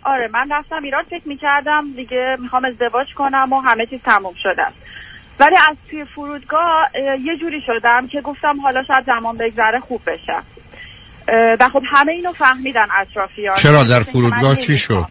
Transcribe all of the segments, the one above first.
آره من رفتم ایران، فکر میکردم دیگه میخوام ازدواج کنم و همه چیز تموم شده است. ولی از توی فرودگاه یه جوری شدم که گفتم حالا شاید زمان بگذره خوب بشم و خب همه اینو فهمیدن اطرافیان. چرا در فرودگاه چی شد؟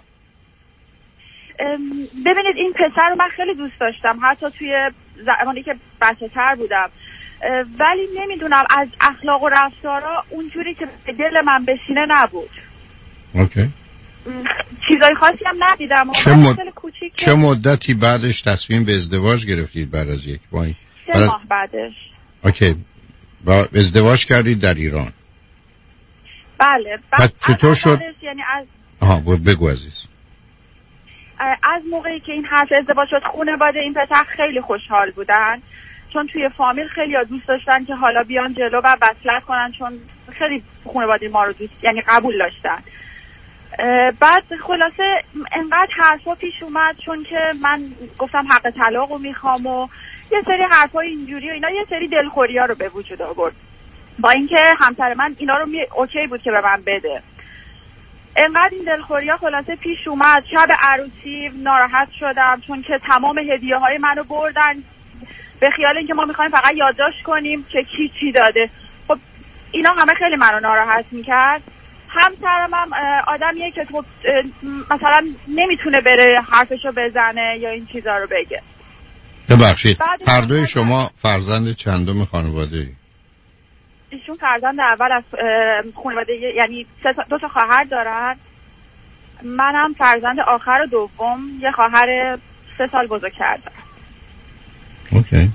ببینید این پسر رو من خیلی دوست داشتم، حتی توی زمانی که بچه تر بودم، ولی نمیدونم از اخلاق و رفتارا اونجوری که به دل من بشینه نبود. اوکی. چیزای خاصی هم ندیدم. چه مدتی بعدش تصمیم به ازدواج گرفتید؟ بعد از یک ماه؟ 3 ماه بعدش. اوکی. با ازدواج کردید در ایران؟ بله. بعد چطور شد؟ یعنی بگو عزیز. از موقعی که این حرف ازدواج شد خانواده این پسر خیلی خوشحال بودن، چون توی فامیل خیلی دوست داشتن که حالا بیان جلو و وصلت کنن، چون خیلی خانواده ما رو دوست یعنی قبول داشتن. بعد خلاصه انقدر حرفا پیش اومد، چون که من گفتم حق طلاق رو میخوام و یه سری حرفای اینجوری و اینا، یه سری دلخوری ها رو به وجود آورد، با اینکه همسر من اینا رو اوکی بود که به من بده. انقدر این دلخوری ها خلاصه پیش اومد. شب عروسی ناراحت شدم، چون که تمام هدیه های منو بردن به خیال اینکه ما میخوایم فقط یادداشت کنیم که کی چی داده. خب اینا همه خیلی منو ناراحت میکرد. همسرم هم آدمیه که مثلا نمیتونه بره حرفشو بزنه یا این چیزا رو بگه. ببخشید هر دوی شما فرزند چندم خانواده ای؟ ایشون فرزند اول از خانواده، یعنی 2 تا خواهر دارن. منم فرزند آخر و دوم، یه خواهر 3 سال بزرگتر دارم. اوکی.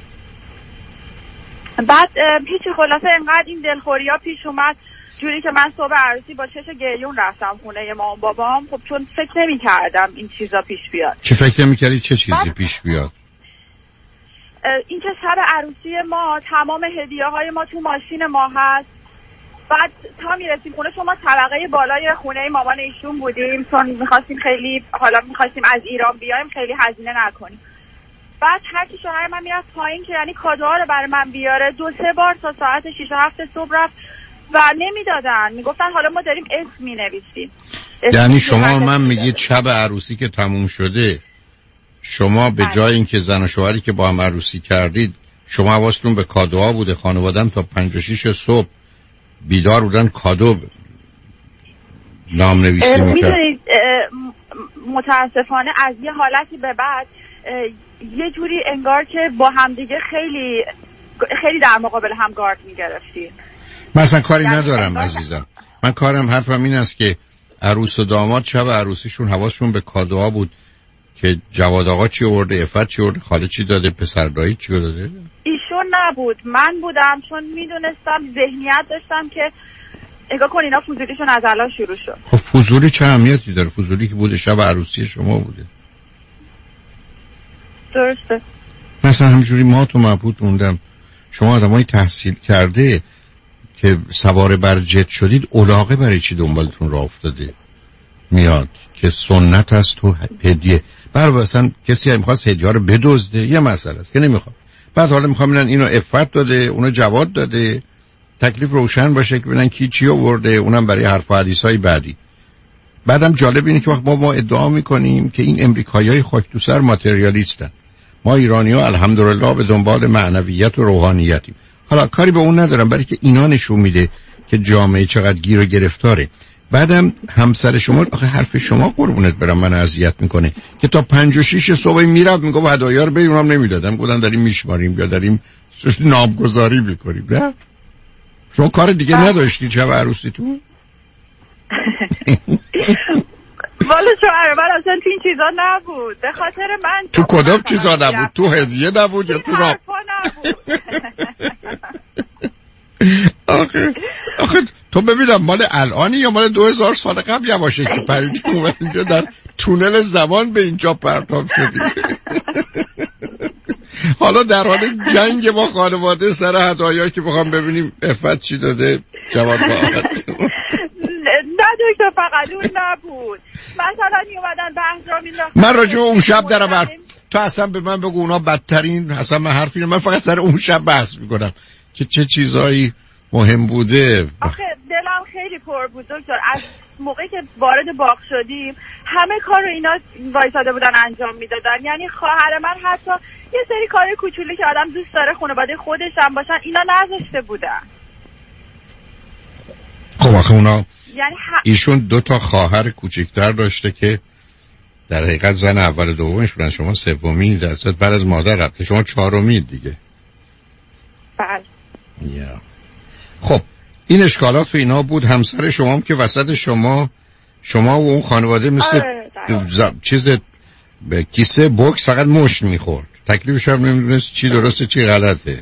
بعد هیچی، خلاصه انقدر این دلخوری ها پیش اومد جوری که من صبح عروسی با چش گریون رفتم خونه مامان بابام. خب چون فکر نمی کردم این چیزا پیش بیاد. چی فکر نمی کردی چه چیزی پیش بیاد؟ این که شب عروسی ما تمام هدیه های ما تو ماشین ما هست. بعد تا میرسیم خونه، شما طبقه بالای خونه مامان ایشون بودیم، چون میخواستیم از ایران بیایم خیلی هزینه نکنیم. بعد هر کی شوهر من میرفت پایین که یعنی کادوها رو برای من بیاره، 2-3 بار تا ساعت 6 و 7 صبح رفت و نمیدادن. میگفتن حالا ما داریم اسم مینویسیم. یعنی شما من میگید شب عروسی که تموم شده شما به جای اینکه زن و شوهری که با هم عروسی کردید شما حواستون به کادوها بوده، خانواده‌ام تا 5 و 6 صبح بیدار بودن کادو نام نویسی میکنید. متاسفانه از یه حالتی به بعد یه جوری انگار که با همدیگه خیلی خیلی در مقابل هم گارد میگرفتیم. من اصلا کاری ندارم عزیزم، من حرفم این است که عروس و داماد شب عروسیشون حواسشون به کادوها بود که جواد آقا چی آورده، عفت چی آورده، خاله چی داده، پسر دایی چی داده. ایشون نبود، من بودم، چون میدونستم ذهنیت داشتم که نگاه کن اینا فضولیشون از الان شروع شد. خب فضولی چه اهمیتی داره؟ فضولی که بوده شب عروسی شما بوده. درسته. مثلا همجوری ما تو مبهوت موندم شما آدمای تحصیل کرده که سوار بر جت شدید، علاقه برای چی دنبالتون راه افتاده میاد که سنت است تو هدیه. برای مثلا کسی میخواست هدیه رو بدزده یه مسئله است که نمیخواد، بعد حالا میخوام ببینن اینو عفت داده اونو جواد داده، تکلیف روشن باشه که ببینن کی چی آورده، اونم برای حرف و حدیثای بعدی. بعدم جالب اینه که وقت ما ادعا میکنیم که این امریکایی‌های خاک تو سر ماتریالیستن، ما ایرانی‌ها الحمدلله به دنبال معنویت و روحانیتیم. حالا کاری به اون ندارم، برای که اینا نشون میده که جامعه چقدر گیر و گرفتاره. بعدم همسر شما آخه حرف شما قربونت برم من اذیت میکنه که تا 5 و 6 صبح میرفت میگه هدایا رو بدیم، اونم نمیدادم، گفتن داریم میشماریم یا داریم نامگذاری میکنیم. نه شما کار دیگه نداشتی شب عروسیتون؟ والا شوهر من اصلا تو این چیزا نبود، به خاطر من تو کدام چیزا نبود؟ تو هدیه نبود یا تو راه آخه تو ببینم مال الانی یا مال 2000 سال قبل یواشه که پریدی اومد اینجا در تونل زمان به اینجا پرتاب شدی. حالا در حال جنگ با خانواده سر هدایا که بخوام ببینیم عفت چی داده جواد باید نه دکتر فقط اون نبود، مثلا میومدن بحث مینداختن. من راجع اون شب درم تو اصلا به من بگو اونا بدترین، اصلا من حرفی من فقط سر اون شب بحث میکنم که چه چیزایی مهم بوده. آخه دلم خیلی خیلی پر بود دکتر. از موقعی که وارد باغ شدیم همه کار رو اینا وایساده بودن انجام میدادن. یعنی خواهر من حتی یه سری کار کوچولی که آدم دوست داره خانواده خودش هم باشن اینا نذاشته بودن. خب آخه اونا یعنی ایشون 2 تا خواهر کوچکتر داشته که در حقیقت زن اول دومش بودن، شما سومی درصد بعد از مادر رفت، شما 4می دیگه. بله. خب این اشکالات و اینا بود. همسر شما هم که وسط شما و اون خانواده مثل چیز کیسه بوکس فقط مشت میخورد، تکلیفش هم نمیدونست چی درسته چی غلطه.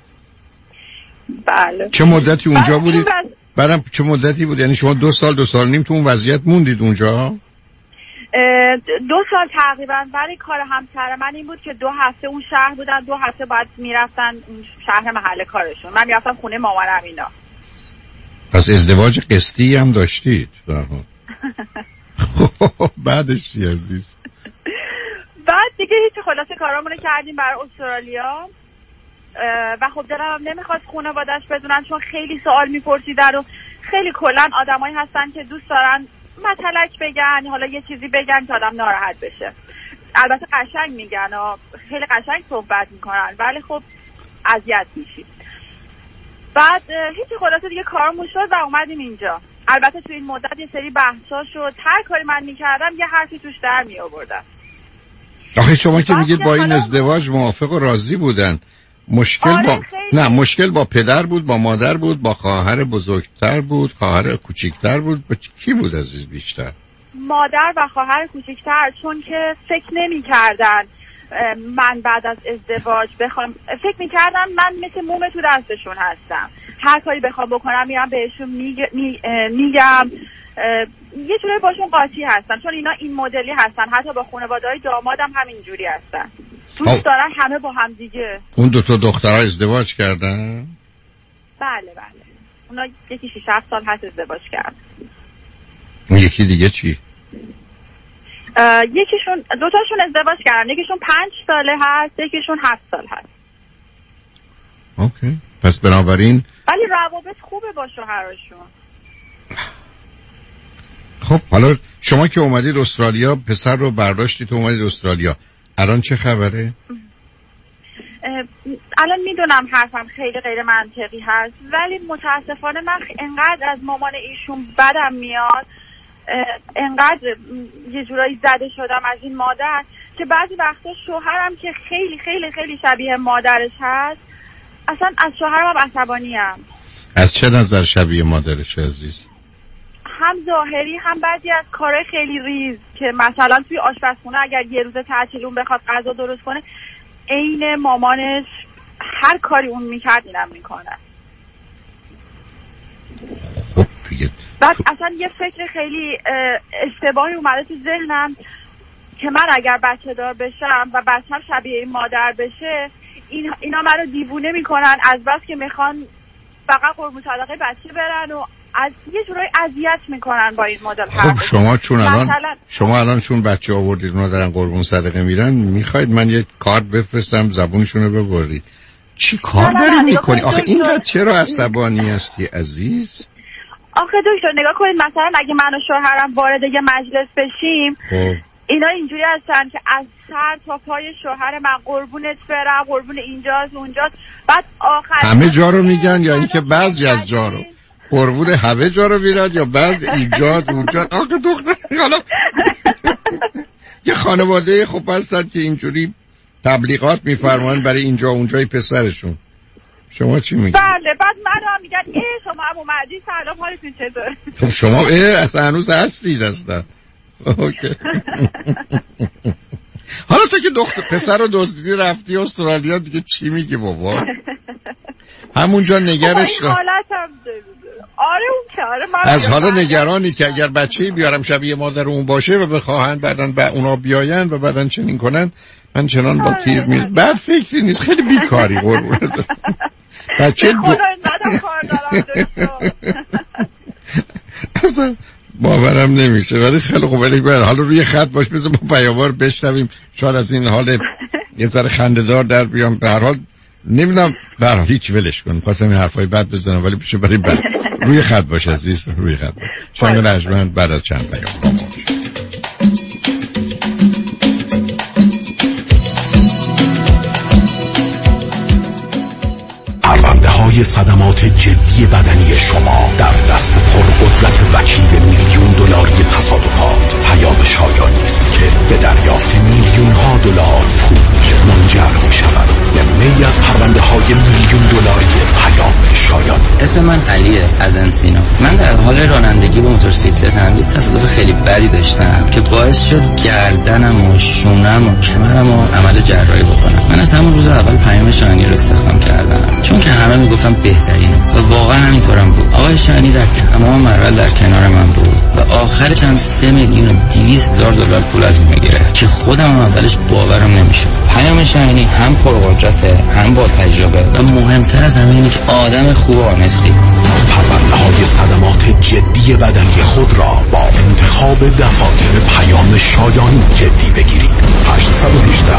بله. چه مدتی اونجا بودید؟ بعدم چه مدتی بود؟ یعنی شما 2 سال 2 سال نیم تو اون وضعیت موندید اونجا؟ 2 سال تقریبا. ولی کار همسر من این بود که 2 هفته اون شهر بودن، 2 هفته بعد میرفتن شهر محل کارشون، من میرفتم خونه مامانم اینا. پس ازدواج قسطی هم داشتید؟ بعدش چی عزیز؟ بعد دیگه هیچ، خلاصه کارامونو کردیم برای استرالیا و خب دلم هم نمیخواست خانواده‌اش بدونن چون خیلی سوال میپرسیدن و خیلی کلا آدمایی هستن که دوست دارن مطلق بگن، حالا یه چیزی بگن که آدم ناراحت بشه. البته قشنگ میگن و خیلی قشنگ صحبت میکنن ولی خب اذیت میشی. بعد هیچی، خلاصه دیگه کارمون شد و اومدیم اینجا. البته تو این مدت یه سری بحثا شد، هر کاری من میکردم یه حرفی توش در میآوردن. آخه شما که میگید با این ازدواج موافق و راضی بودن، مشکل مشکل با پدر بود، با مادر بود، با خواهر بزرگتر بود، خواهر کوچیکتر بود، با کی بود عزیز بیشتر؟ مادر و خواهر کوچیکتر، چون که فکر نمی‌کردن من بعد از ازدواج بخوام، فکر می‌کردن من مثل موم تو دستشون هستم، هر کاری بخوام بکنم میرم بهشون میگم، یه جوری باشون قاطی هستن چون اینا این مدلی هستن. حتی با خانواده‌های دامادم همینجوری هستن، دوست دارن همه با هم دیگه. اون 2 تا دخترها ازدواج کردن؟ بله. اونا یکی 6-7 سال هست ازدواج کرد. اون یکی دیگه چی؟ یکیشون 2 تاشون ازدواج کردن، یکیشون 5 ساله هست، یکیشون 7 سال هست. اوکی. پس بنابراین ولی روابط خوبه با شوهرشون. خب حالا شما که اومدید استرالیا، پسر رو برداشتید اومدید استرالیا، الان چه خبره؟ الان میدونم حرفم خیلی غیر منطقی هست ولی متاسفانه من انقدر از مامان ایشون بدم میاد، انقدر یه جورایی زده شدم از این مادر که بعضی وقتا شوهرم که خیلی خیلی خیلی شبیه مادرش هست، اصلا از شوهرم عصبانیم. از چه نظر شبیه مادرش عزیز؟ هم ظاهری هم بعضی از کارهای خیلی ریز که مثلا توی آشپزخونه اگر یه روز تعطیل اون بخواد غذا درست کنه عین مامانش هر کاری اون میکرد اینم میکنه. بعد اصلا یه فکر خیلی اشتباهی اومده تو ذهنم که من اگر بچه دار بشم و بچه‌م شبیه این مادر بشه اینا منو دیوونه میکنن، از بس که میخوان فقط قربون صدقه بچه برن و از یه جورایی اذیت میکنن با این مدل. خب شما الان چون بچه آوردید اونا دارن قربون صدقه میرن، میخواید من یه کارت بفرستم زبونشونو ببرید؟ چی کار داری میکنی؟ آخه اینقدر چرا عصبانی هستی عزیز؟ آخه دکتر نگاه کنید، مثلا اگه من و شوهرم وارد یه مجلس بشیم اینا اینجوری هستن که از سر تا پای شوهر من قربونت برم، قربون اینجاست اونجاست، بعد آخر همه جا رو میگن یا اینکه بعضی از جا رو؟ قربون همه جا رو میرن یا بعضی اینجا اونجا؟ آخه دختر حالا یه خانواده خوب هستن که اینجوری تبلیغات میفرمان برای اینجا اونجای پسرشون. شما چی میگید؟ بله. بعد من هم میگن شما هم اومدی سلام حالتون چطور؟ خب شما اصلا هنوز هستید اصلا. اوکی. حالا تو که پسر رو دزدیدی رفتی استرالیا دیگه چی میگی بابا؟ همونجا نگرش دار. آره اون که آره من از حالا نگرانی که اگر بچه‌ای بیارم شبیه مادر اون باشه و بخواهن بعدن اونا بیاین و بعدن چنین کنن، من چنان با تیر میرم. بعد فکری نیست، خیلی بیکاری قربونت. بچه اصلا باورم نمیشه ولی خیلی خوب. ولی حالا روی خط باش بذار با پیاموار بشنویم، شاید از این حال یه ذره خنده‌دار در بیام. به هر حال نمیدونم برای هیچ ولش کن. خواستم این حرفای بد بزنم ولی پیش برای بد. روی خط باش عزیز، روی خط باش. شنگ رجمند بعد از چند پیام. پرونده‌های صدمات جدی بدنی شما در دست پرقدرت وکیل میلیون دلاری تصادفات پیام شایانی است که به دریافت میلیون‌ها دلار پول منجر می‌شود. نمونه‌ای از پرونده‌های میلیون دلاری پیام شایانی. اسم من علیه از انسینو. من در حال رانندگی با موتورسیکلتم یه تصادف خیلی بدی داشتم که باعث شد گردنم و شونم و کمرم و عمل جراحی بکنم. من از همون روز اول پیام شایانی رو استخدام کردم چون که همه میگفتن بهترینه و واقعا همینطورم بود. آقای شایانی در تمام مراحل در کنار من بود و آخرش هم 3,200,000 دلار پول از من گرفت که خودم هم اولش باورم نمیشد. پیام شایانی هم پرقدرته، هم با تجربه و مهمتر از همه اینه که آدم خوب و آنستی. پرونده‌های صدمات جدی بدنی خود را با انتخاب دفاتر پیام شایانی جدی بگیرید. 818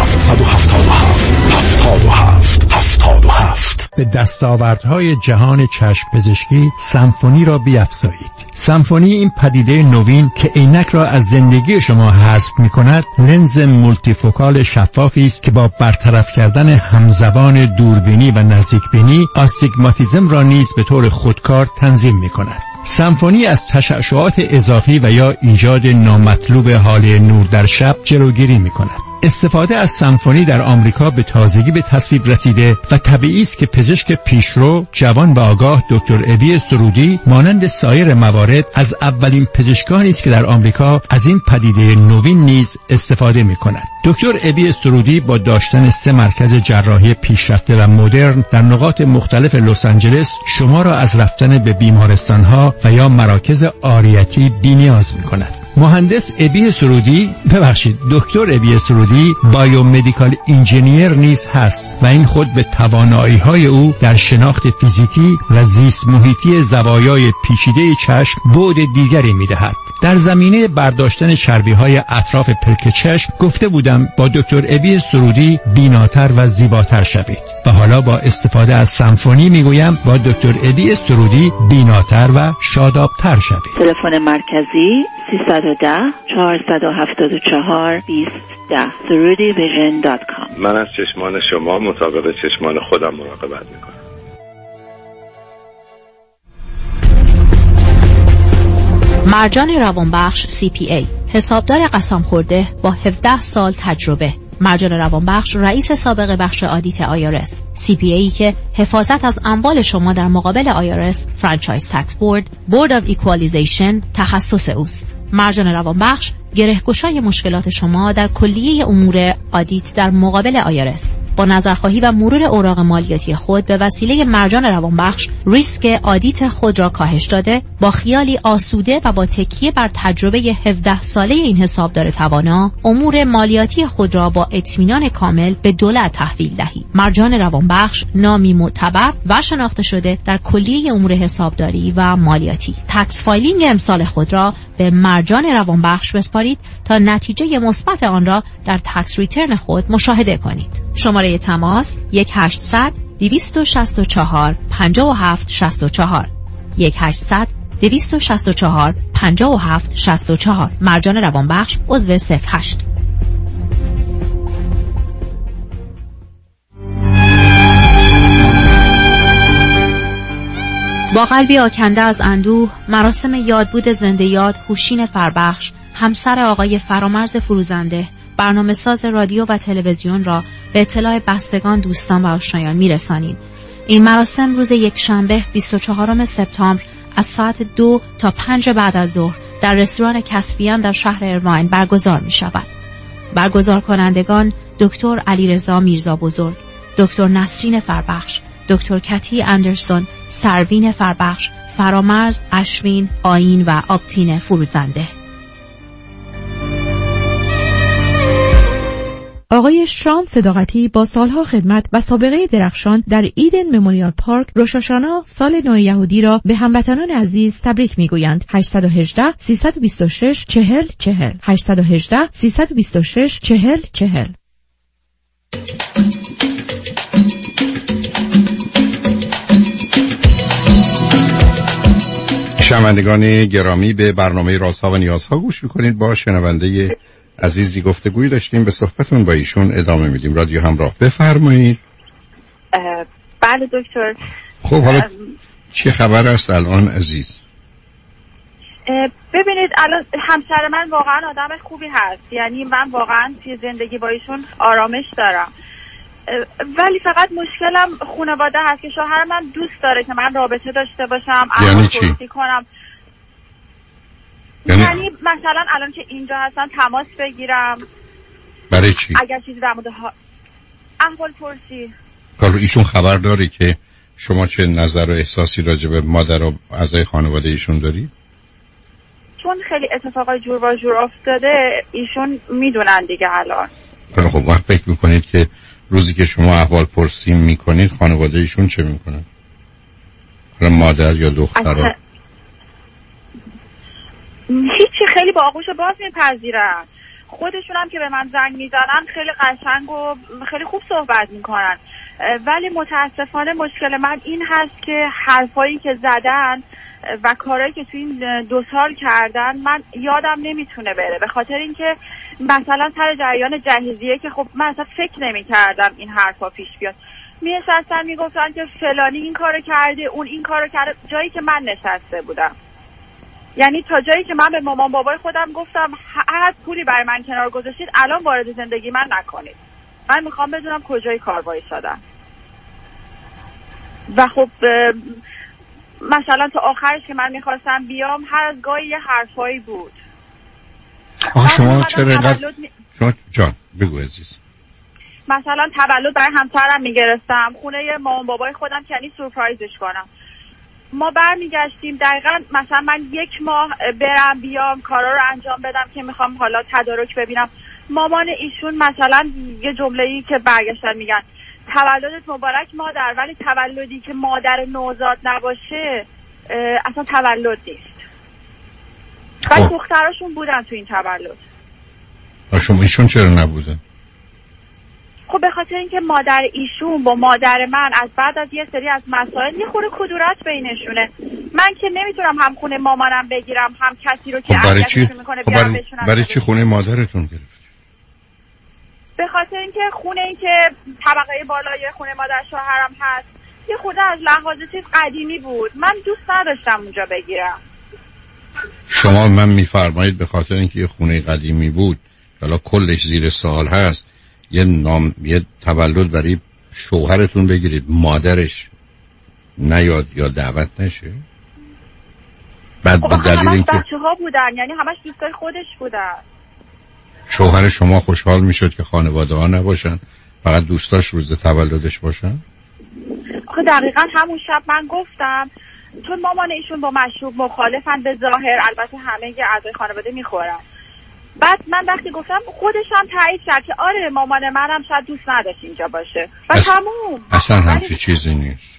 777 77 77. به دستاوردهای جهان چشم پزشکی سمفونی را بیفزایید. سمفونی این پدیده نوین که عینک را از زندگی شما حذف می‌کند، لنز مولتیفوکال شفافی است که با برطرف کردن همزبان دوربینی و نزدیکبینی آستیگماتیسم را نیز به طور خودکار تنظیم می‌کند. سمفونی از تشعشعات اضافی و یا ایجاد نامطلوب حال نور در شب جلوگیری می‌کند. استفاده از سمفونی در آمریکا به تازگی به تصویب رسیده و طبیعی است که پزشک پیشرو، جوان و آگاه دکتر ابی سرودی مانند سایر موارد از اولین پزشکانی است که در آمریکا از این پدیده نوین نیز استفاده می‌کند. دکتر ابی سرودی با داشتن 3 مرکز جراحی پیشرفته و مدرن در نقاط مختلف لس آنجلس شما را از رفتن به بیمارستان‌ها و یا مراکز عاریتی بی‌نیاز می‌کند. مهندس ابی سرودی دکتر ابی سرودی بایومدیکال انجینیر نیز هست و این خود به توانایی‌های او در شناخت فیزیکی و زیست محیطی زوایای پیچیده چشم بعد دیگری می‌دهد. در زمینه برداشتن چربی‌های اطراف پلک چشم گفته بودم با دکتر ابی سرودی بیناتر و زیباتر شوید و حالا با استفاده از سمفونی میگویم با دکتر ابی سرودی بیناتر و شادابتر شوید. تلفن مرکزی 310 474 2010 surudivision.com. من از چشمان شما مطابق چشمان خودم مراقبت میکنم. مرجان روانبخش CPA، حسابدار قسم خورده با 17 سال تجربه. مرجان روانبخش رئیس سابق بخش آدیت IRS، CPAی که حفاظت از اموال شما در مقابل IRS، فرانچایز تکس بورد، بورد آف ایکوالیزیشن تخصص اوست. مرجان روانبخش گره‌گشای مشکلات شما در کلیه امور آدیت در مقابل IRS. با نظرخواهی و مرور اوراق مالیاتی خود به وسیله مرجان روانبخش ریسک آدیت خود را کاهش داده، با خیالی آسوده و با تکیه بر تجربه 17 ساله این حسابدار توانا، امور مالیاتی خود را با اطمینان کامل به دولت تحویل دهید. مرجان روانبخش نامی معتبر و شناخته شده در کلیه امور حسابداری و مالیاتی. تکس فایلینگ امسال خود را به مرجان روانبخش بسپارید تا نتیجه مثبت آن را در تکس ریترن خود مشاهده کنید. شماره تماس 1-800-264-5764 1-800-264-5764. مرجان روانبخش عضو 08. با قلبی آکنده از اندوه، مراسم یادبود زنده یاد هوشین فربخش، همسر آقای فرامرز فروزنده، برنامه ساز رادیو و تلویزیون را به اطلاع بستگان، دوستان و آشنایان می‌رسانیم. این مراسم روز یکشنبه 24 سپتامبر از ساعت 2 تا 5 بعد از ظهر در رستوران کسپیان در شهر ایرواین برگزار می‌شود. برگزار کنندگان دکتر علیرضا میرزا بزرگ، دکتر نسرین فربخش، دکتر کتی اندرسون، سروین فربخش، فرامرز، اشوین، آیین و آبتین فروزنده. آقای شان صداقتی با سالها خدمت و سابقه درخشان در ایدن مموریال پارک روش هاشانا سال نو یهودی را به هموطنان عزیز تبریک میگویند. 818 326 40 40 818 326 40 40. شنوندگان گرامی، به برنامه رازها و نیازها گوش میکنید. با شنونده عزیزی گفتگویی داشتیم، به صحبتون با ایشون ادامه میدیم. رادیو همراه، بفرمایید. بله دکتر. خب حالا چه خبر است الان عزیز؟ ببینید الان همسر من واقعا آدم خوبی هست، یعنی من واقعا توی زندگی با ایشون آرامش دارم، ولی فقط مشکلم خانواده هست که شوهر من دوست داره که من رابطه داشته باشم. یعنی چی؟ کنم. یعنی مثلا الان که اینجا هستم تماس بگیرم. برای چی؟ اگر چیزی در مورد احوال پرسی. کار ایشون خبر داره که شما چه نظر و احساسی راجع به مادر و اعضای خانواده ایشون داری؟ چون خیلی اتفاقای جور و جور افتاده ایشون میدونن دیگه الان. خب وقت فکر میکنید که روزی که شما احوال پرسی میکنید خانواده ایشون چه میکنن؟ مادر یا دخترها؟ هیچی، خیلی با آغوش باز میپذیرن. خودشون هم که به من زنگ میزنن خیلی قشنگ و خیلی خوب صحبت میکنن، ولی متاسفانه مشکل من این هست که حرفایی که زدن و کارهایی که تو این 2 سال کردن من یادم نمیتونه بره، به خاطر اینکه مثلا سر جریان جهیزیه که خب من اصلا فکر نمیکردم این حرفا پیش بیاد، میشستن میگفتن که فلانی این کارو کرده، اون این کارو کرده، جایی که من نشسته بودم. یعنی تا جایی که من به مامان بابای خودم گفتم هر پولی برای من کنار گذاشتید الان وارد زندگی من نکنید، من میخوام بدونم کجای کار وایسادم. و خب مثلا تا آخرش که من میخواستم بیام هر از گاهی یه حرفایی بود. شما چرا شما جان بگو عزیز. مثلا تولد برای همسرم میگرفتم خونه مامان بابای خودم که یعنی سورپرایزش کنم. ما برمیگشتیم دقیقاً مثلا من 1 ماه برم بیام کارا رو انجام بدم که میخوام حالا تدارک ببینم. مامان ایشون مثلا یه جمله‌ای که برگشتن میگن تولدت مبارک مادر، ولی تولدی که مادر نوزاد نباشه اصلا تولد نیست. بعد دختراشون بودن تو این تولد. شما ایشون چرا نبودن؟ خب به خاطر اینکه مادر ایشون با مادر من از بعد از یه سری از مسائل یه خورده کدورت بینشونه. من که نمیتونم هم خونه مامانم بگیرم هم کسی رو که اذیتشون میکنه بیارم بشونم. برای چی خونه مادرتون گرفت؟ به خاطر اینکه خونه ای که طبقه بالای خونه مادر شوهرم هست یه خورده از لحاظ چیز قدیمی بود، من دوست نداشتم اونجا بگیرم. شما من میفرمایید به خاطر اینکه یه خونه قدیمی بود حالا کلش زیر سال هست یه تولد برای شوهرتون بگیرید مادرش نیاد یا دعوت نشه؟ بعد به دلیل اینکه بچه‌ها بودن، یعنی همش دوستای خودش بودن. شوهر شما خوشحال میشد که خانواده ها نباشن، فقط دوستاش روز تولدش باشن؟ آخه دقیقاً همون شب من گفتم چون مامان ایشون با مشروب مخالفن به ظاهر، البته همه اعضای خانواده میخورن. بعد من وقتی گفتم خودش هم تایید کرد که آره مامان منم شاید دوست نداشت اینجا باشه و تموم. اصلا همچی چیزی نیست.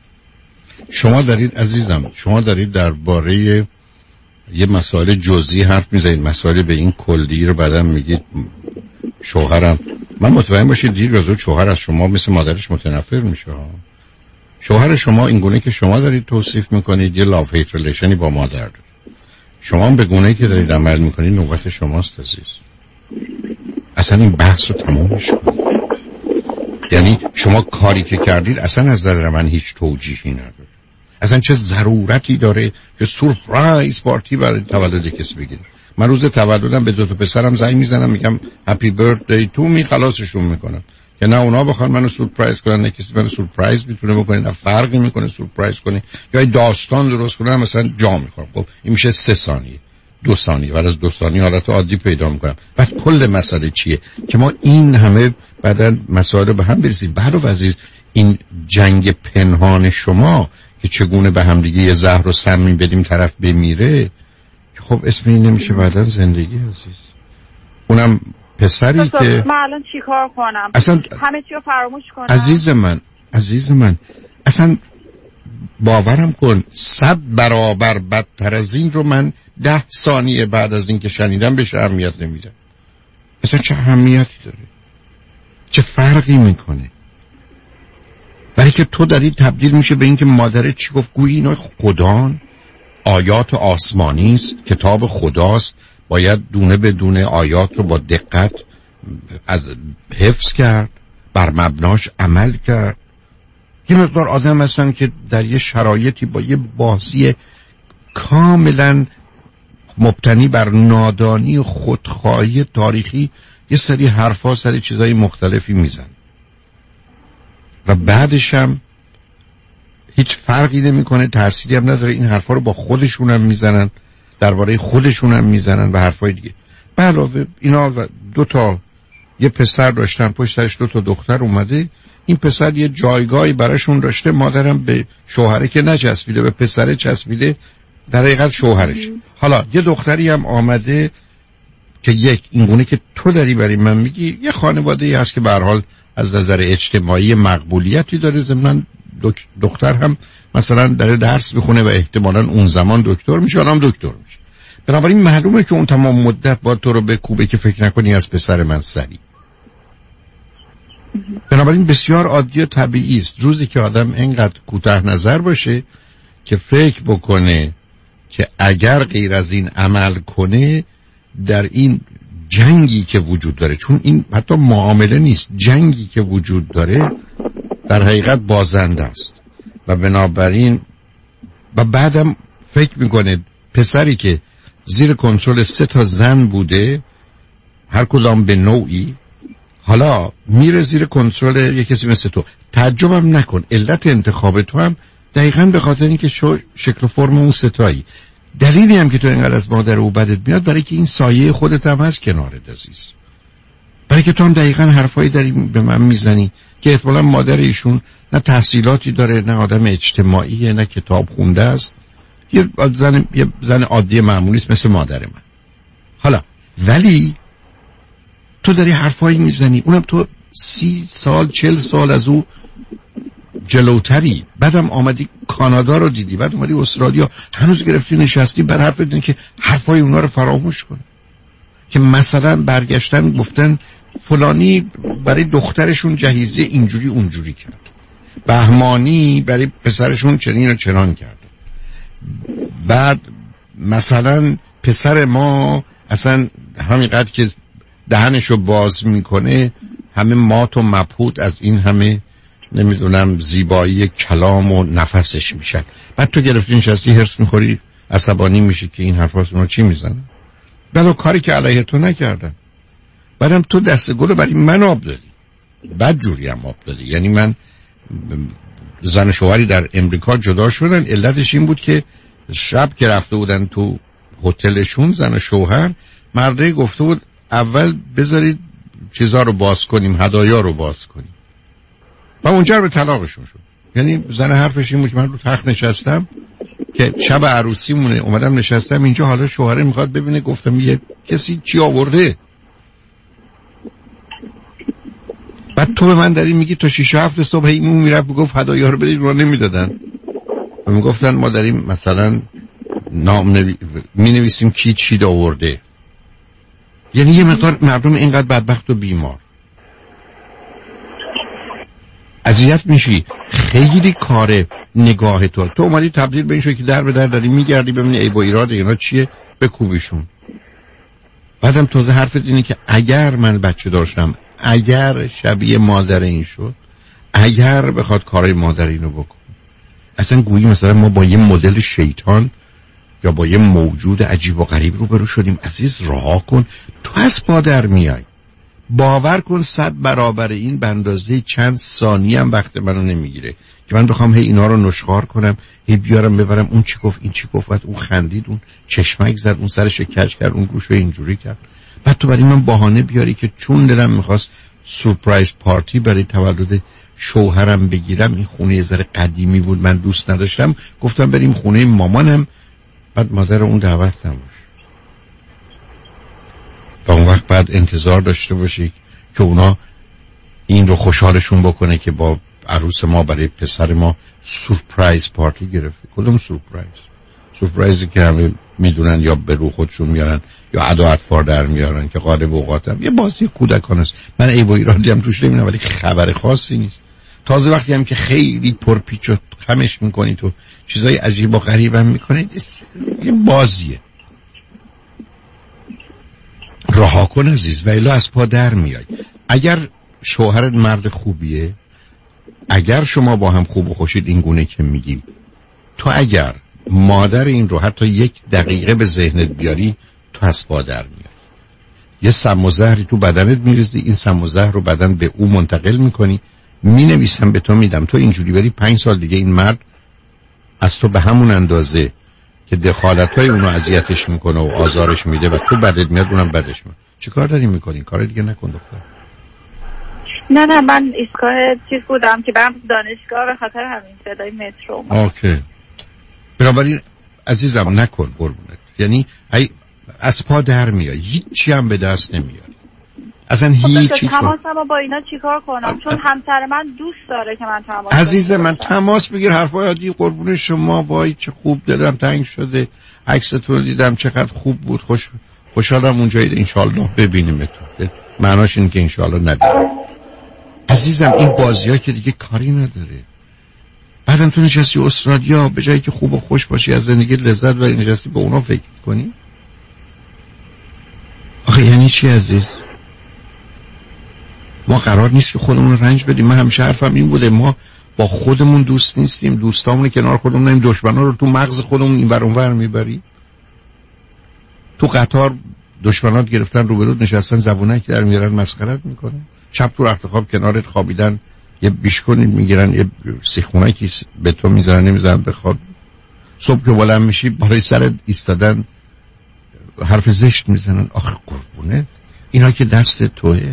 شما دارید عزیزم، شما دارید درباره یه مسائل جزئی حرف میزنید، مسائل به این کلی رو بعدم میگید شوهرم. من مطمئن باشید دیر یا زود شوهر از شما مثل مادرش متنفر میشه. شوهر شما این گونه که شما دارید توصیف میکنید یه لاف هیت ریلیشنی با مادر داره. شما هم به گونه‌ای که دارید عمل میکنید نوبت شماست عزیز. اصلا این بحث رو تمومش کنید. یعنی شما کاری که کردید اصلا از نظر من هیچ توجیهی نداره. اصلا چه ضرورتی داره که سورپرایز پارتی برای تولد کسی بگیرید؟ من روز تولدم به 2 تا پسرم زنگ میزنم میگم هپی برثدی تو خلاصشون میکنم که نه اونا بخوان منو سورپرایز کنن نه کسی منو سورپرایز میتونه بکنه، نه فرقی میکنه سورپرایز کنه یا داستان درست کنه مثلا جا میخورم. خب این میشه 3 ثانیه 2 ثانیه بعد از 2 ثانیه حالت عادی پیدا میکنم. بعد کل مسئله چیه که ما این همه بعداً مسائل به هم بریزیم. بعد عزیز این جنگ پنهان شما که چگونه به هم دیگه یه زهر و سم بدیم طرف بمیره، خب اسم این نمیشه بعداً زندگی عزیز. اونم پسری که من الان چیکار کنم؟ اصلا همه چی رو فراموش کنم؟ عزیز من اصلا باورم کن 100 برابر بدتر از این رو من 10 ثانیه بعد از این که شنیدم بهش اهمیت نمیدم. اصلا چه اهمیتی داره؟ چه فرقی میکنه؟ برای که تو داری تبدیل میشه به این که مادرت چی گفت گویی اینا خدان آیات آسمانی است، کتاب خداست، باید دونه به دونه آیات رو با دقت از حفظ کرد، بر مبناش عمل کرد. یه مقدار آدم هستن که در یه شرایطی با یه بازی کاملا مبتنی بر نادانی و خودخواهی تاریخی یه سری حرفا سری چیزای مختلفی میزن و بعدش هم هیچ فرقی نمیکنه، تأثیری هم نداره. این حرفا رو با خودشون هم میزنن، درباره خودشون هم میزنن و حرفای دیگه. به علاوه اینا یه پسر داشتن، پشت سرش 2 تا دختر اومده. این پسر یه جایگاهی براشون داشته، مادرم به شوهره که نچسبیده، به پسره چسبیده، در حقیقت شوهرش. حالا یه دختری هم آمده که اینگونه که تو داری برای من میگی، یه خانواده‌ای هست که به هر حال از نظر اجتماعی مقبولیتی داره. ضمن دختر هم مثلا داره درس میخونه و احتمالاً اون زمان دکتر میشه، الان دکتر میشه. بنابراین معلومه که اون تمام مدت با تو رو بکوبه که فکر نکنی از پسر من سری. بنابراین بسیار عادی و طبیعی است روزی که آدم اینقدر کوتاه نظر باشه که فکر بکنه که اگر غیر از این عمل کنه، در این جنگی که وجود داره، چون این حتی معامله نیست، جنگی که وجود داره در حقیقت بازنده است. و بنابراین و بعدم فکر میکنه پسری که زیر کنترل 3 تا زن بوده، هر کدام به نوعی، حالا میره زیر کنترل یک کسی مثل تو. تعجبم نکن، علت انتخاب تو هم دقیقاً به خاطر اینکه شکل و فرم اون ستایی. دلیلی هم که تو اینقدر از مادر او بدت میاد برای که این سایه خودت هم هست کنارت عزیز، برای که تو هم دقیقاً حرفایی داری به من میزنی که احتمالاً مادر ایشون نه تحصیلاتی داره، نه آدم اجتماعیه، نه کتاب خونده است، یه زن عادی معمولی است مثل مادر من. حالا ولی تو داری حرفایی میزنی، اونم تو 30 سال 40 سال از او جلوتری. بعدم آمدی کانادا رو دیدی، بعد اومدی استرالیا، هنوز گرفتی نشستی بعد حرف بزنی که حرفای اونا رو فراموش کن. که مثلا برگشتن گفتن فلانی برای دخترشون جهیزیه اینجوری اونجوری کرد، بهمانی برای پسرشون چنین و چنان کرد، بعد مثلا پسر ما اصلا همینقدر که دهنشو باز میکنه همه مات و مبهوت از این همه نمیدونم زیبایی کلام و نفسش میشن. بعد تو گرفتی نشستی هرس میخوری، عصبانی میشی که این حرفاتون رو چی میزنن، بلو کاری که علیه تو نکردن. بعدم تو دست گل برای من آب دادی، بد جوری هم آب دادی. یعنی من زن شوهری در امریکا جدا شدن، علتش این بود که شب که رفته بودن تو هتلشون زن و شوهر، مرده گفته بود اول بذارید چیزا رو باز کنیم، هدایا رو باز کنیم، و اونجا به طلاقشون شد. یعنی زن حرفش این بود که من رو تخت نشستم که شب عروسیمونه اومدم نشستم اینجا، حالا شوهره میخواد ببینه، گفتم یه کسی چی آورده. بعد تو به من داری میگی تا 6-7 صبح این میرفت بگفت هدایا رو بدید، رو نمیدادن و میگفتن ما داریم مثلا نام مینویسیم کی چی آورده. یعنی یه مقدار مردم اینقدر بدبخت و بیمار اذیت میشی. خیلی کار نگاه تو اومدی تبدیل به این شو که در به در داری میگردی ببینی ای با ایراد اینا چیه، بکوبیشون. بعدم تازه حرفت اینه که اگر من بچه داشتم، اگر شبیه مادر این شد، اگر بخواد کارای مادر اینو بکن. اصلا گویی مثلا ما با یه مدل شیطان یا با یه موجود عجیب و غریب روبرو شدیم. عزیز رها کن، تو از مادر میای. باور کن 100 برابر این به اندازه چند ثانیه هم وقت منو نمیگیره که من بخوام هی اینا رو نشخوار کنم، هی بیارم ببرم اون چی گفت، این چی گفت، اون خندید، اون چشمک زد، اون سرش کج کرد، اون گوشو اینجوری کرد. بعد تو برای من بهانه بیاری که چون دلم میخواست سورپرایز پارتی برای تولد شوهرم بگیرم، این خونه یه ذره قدیمی بود من دوست نداشتم، گفتم بریم خونه مامانم، بعد مادر اون دعوت نموش. و اون وقت بعد انتظار داشته باشی که اونا این رو خوشحالشون بکنه که با عروس ما برای پسر ما سورپرایز پارتی گرفته. کدوم سورپرایزی که همه میدونن یا به رو خودشون میارن یا ادا اطفار در میارن که غالب اوقاتم یه بازی کودکانه است. من ای و ایرادی هم توش نمیبینم، ولی خبر خاصی نیست. تازه وقتی هم که خیلی پرپیچ و خمش میکنی تو چیزای عجیب و غریب هم میکنی، یه بازیه. رها کن عزیز و الا از پا در میای. اگر شوهرت مرد خوبیه، اگر شما با هم خوب و خوشید این گونه که میگیم، تو اگر مادر این رو حتی 1 دقیقه به ذهنت بیاری، تو از پا در میای. یه سم و زهری تو بدنت میریزی، این سم و زهر رو بدن به او منتقل میکنی، مینویسم به تو میدم، تو اینجوری بری 5 سال دیگه این مرد از تو به همون اندازه که دخالت‌های اونو اذیتش میکنه و آزارش میده و تو بدت میاد اونم بدش میاد. چه کار داری میکنی؟ کار دیگه نکن دختر. نه من ایستگاه چیز بودم که برم دانشگاه به خاطر همین صدای مترو. اوکی. بنابراین عزیزم نکن قربونت. یعنی از پا در میای، هیچی هم به دست نمیاری. اصلا هیچی. تماسمو با اینا چیکار کنم؟ چون همسر من دوست داره که من تماس. عزیز من تماس بگیر، حرفای عادی قربون شما. وای چه خوب دلم تنگ شده، عکستون رو دیدم چقدر خوب بود، خوشحالم اونجایی، انشالله ببینیمتون. معناش این که انشالله نداره. عزیزم این بازی‌ها که دیگه کاری نداره. بعدم تو نشستی استرالیا، به جایی که خوب و خوش باشی از زندگی لذت ببری، نشستی به اونا فکر کنی؟ آخه یعنی چی عزیز؟ ما قرار نیست که خودمون رنج بدیم. من همیشه حرفم این بوده، ما با خودمون دوست نیستیم، دوستامون کنار خودمون، این دشمنا رو تو مغز خودمون این ور اون ور میبری. تو قطار دشمنات گرفتن روبرود نشستن، زبونک در میارن، مسخرت میکنن. شب تو رخت خواب کنارت خوابیدن، یه بیشکونی میگیرن، یه سیخونکی به تو میذارن، نمیذارن بخواب. صبح که بلند میشی بالای سرت ایستادن حرف زشت میزنن. آخه قربونه اینا که دست توه.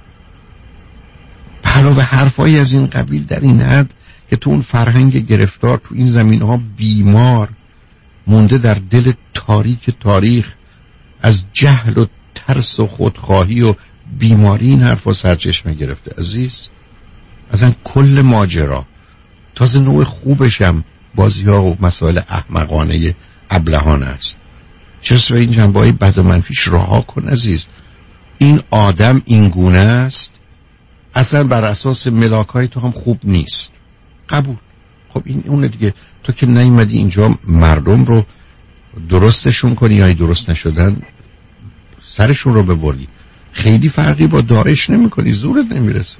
علاوه حرفایی از این قبیل در این حد که تو اون فرهنگ گرفتار، تو این زمینها بیمار مونده در دل تاریک تاریخ، از جهل و ترس و خودخواهی و بیماری این حرفا سرچشمه گرفته. عزیز اصلا کل ماجرا تازه نوع خوبشم بازی‌ها و مسائل احمقانه ابلهانه است. چرا این جنبه‌های بد و منفیش رها کن عزیز. این آدم این گونه است، اصلا بر اساس ملاکای تو هم خوب نیست. قبول. خب این اونه دیگه. تو که نیومدی اینجا مردم رو درستشون کنی یا درست نشدن سرشون رو ببری. خیلی فرقی با داعش نمی کنی، زورت نمیرسه.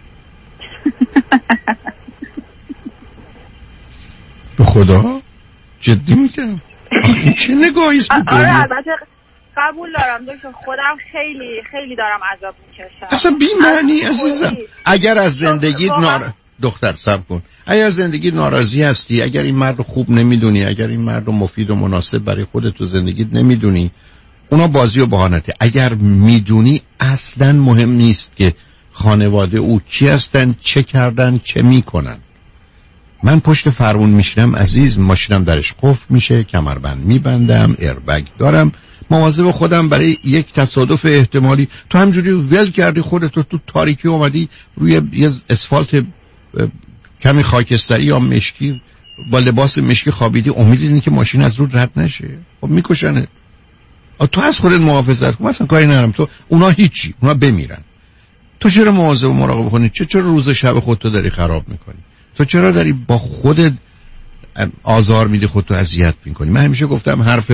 به خدا جدی میگم. این چه نگاهیست میکنی؟ آره البته قبول دارم دکتر، خودم خیلی خیلی دارم عذاب میکشم. اصلا بی معنی عزیزم. اگر از زندگی دختر صبر کن، اگر از زندگی ناراضی هستی، اگر این مرد رو خوب نمیدونی، اگر این مرد رو مفید و مناسب برای خودت تو زندگیت نمیدونی، اونا بازی و بهانته. اگر میدونی اصلا مهم نیست که خانواده او کی هستن، چه کردن، چه میکنن. من پشت فرمون میشینم عزیز، ماشینم درش قفل میشه، کمربند میبندم، ایربگ دارم، مواظب خودم برای یک تصادف احتمالی. تو همجوری ول کردی خودت تو تاریکی اومدی روی یه اسفالت کمی خاکستری یا مشکی با لباس مشکی خوابیدی، امید اینه که ماشین از رود رد نشه. خب میکشنه. تو از خودت محافظت کن. مثلا کاری ندارم، تو اونا هیچی، اونا بمیرن. تو چرا مواظب و مراقب کنی؟ چرا روز و شب خودتو داری خراب میکنی؟ تو چرا داری با خودت آزار میدی، خودتو اذیت میکنی؟ من همیشه گفتم حرف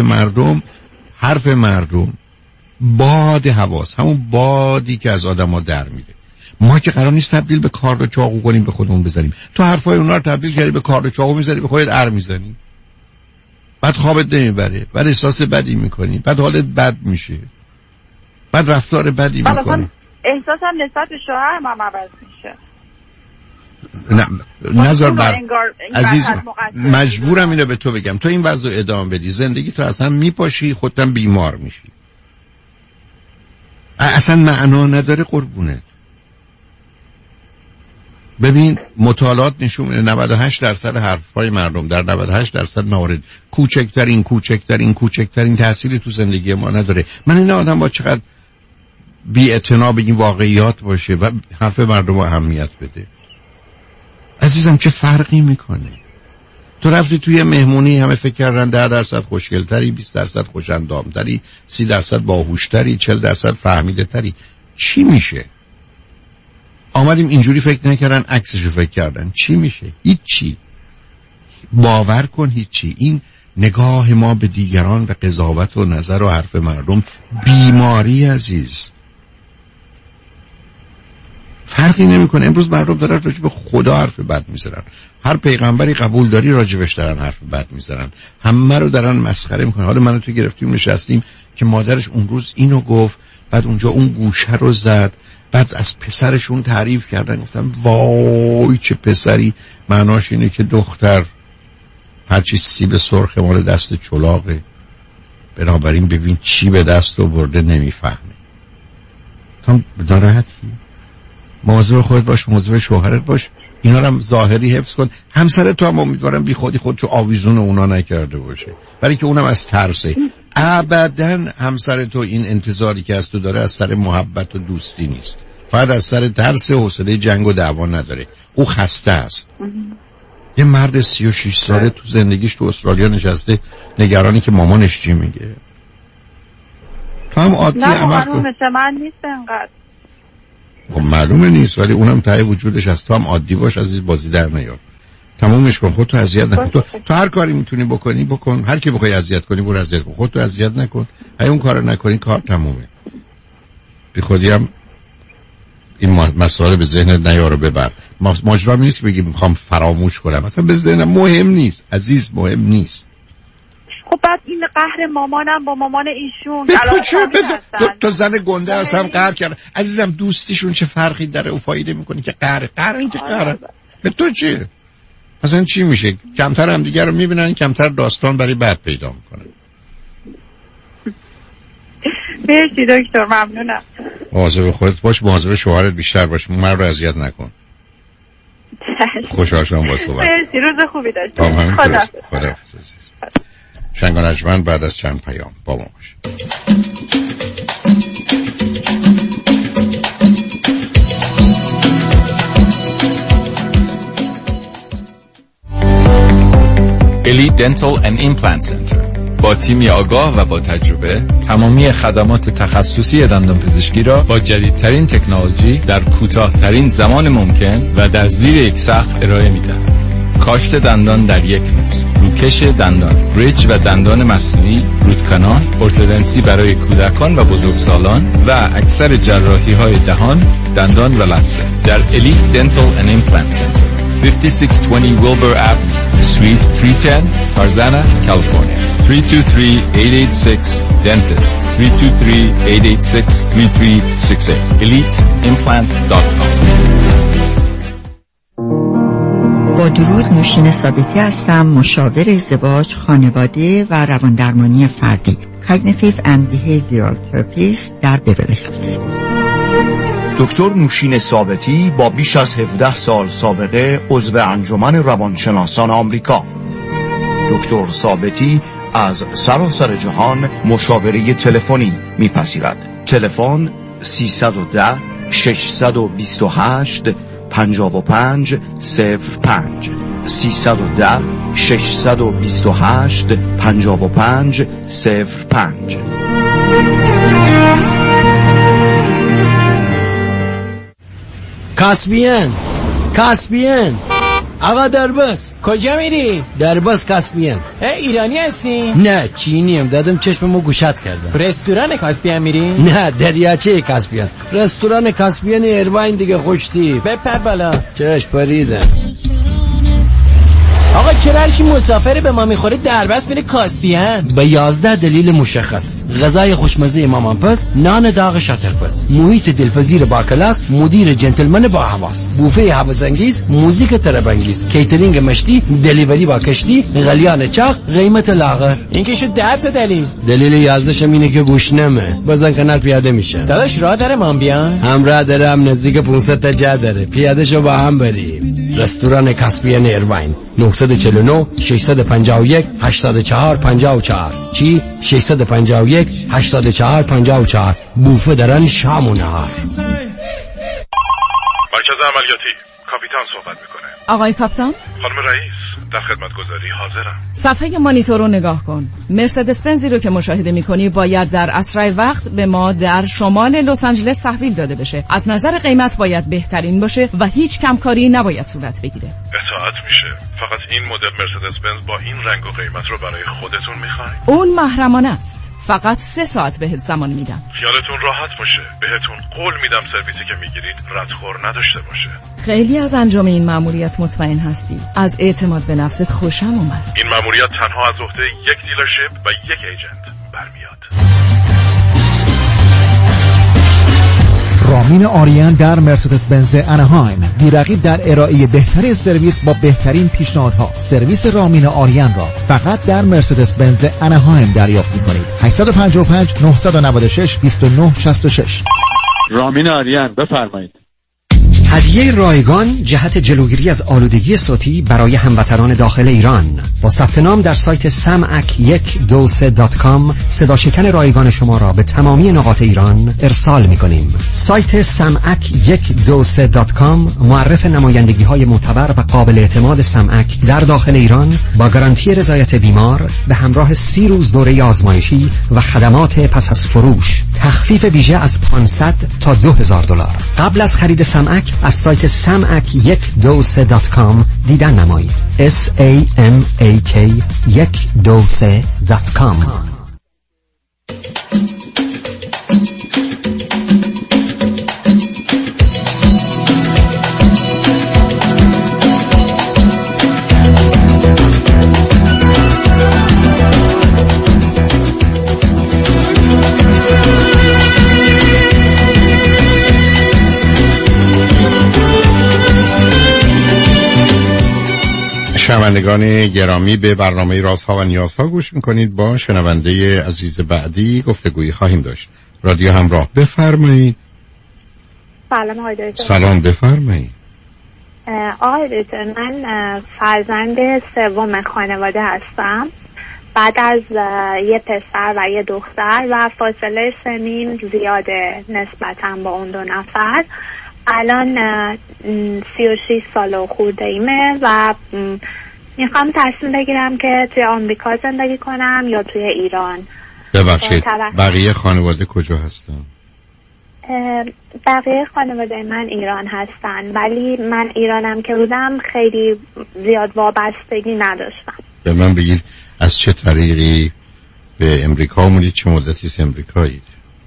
مردم باد هواست، همون بادی که از آدم‌ها در میده. ما که قرار نیست تبدیل به کارد و چاقو کنیم به خودمون بزنیم. تو حرفای اونا رو تبدیل کردی به کارد و چاقو میزنی، به خودت ار میزنی، بعد خوابت نمیبره، بعد احساس بدی میکنی، بعد حالت بد میشه، بعد رفتار بدی میکنی. احساسم نسبت به شوهرم هم عوض میشه. نظر بر عزیز، مجبورم اینو به تو بگم، تو این وضع ادامه بدی زندگی تو اصلا میپاشی، خودت بیمار میشی. اصلا معنا نداره قربونه. ببین مطالعات نشون میده 98% حرفای مردم در 98% موارد کوچکترین تأثیری تو زندگی ما نداره. من این آدم با چقدر بی‌اعتنا به این واقعیات باشه و حرف مردم اهمیت بده. عزیزم چه فرقی میکنه؟ تو رفتی توی مهمونی، همه فکر کردن 10% خوشگلتری، 20% خوش‌اندامتری، 30% باهوشتری، 40% فهمیده تری. چی میشه؟ آمدیم اینجوری فکر نکردن، عکسشو فکر کردن. چی میشه؟ هیچی. باور کن هیچی. این نگاه ما به دیگران، به قضاوت و نظر و حرف مردم بیماری عزیز. فرقی نمیکنه. امروز مردم دارن راجع به خدا حرف بد میزنن، هر پیغمبری قبول داری راجبش دارن حرف بد میزنن، همه رو دارن مسخره میکنن. حالا منو تو گرفتیم نشستیم که مادرش اون روز اینو گفت، بعد اونجا اون گوشه رو زد، بعد از پسرشون تعریف کردن. گفتم وای چه پسری. معناش اینه که دختر هرچی سیب سرخ مال دست چلاقه، بنابراین ببین چی به دست آورده نمیفهمه. تو ناراحتی؟ مواظب خودت باش، مواظب شوهرت باش، اینا رو هم ظاهری حفظ کن. همسرت تو هم امیدوارم بی خودی خودشو آویزون اونا نکرده باشه، برای که اونم از ترسه. ابداً همسر تو این انتظاری که از تو داره از سر محبت و دوستی نیست، فقط از سر ترس و حوصله جنگ و دعوا نداره. او خسته است. یه مرد 36 ساله تو زندگیش تو استرالیا نشسته نگرانی که مامانش چی میگه. تو هم عادی عمل کن. نه مثل من نیست انقدر. خب معلومه نیست، ولی اونم ته وجودش هست. تو هم عادی باش عزیز، بازی در نیار. تمومش کن، خودتو اذیت نکن. تو هر کاری میتونی بکنی بکن، هر کی بخوای اذیت کنی برو اذیت کن، خودتو اذیت نکن. اگه اون کارو نکنی کار تمومه. بی خودی هم این مسائل به ذهنت نیاره ببر. ماجرا نیست بگی میخوام فراموش کنم، اصلا به ذهنم مهم نیست عزیز، مهم نیست. خب بعد این قهر مامانم با مامان ایشون تو زن گنده هستم قهر کرد عزیزم، دوستیشون چه فرقی داره و فایده میکنی که قهر این که قهر به تو چیه؟ مثلا چی میشه؟ کمتر هم دیگر رو میبینن، کمتر داستان برای بعد پیدا میکنن. مرسی دکتر، ممنونم. مواظب خودت باش، مواظب شوهرت بیشتر باش، من رو اذیت نکن. خوشحال شدم با صحبت. مرسی، روز خوبی داشتید. خدا شنگ و نجمن بعد از چند پیام با ما باش. Elite Dental and Implant Center با تیمی آگاه و با تجربه تمامی خدمات تخصصی دندانپزشکی را با جدیدترین تکنولوژی در کوتاه‌ترین زمان ممکن و در زیر یک سقف ارائه می‌دهد. کاشت دندان در یک روز، روکش دندان، بریج و دندان مصنوعی، روت کانال، ارتودنسی برای کودکان و بزرگسالان و اکثر جراحی‌های دهان، دندان و لثه در Elite Dental and Implant Center 5620 Wilbur Avenue, Suite 310, Tarzana, California. 323-886-DENTIST 323-886-3368 EliteImplant.com. با درود، نوشین ثابتی هستم، مشاور ازدواج، خانواده و رواندرمانی فردی، Cognitive and Behavioral Therapist در بیورلی هیلز. دکتر نوشین ثابتی با بیش از 17 سال سابقه عضو انجمن روانشناسان آمریکا. دکتر ثابتی از سراسر جهان مشاوره تلفنی میپذیرد. تلفن 310 628 55 05 310 628 55 05. کاسپین آقا درباس کجا میری؟ درباس کاسپین. ایرانی هستی؟ نه چینیم، دادم چشممو گوشت کردم. رستوران کاسپین میری؟ نه دریاچه کاسپین. رستوران کاسپین ایرواین دیگه خوشتی. بپر بالا. چش پریدم. آقا چرا هرچی مسافر به ما میخوره دربست میره کاسپین؟ به 11 دلیل مشخص: غذای خوشمزه مامان پس، نان داغ شاتر پس، محیط دلپذیر با کلاس، مدیر جنتلمن با حواس، بوفه هوس‌انگیز، موزیک طرب‌انگیز، کیترینگ مشتی، دلیوری با کشتی، غلیان چاق، قیمت لاغر. این که شد 10 تا دلیل. دلیل 11 اینه که گوشنمه. بازن کانال پیاده میشه. داداش راه داره ما بیان؟ هم راه داره، هم نزدیک 500 تا جا داره. پیاده شو با هم بریم. رستوران کاسپین ایرواین 949 651 84 54 چی 651 84 54 بوفه درن شام و نهار. مرکز عملیاتی کاپیتان صحبت میکنه. آقای کاپتان؟ خانم رئیس در خدمتگزاری حاضرم. صفحه مانیتور رو نگاه کن. مرسدس بنزی رو که مشاهده می‌کنی باید در اسرع وقت به ما در شمال لس آنجلس تحویل داده بشه. از نظر قیمت باید بهترین باشه و هیچ کمکاری نباید صورت بگیره. اطاعت میشه. فقط این مدل مرسدس بنز با این رنگ و قیمت رو برای خودتون می‌خواید؟ اون محرمانه است. فقط 3 ساعت بهت زمان میدم. خیالتون راحت باشه. بهتون قول میدم سرویسی که میگیرید ردخور نداشته باشه. خیلی از انجام این مأموریت مطمئن هستی. از اعتماد به نفست خوشم اومد. این مأموریت تنها از عهده یک دیلرشیپ و یک ایجنت برمیاد. رامین آریان در مرسدس بنز انهایم، بی‌رقیب در ارائه بهترین سرویس با بهترین پیشنهادها. سرویس رامین آریان را فقط در مرسدس بنز انهایم دریافت می‌کنید. 855 996 2966. رامین آریان، بفرمایید. هدیه رایگان جهت جلوگیری از آلودگی صوتی برای هموطنان داخل ایران. با ثبت نام در سایت samak123.com صدا شکن رایگان شما را به تمامی نقاط ایران ارسال می‌کنیم. سایت samak123.com معرف نمایندگی‌های معتبر و قابل اعتماد سمعک در داخل ایران با گارانتی رضایت بیمار به همراه 30 روز دوره آزمایشی و خدمات پس از فروش. تخفیف ویژه از 500 تا $2000. قبل از خرید سمعک از سایت samak123.com دیدن نمایید. samak123.com. شنوندگان گرامی، به برنامه رازها و نیازها گوش میکنید. با شنونده عزیز بعدی گفتگویی خواهیم داشت. رادیو همراه، بفرمایید. سلام آقای دکتر. سلام، بفرمایید. آقای دکتر، من فرزند سوم خانواده هستم، بعد از یه پسر و یه دختر و فاصله سنین زیاده نسبتاً با اون 2 نفر. الان 36 سال و خورده ایمه و میخوام تصمیم بگیرم که توی آمریکا زندگی کنم یا توی ایران. ببخشید، بقیه خانواده کجا هستن؟ بقیه خانواده من ایران هستن، ولی من ایرانم که بودم خیلی زیاد وابستگی نداشتم. به من بگید از چه طریقی به امریکا اومدید؟ چه مدتی از امریکایید؟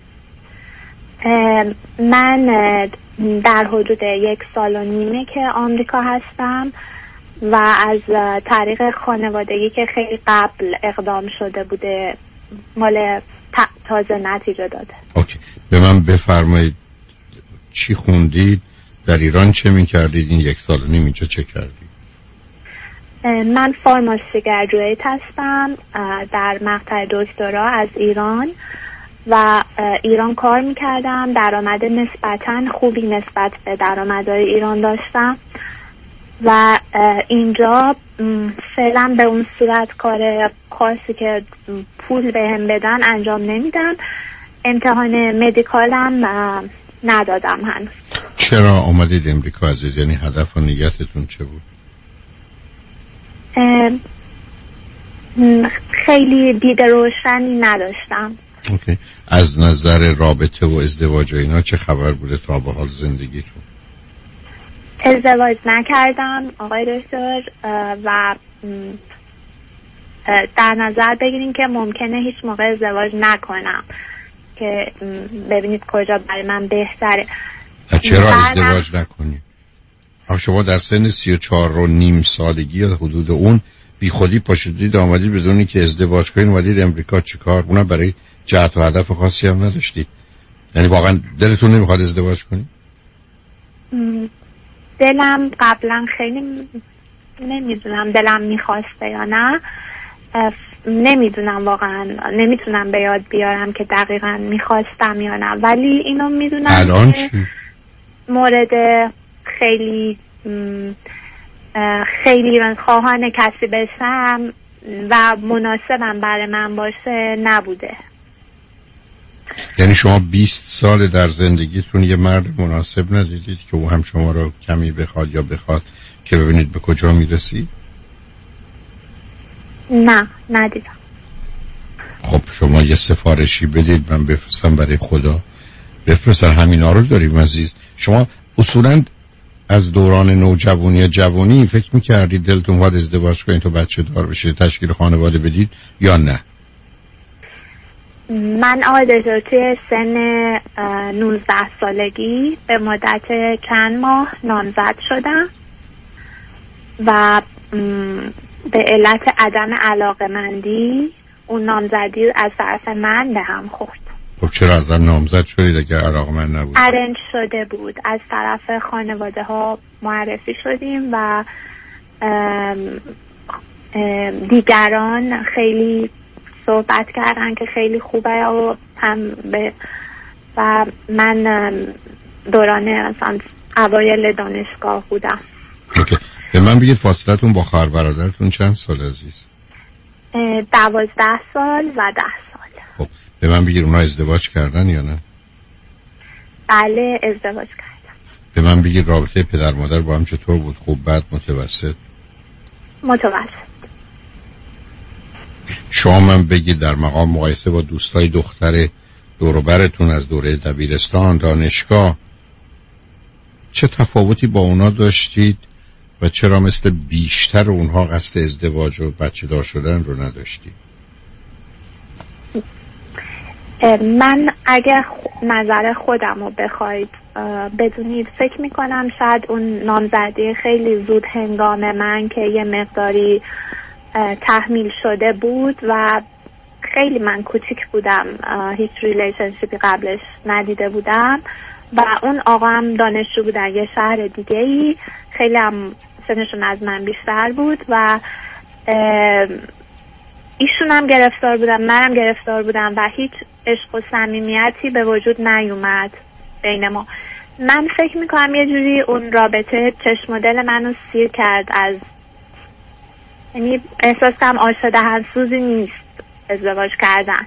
من در حدود 1.5 سال که آمریکا هستم و از طریق خانوادگی که خیلی قبل اقدام شده بوده، مال تازه نتیجه داده. اوکی، به من بفرمایید چی خوندید؟ در ایران چه میکردید؟ این 1.5 سال اینجا چه کردید؟ من فارماسی گریجویت هستم در مقطع دکترا از ایران و ایران کار میکردم. درآمد نسبتاً خوبی نسبت به درآمدهای ایران داشتم و اینجا فعلا به اون صورت کار خاصی که پول بهم بدن انجام نمیدم. امتحان مدیکالم ندادم هنوز. چرا اومدید امریکا عزیز؟ یعنی هدف و نیتتون چه بود؟ خیلی دید روشنی نداشتم. اوکی. از نظر رابطه و ازدواج و اینا چه خبر بوده تا به حال زندگیتون؟ ازدواج نکردم آقای دکتر و در نظر بگیریم که ممکنه هیچ موقع ازدواج نکنم که ببینید کجا برای من بهتره. چرا ازدواج نکنید؟ شما در سن 34.5 سالگی یا حدود اون بی خودی پاشدید آمدید بدونی که ازدواج کنید، اومدید امریکا چیکار؟ اونم برای جهت و هدف خاصی هم نداشتید؟ یعنی واقعا دلتون نمیخواد ازدواج کنید؟ دلم قبلا خیلی نمیدونم دلم میخواسته یا نه، نمیدونم واقعا، نمیتونم به یاد بیارم که دقیقا میخواستم یا نه، ولی اینو میدونم الان چی؟ مورد خیلی خیلی خواهان کسی بشم و مناسبم برای من باشه نبوده. یعنی شما 20 سال در زندگیتون یه مرد مناسب ندیدید که او هم شما رو کمی بخواد یا بخواد که ببینید به کجا میرسید؟ نه ندیدم. خب شما یه سفارشی بدید من بفرستم برای خدا، بفرستن همینا رو داریم عزیز. شما اصولاً از دوران نوجوانی یا جوانی فکر میکردید دلتون می‌خواد ازدواج کنید تو بچه دار بشید، تشکیل خانواده بدید یا نه؟ من آقای دکتر توی سن 19 سالگی به مدت چند ماه نامزد شدم و به علت عدم علاقه‌مندی اون نامزدی از طرف من به هم خورد. خب چرا از هم نامزد شدید اگر علاقه‌مند نبود؟ ارنج شده بود، از طرف خانواده ها معرفی شدیم و دیگران خیلی صحبت کردن که خیلی خوبه و و من دوران مثلا اوایل دانشگاه بودم. اوکی. به من بگید فاصلتون با خواهر برادرتون چند سال عزیز؟ 12 سال و 10 سال. خب به من بگید اونا ازدواج کردن یا نه؟ بله ازدواج کردن. به من بگید رابطه پدر مادر با هم چطور بود؟ خوب، بد، متوسط؟ متوسط. شما من بگید در مقام مقایسه با دوستای دختر دور و برتون از دوره دبیرستان، دانشگاه چه تفاوتی با اونا داشتید و چرا مثل بیشتر اونها قصد ازدواج و بچه دار شدن رو نداشتید؟ من اگر نظر خودم رو بخواید بدونید فکر میکنم شاید اون نامزدی خیلی زود هنگام من که یه مقداری تحمیل شده بود و خیلی من کوچیک بودم، هیچ ریلیشنشیپی قبلش ندیده بودم و اون آقا هم دانشجو بودن یه شهر دیگه ای، خیلی هم سنشون از من بیشتر بود و ایشون هم گرفتار بودم، منم گرفتار بودم و هیچ عشق و صمیمیتی به وجود نیومد بین ما. من فکر میکنم یه جوری اون رابطه چشم و دل منو سیر کرد، از یعنی احساس کنم آش دهنسوزی نیست ازدواج کردن.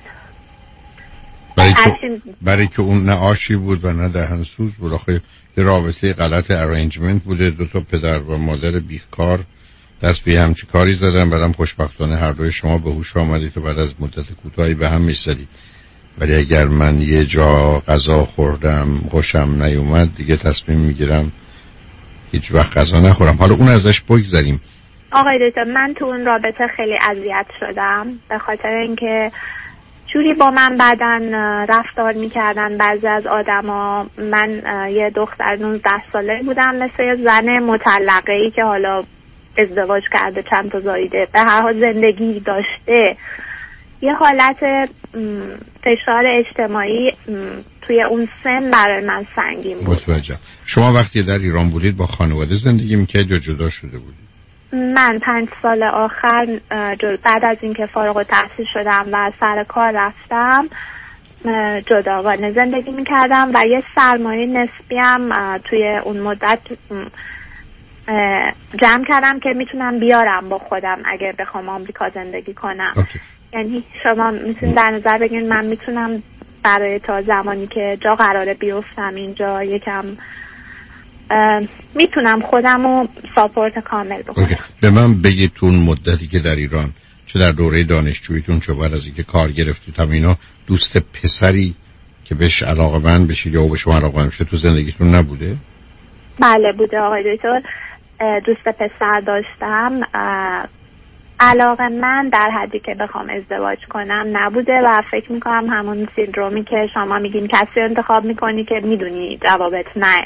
برای که اون نه آشی بود و نه دهنسوز بود، آخه یه رابطه غلط ارنجمنت بوده، دو تا پدر و مادر بیکار دست به همچی کاری زدن، بعدم خوشبختانه هر دوی شما به هوش آمدید و بعد از مدت کوتاهی به هم می‌زدید. ولی اگر من یه جا غذا خوردم خوشم نیومد دیگه تصمیم میگیرم هیچ وقت غذا نخورم. حالا اون ازش بگذاریم. آقای دکتر من تو اون رابطه خیلی اذیت شدم به خاطر اینکه جوری با من بعدن رفتار میکردن بعضی از آدما. من یه دختر 19 ساله بودم مثل یه زن مطلقه‌ای که حالا ازدواج کرده چند تا زایده، به هر حال زندگی داشته. یه حالت فشار اجتماعی توی اون سن برای من سنگین بود. متوجه. شما وقتی در ایران بودید با خانواده زندگی میکردید یا جدا شده بودید؟ من 5 سال آخر بعد از اینکه فارغ التحصیل شدم و سر کار رفتم جداگانه زندگی میکردم و یه سرمایه نسبی هم توی اون مدت جمع کردم که میتونم بیارم با خودم اگه بخوام آمریکا زندگی کنم. یعنی شما میتونید در نظر بگیرید من میتونم برای تا زمانی که جا قراره بیفتم اینجا یکم میتونم خودم رو ساپورت کامل بکنم. به من بگید تو اون مدتی که در ایران چه در دوره دانشجوییتون چه بعد از اینکه کار گرفتید هم اینا دوست پسری که بهش علاقه‌مند بشید یا به شما علاقه‌مند بشه تو زندگیتون نبوده؟ بله بوده آقای دکتر. دوست پسر داشتم. علاقه من در حدی که بخوام ازدواج کنم نبوده و فکر میکنم همون سیندرومی که شما میگین کسی انتخاب میکنی که میدونی جوابت نه.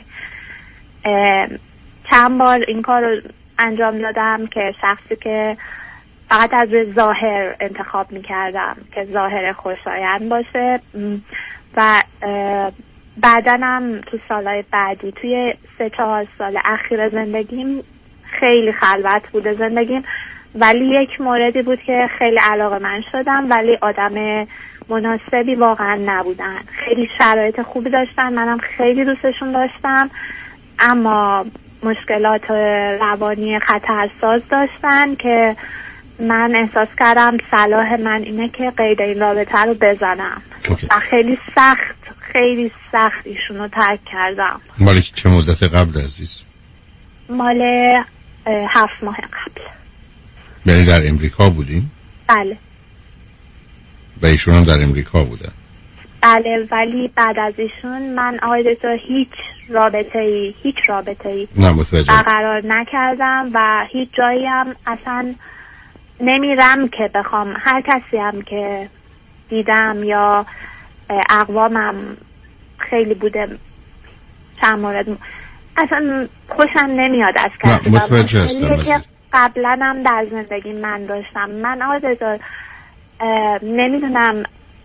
چند بار این کار رو انجام دادم که شخصی که فقط از روی ظاهر انتخاب میکردم که ظاهر خوشایند باشه و بعدنم تو سالهای بعدی توی 3-4 سال اخیر زندگیم خیلی خلوت بوده زندگیم، ولی یک موردی بود که خیلی علاقه من شدم ولی آدم مناسبی واقعا نبودن. خیلی شرایط خوبی داشتن، منم خیلی دوستشون داشتم، اما مشکلات روانی خطرساز داشتن که من احساس کردم صلاح من اینه که قید این رابطه رو بزنم و خیلی سخت ایشون رو ترک کردم. مال چه مدت قبل عزیز؟ مال 7 ماه قبل. یعنی در امریکا بودین؟ بله. و ایشون هم در امریکا بودن؟ بله، ولی بعد از ایشون من آقای دکتر هیچ رابطه ای برقرار نکردم و هیچ جایی هم اصلا نمیرم که بخوام. هر کسی هم که دیدم یا اقوامم خیلی بوده چند مورد اصلا خوشم نمیاد از کسی. متوجه هستم. که قبلا هم در زندگی من داشتم. من آقای دکتر نمیدونم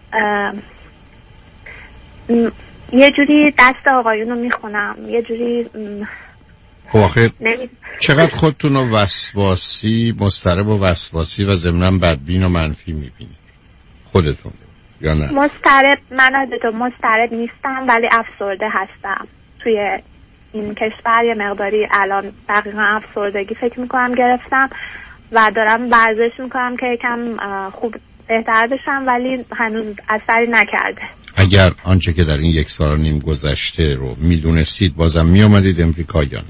یه جوری دست آقایون رو میخونم، یه جوری خب آخه چقدر خودتون رو وسواسی، مضطرب و وسواسی و ضمناً بدبین و منفی میبینید خودتون یا نه؟ مضطرب نیستم ولی افسرده هستم. توی این کشور یه مقداری الان دقیقا افسردگی فکر میکنم گرفتم و دارم ورزش میکنم که یکم خوب بهتر بشم ولی هنوز اثری نکرده. اگر آنچه که در این 1.5 سال گذشته رو میدونستید بازم میامدید امریکا یا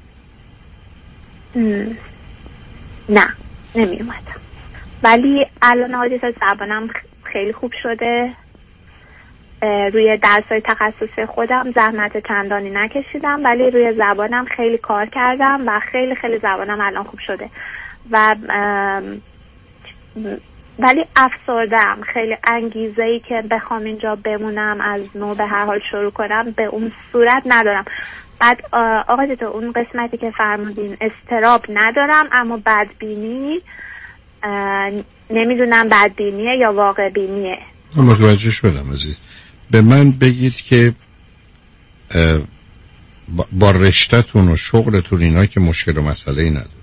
نه؟ نه نمیومدم. ولی الان آدیس زبانم خیلی خوب شده. روی درسای تخصصی خودم زحمت چندانی نکشیدم ولی روی زبانم خیلی کار کردم و خیلی زبانم الان خوب شده و ولی افسردم. خیلی انگیزه‌ای که بخوام اینجا بمونم از نو به هر حال شروع کنم به اون صورت ندارم. بعد آقای دکتر اون قسمتی که فرمودین استراب ندارم اما بدبینی نمیدونم بدبینیه یا واقع بینیه. متوجه شدم عزیز. به من بگید که با رشته‌تون و شغلتون اینا که مشکل و مسئله ای نداره؟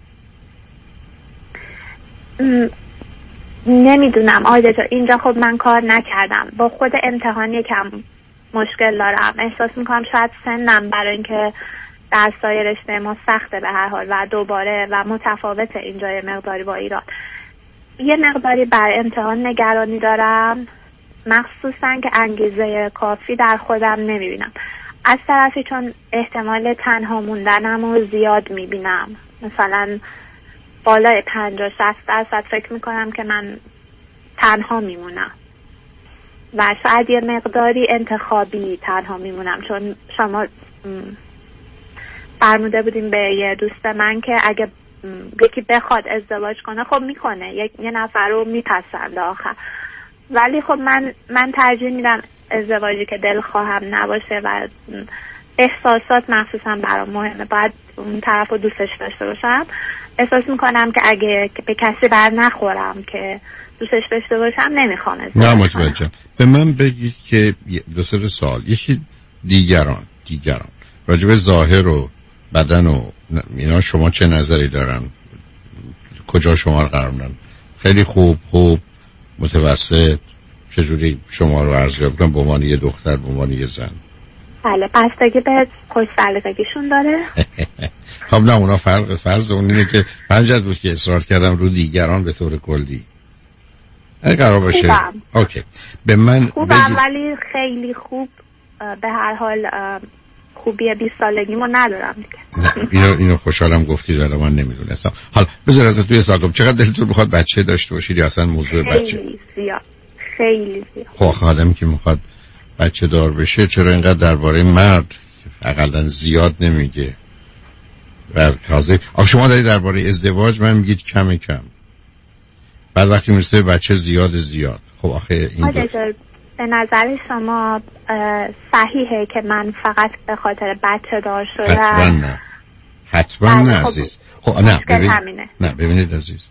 نمیدونم آقای دکتر اینجا خب من کار نکردم. با خود امتحان یکم مشکل دارم. احساس میکنم شاید سنم برای اینکه درسای رشته ما سخته به هر حال و دوباره و متفاوته اینجا یه مقداری با ایران. یه مقداری بر امتحان نگرانی دارم مخصوصا که انگیزه کافی در خودم نمیبینم. از طرفی چون احتمال تنها موندنم رو زیاد میبینم، مثلا بالای 50-60% فکر میکنم که من تنها میمونم و شاید یه مقداری انتخابی تنها میمونم چون شما فرموده بودیم به یه دوست من که اگه یکی بخواد ازدواج کنه خب میکنه، یه نفر رو میپسنده آخر. ولی خب من ترجیح میدم ازدواجی که دلخواهم نباشه و احساسات مخصوصا برام مهمه. باید اون طرف رو دوستش داشته باشم. احساس میکنم که اگه به کسی بر نخورم که دوستش داشته باشم نمیخوام ازدواج کنم. نه متوجهم. به من بگید که 2-3 سال یکی دیگران راجب ظاهر و بدن و اینا شما چه نظری دارن؟ کجا شما رو قرار میدن؟ خیلی خوب متوسط؟ چجوری شما رو ارزیابی کنم به عنوان یه دختر، به عنوان یه زن؟ بله بستگی به خوش سلیقگیشون داره. خب نه اونا فرض اون اینه که پنجت بود که اصرار کردم رو دیگران به طور کلی. اگه قرار باشه خوبم. اوکی. به من خوبم ولی خیلی خوب به هر حال خوبی 20 سالگیمو ندارم دیگه. نه اینو خوشحالم گفتید ولی من نمیدونستم. حالا بذار از توی ساگم چقدر دلتون میخواد بچه داشته باشید یا اصلا موضوع بچه؟ خیلی زیاد. خب آدمی که میخواد بچه دار بشه چرا اینقدر درباره مرد اقلا زیاد نمیگه؟ و تازه شما دارید درباره ازدواج من میگید کم بعد وقتی میرسه به بچه زیاد. خب آخه این به نظر شما صحیحه که من فقط به خاطر بچه دار شدم؟ حتما نه عزیز. خب نه ببینید عزیز،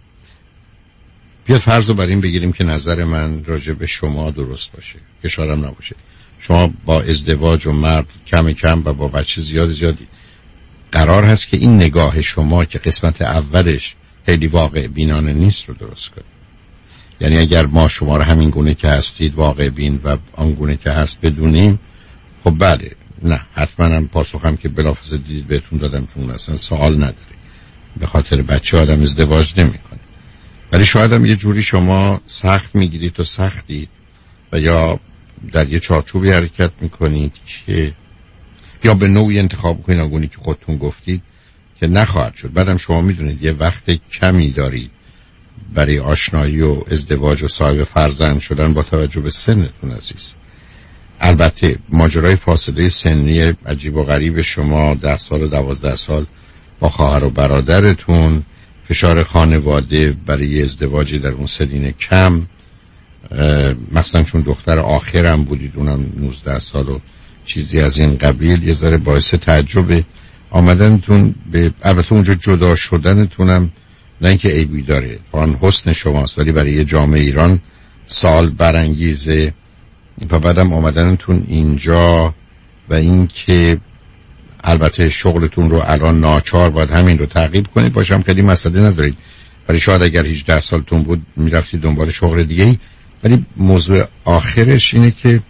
بیاد فرض رو بر این بگیریم که نظر من راجع به شما درست باشه که شاید نباشه. شما با ازدواج و مرد کم و با بچه زیادی قرار هست که این نگاه شما که قسمت اولش خیلی واقع بینانه نیست رو درست کنید. یعنی اگر ما شما رو همین گونه که هستید واقع بین و آن گونه که هست بدونیم، خب بله نه حتما هم پاسخم که بلافاصله دیدید بهتون دادم چون اصلا سوال نداره. به خاطر بچه آدم ازدواج نمیکنه. ولی شاید هم یه جوری شما سخت میگیرید و سختید و یا در یه چارچوبی حرکت میکنید که یا به نوعی انتخاب کنید آنگونی که خودتون گفتید که نخواهد شد. بعدم شما میدونید یه وقت کمی دارید برای آشنایی و ازدواج و صاحب فرزند شدن با توجه به سنتون عزیز. البته ماجرای فاصله سنی عجیب و غریب شما 10 سال و 12 سال با خواهر و برادرتون، فشار خانواده برای ازدواجی در اون سنین کم، مثلا چون دختر آخرم بودید اونم 19 سال و چیزی از این قبیل، یه ذره باعث تعجب آمدنتون به، البته اونجا جدا شدنتونم نه اینکه عیبی داره، آن حسن شماست، ولی برای یه جامعه ایران سال برانگیزه و بعدم آمدنتون اینجا و اینکه البته شغلتون رو الان ناچار باید همین رو تعقیب کنید باشم خیلی مسئله ندارید، ولی شاید اگر 18 سالتون بود میرفتید دنبال شغل دیگه‌ای. ولی موضوع آخرش اینه که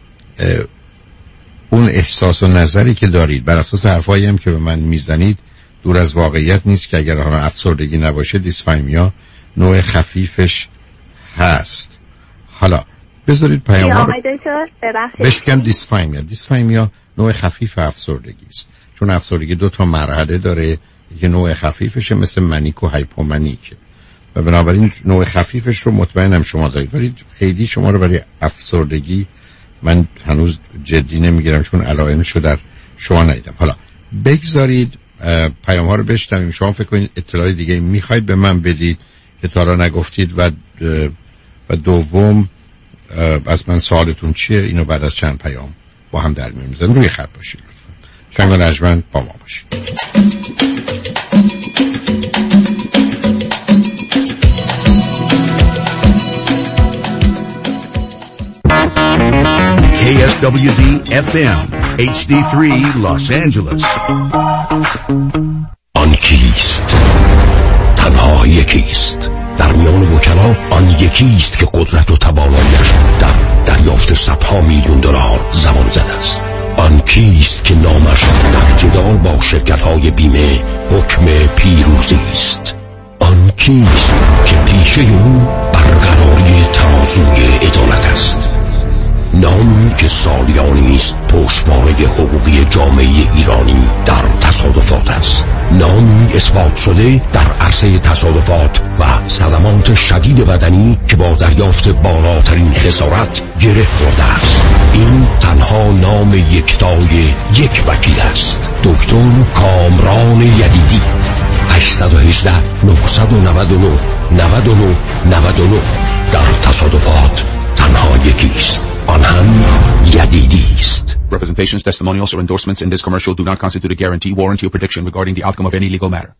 اون احساس و نظری که دارید بر اساس حرفایی هم که به من میزنید دور از واقعیت نیست که اگر افسردگی نباشه دیسفایمیا نوع خفیفش هست. حالا بذارید پیام ها رو بهش بگم دیسفایمیا نوع خفیف افسردگی است، چون افسردگی 2 مرحله داره، یه نوع خفیفشه مثل منیک و هایپومنیک و بنابراین نوع خفیفش رو مطمئنم شما دارید، ولی خیلی شما رو برای افسردگی من هنوز جدی نمیگیرم چون علائمش رو در شما ندیدم. حالا بگذارید پیام ها رو بشنویم. شما فکر کنید اطلاعی دیگه میخواید به من بدید که تا حالا نگفتید و دوم از من سوالتون چیه؟ اینو بعد از چند پیام با هم در میون میزنیم. روی خط باشید لطفا. شنگ و نجمن با ما باشید. KSWD FM HD3 Los Angeles. آن کیست؟ تنها یکیست. در میان وکلا آن یکیست که قدرت و توانایی‌اش در دریافت صدها میلیون دلار زمان زده است. آن کیست که نامش در جدال با شرکت‌های بیمه حکم پیروزی است. آن کیست که پیشه او برقراری ترازوی عدالت است. نامی که سالیانی است پشتوانه حقوقی جامعه ایرانی در تصادفات است. نامی اثبات شده در عرصه تصادفات و صدمات شدید بدنی که با دریافت بالاترین خسارت گره خورده است. این تنها نام یکتای یک وکیل است، دکتر کامران یدیدی. 818 999 99 99. در تصادفات تنها یکیست، آن هم یدیدی است. Representations, testimonials, or endorsements in this commercial do not constitute a guarantee, warranty, or prediction regarding the outcome of any legal matter.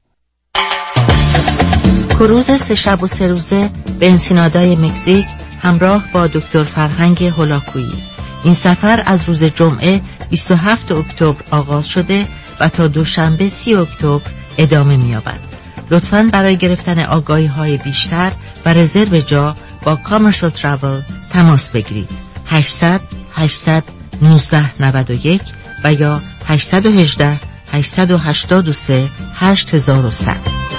کروز 3 شب و 3 روزه به انسینادای مکزیک همراه با دکتر فرهنگ هولاکویی. این سفر از روز جمعه 27 اکتبر آغاز شده و تا دوشنبه 30 اکتبر ادامه می‌یابد. لطفاً برای گرفتن آگاهی‌های بیشتر و رزرو جا با کامرشال تراول تماس بگیرید. 800 81991 و یا 818 883 8100.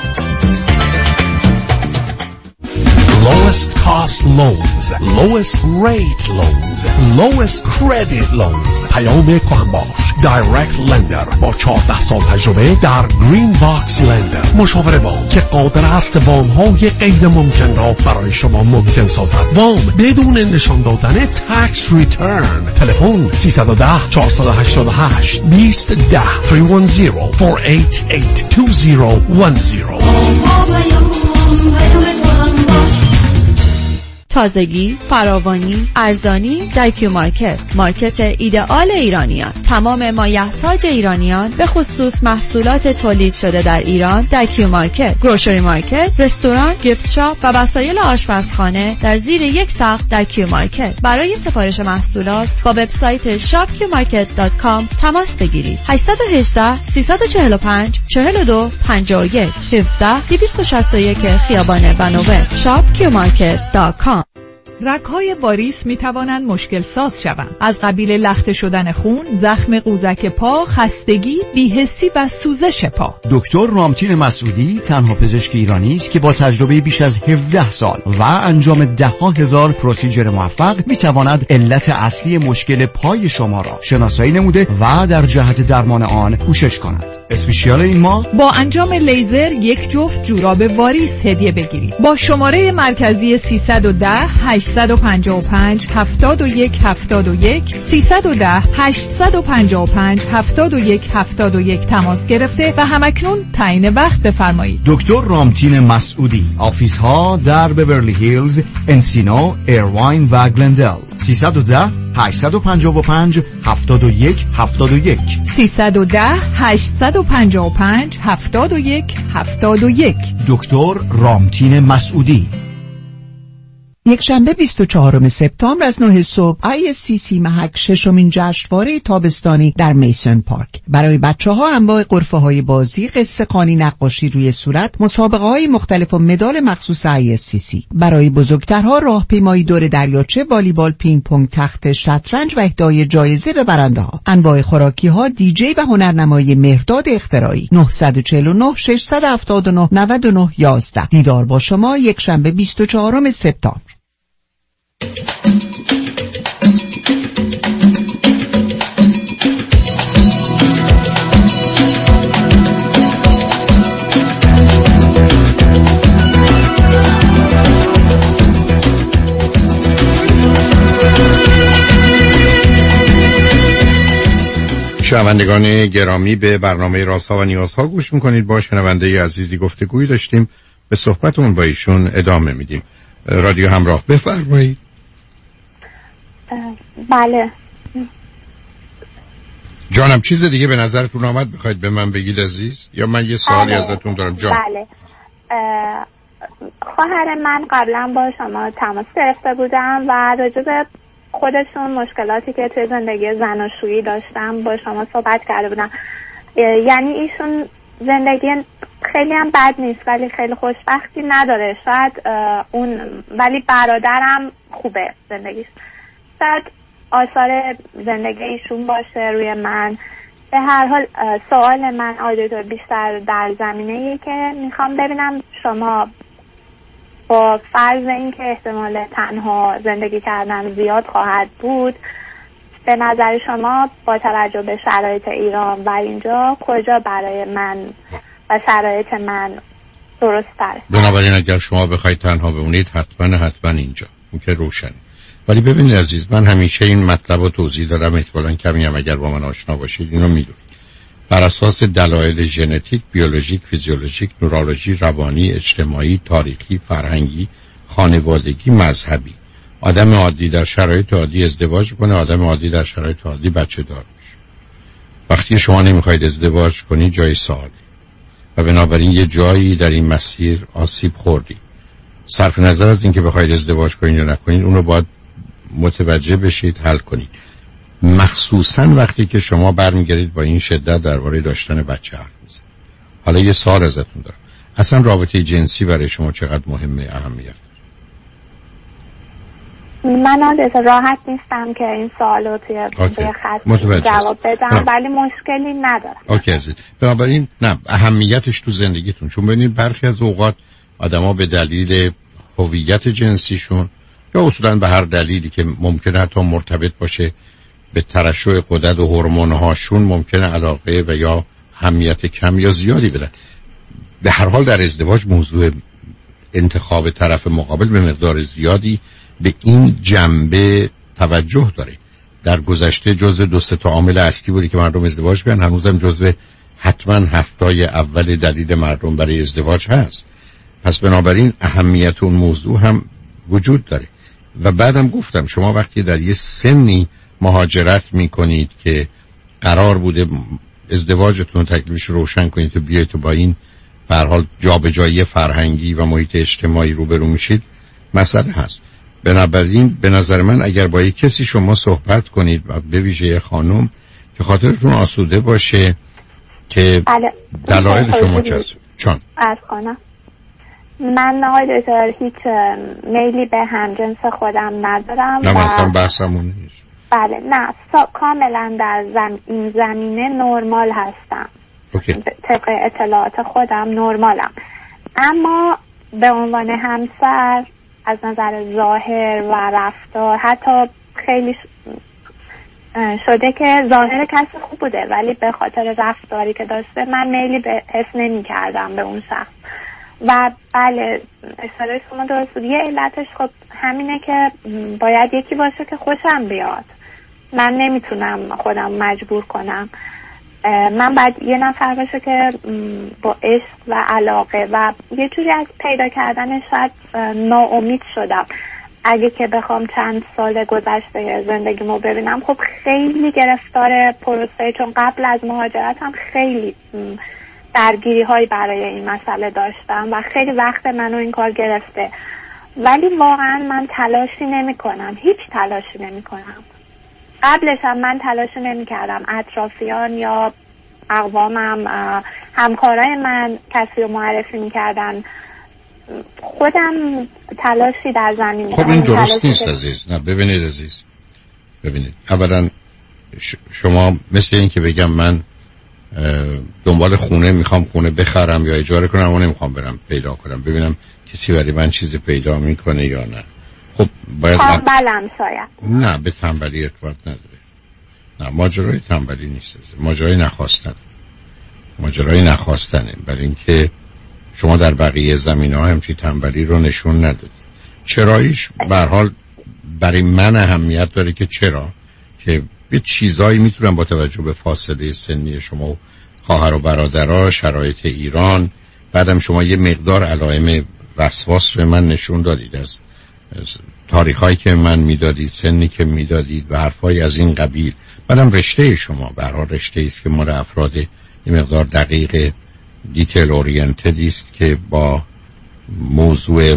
Lowest cost loans, lowest rate loans, lowest credit loans. پیام کهنباش Direct Lender با 14 سال تجربه در گرین باکس لندر، مشاور وام که قادر است وام های غیر ممکن را برای شما ممکن سازد. وام بدون نشان دادن تکس ریترن. تلفن 310 488 2010 310 488 2010. تازگی، فراوانی، ارزانی در کیو مارکت، مارکت ایدئال ایرانیان. تمام مایحتاج ایرانیان به خصوص محصولات تولید شده در ایران در کیو مارکت. گروشری مارکت، رستوران، گیفت شاپ و وسایل آشپزخانه در زیر یک سقف در کیو مارکت. برای سفارش محصولات با وبسایت shopqmarket.com تماس بگیرید. 818 345 42 51 17 261 خیابان بنوبر. shopqmarket.com. رگ‌های واریس می‌توانند مشکل ساز شوند. از قبیل لخته شدن خون، زخم قوزک پا، خستگی، بی‌حسی و سوزش پا. دکتر رامتین مسعودی تنها پزشک ایرانی است که با تجربه بیش از 17 سال و انجام ده‌ها هزار پروسیجر موفق می‌تواند علت اصلی مشکل پای شما را شناسایی نموده و در جهت درمان آن کوشش کند. اسپیشیال این ماه با انجام لیزر یک جفت جوراب واریس هدیه بگیرید. با شماره مرکزی 310 855 7171 310 855 7171 تماس گرفته و همکنون تعیین وقت بفرمایید. دکتر رامتین مسعودی، آفیس ها در بیورلی هیلز، انسینو، ایرواین و گلندل. 310 855 7171 310 855 7171 دکتر رامتین مسعودی. یک شنبه 24 سپتامبر از 9 صبح ISCC محک ششمین جشنواره تابستانی در میسن پارک. برای بچه‌ها انواع غرفه‌های بازی، قصه خوانی، نقاشی روی صورت، مسابقه‌های مختلف و مدال مخصوص ISCC. برای بزرگترها راهپیمایی دور دریاچه، والیبال، پینگ پونگ، تخت شطرنج و اهدای جایزه به برنده‌ها. انواع خوراکی‌ها، دیجی و هنرنمایی مهرداد اختراعی. 949 679 99 11. دیدار با شما یک شنبه 24 سپتامبر. شنوندگان گرامی، به برنامه رازها و نیازها گوش میکنید. با شنونده عزیزی گفتگویی داشتیم، به صحبتمون با ایشون ادامه میدیم. رادیو همراه، بفرمایید. بله جانم، چیز دیگه به نظرتون آمد بخواید به من بگید عزیز، یا من یه سوالی ازتون دارم؟ جان. بله، خواهر من قبلا با شما تماس گرفته بودم و راجع به خودشون مشکلاتی که توی زندگی زناشویی داشتم با شما صحبت کرده بودم. یعنی ایشون زندگی خیلی هم بد نیست ولی خیلی خوشبختی نداره، شاید ولی برادرم خوبه زندگیش، شاید آثار زندگی ایشون باشه روی من. به هر حال سوال من آدیتور بیشتر در زمینه‌ایه که میخوام ببینم شما با فرض اینکه احتمال تنها زندگی کردن زیاد خواهد بود، به نظر شما با توجه به شرایط ایران و اینجا کجا برای من و شرایط من درست تره؟ بنابراین اگر شما بخواید تنها بمونید حتما اینجا، این که روشن. ولی ببینید عزیز، من همیشه این مطلب رو توضیح دادم، احتمالاً کمی هم اگر با من آشنا باشید اینو میدونید. بر اساس دلایل ژنتیک، بیولوژیک، فیزیولوژیک، نورولوژی، روانی، اجتماعی، تاریخی، فرهنگی، خانوادگی، مذهبی، آدم عادی در شرایط عادی ازدواج کنه، آدم عادی در شرایط عادی بچه دار میشه. وقتی شما نمیخواید ازدواج کنید جای سوالی و بنابراین یه جایی در این مسیر آسیب خوردی. صرف نظر از اینکه بخواید ازدواج کنید یا نکنید، اون رو باید متوجه بشید، حل کنید. مخصوصا وقتی که شما برمیگردید با این شدت درباره داشتن بچه حرف میزنید. حالا یه سوال ازتون دارم، اصلا رابطه جنسی برای شما چقدر مهمه، اهمیت داره؟ من راحت نیستم که این سوالو توی خط جواب بدم، ولی مشکلی ندارم. اوکی عزیز، بنابراین نه، اهمیتش تو زندگیتون، چون ببینید برخی از اوقات آدما به دلیل هویت جنسیشون یا اصولا به هر دلیلی که ممکنه حتی مرتبط باشه به ترشح غدد و هورمون‌هاشون، ممکنه علاقه و یا اهمیت کم یا زیادی بدن. به هر حال در ازدواج موضوع انتخاب طرف مقابل به مقدار زیادی به این جنبه توجه داره. در گذشته جزء 2-3 عامل اصلی بودی که مردم ازدواج کنن، هنوزم جزء حتما 7 اول دلیل مردم برای ازدواج هست. پس بنابراین اهمیت اون موضوع هم وجود داره. و بعدم گفتم شما وقتی در یه سنی مهاجرت میکنید که قرار بوده ازدواجتون تکلیفش روشن کنید و بیایید تو با این به هر حال جابجایی فرهنگی و محیط اجتماعی روبرو میشید، مسئله هست. بنابراین به نظر من اگر با یک کسی شما صحبت کنید و به ویژه خانم که خاطرتون آسوده باشه که دلایل شما چیست. چون از کنم من آقای دکتر هیچ میلی به همجنس خودم ندارم. نه مثلا بحثمون نیست. بله نه کاملا در این زمینه نرمال هستم. طبق اطلاعات خودم نرمالم، اما به عنوان همسر از نظر ظاهر و رفتار حتی خیلی شده که ظاهر کسی خوب بوده ولی به خاطر رفتاری که داشته من میلی به حس نمی کردم به اون شخص. و بله اشاره شما درست بود. یه علتش خب همینه که باید یکی باشه که خوشم بیاد. من نمیتونم خودم مجبور کنم. من باید یه نفر باشه که با عشق و علاقه و یه جوری از پیدا کردن شاید ناامید شدم. اگه که بخوام چند سال گذشته زندگیمو ببینم خب خیلی گرفتار پروسه، چون قبل از مهاجرتم خیلی درگیری هایی برای این مسئله داشتم و خیلی وقت منو این کار گرفته، ولی واقعا من تلاشی نمی کنم، هیچ تلاشی نمی کنم. قبلش هم من تلاشی نمی کردم. اطرافیان یا اقوامم، همکارای من کسی رو معرفی می کردن، خودم تلاشی در زمین. خب این درست نیست عزیز. نه ببینید عزیز، ببینید اولا شما مثل این که بگم من دنبال خونه میخوام خونه بخرم یا اجاره کنم و نمیخوام برم پیدا کنم ببینم کسی برای من چیز پیدا میکنه یا نه. خب باید تنبلم شاید. نه به تنبلی ارتباط نداره. نه ماجرای تنبلی نیست، ماجرای نخواستنه. برای اینکه شما در بقیه زمینه‌ها همچین تنبلی رو نشون ندادید. چراییش به هر حال برای من اهمیت داره که چرا که یه چیزایی میتونم با توجه به فاصله سنی شما و خواهر و برادرها، شرایط ایران، بعدم شما یه مقدار علائم وسواس به من نشون دادید از تاریخایی که من میدادید، سنی که میدادید و حرفایی از این قبیل. بعدم رشته شما به هر حال رشته است که مال افراد یه مقدار دقیق دیتیل اورینتد است که با موضوع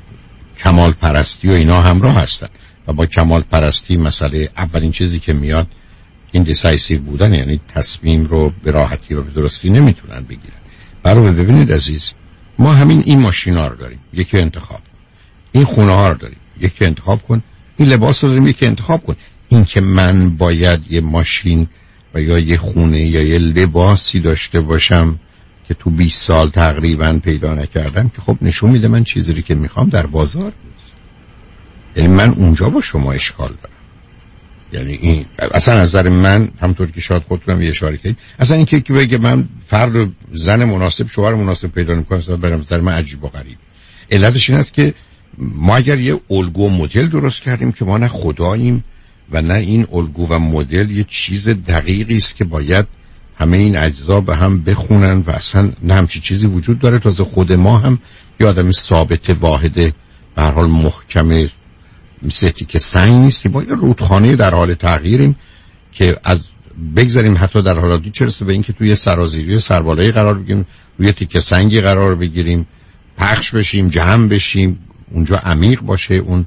کمال پرستی و اینا همراه هستن و با کمال پرستی مسئله اولین چیزی که میاد این دیسایسیو بودن، یعنی تصمیم رو به راحتی و به درستی نمیتونن بگیرن. برای ببینید عزیز، ما همین این ماشینا رو داریم، یکی انتخاب، این خونه ها رو داریم، یکی انتخاب کن، این لباس رو داریم، یکی انتخاب کن. این که من باید یه ماشین و یا یه خونه یا یه لباسی داشته باشم که تو 20 سال تقریبا پیدا نکردم که خب نشون میده من چیزی که میخوام در بازار نیست. یعنی من اونجا با شما اشکال دارم. یعنی این اصلا از نظر من همونطور که شاید خودتونم یه اشاره کردید، اصلا این که بگه من فرد و زن مناسب، شوهر مناسب پیدا نمی‌کنم، اصلا برام نظر من عجیب و غریب. علتش این است که ما اگر یه الگو و مدل درست کردیم که ما نه خداییم و نه این الگو و مدل یه چیز دقیقی است که باید همه این اجزا به هم بخونن و اصلا نه همچی چیزی وجود داره. تازه خود ما هم یه آدم ثابت واحد به هر حال محکم مثل که سنگ نیستیم، با یه رودخانه در حال تغییریم که از بگذاریم حتی در حالاتی چرسه به این که توی سرازیری سربالایی قرار بگیریم، روی تیکه سنگی قرار بگیریم، پخش بشیم، جمع بشیم، اونجا عمیق باشه اون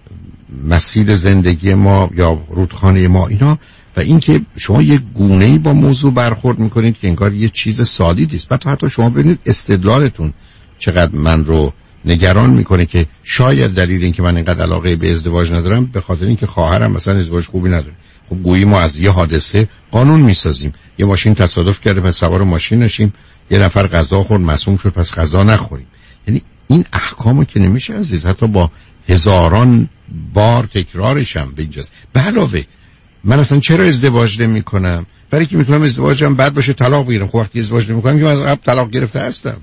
مسیر زندگی ما یا رودخانه ما اینا. و اینکه شما یه گونه‌ای با موضوع برخورد میکنید که انگار یه چیز سالیدی است. حتی شما ببینید استدلالتون چقدر من رو نگران میکنه که شاید دلیل این که من اینقدر علاقه به ازدواج ندارم به خاطر اینکه خواهرم مثلا ازدواج خوبی نداره. خب گویی ما از یه حادثه قانون میسازیم، یه ماشین تصادف کرده پس سوار ماشین نشیم، یه نفر غذا خورد معصوم شد پس غذا نخوریم. یعنی این احکامو که نمیشه عزیز حتی با هزاران بار تکرارشم بینجاست. به علاوه من اصلا چرا ازدواج نمی کنم؟ برای که میتونم ازدواجم بعد باشه طلاق بگیرم. خب وقتی ازدواج نمی کنم که من از قبل طلاق گرفته هستم.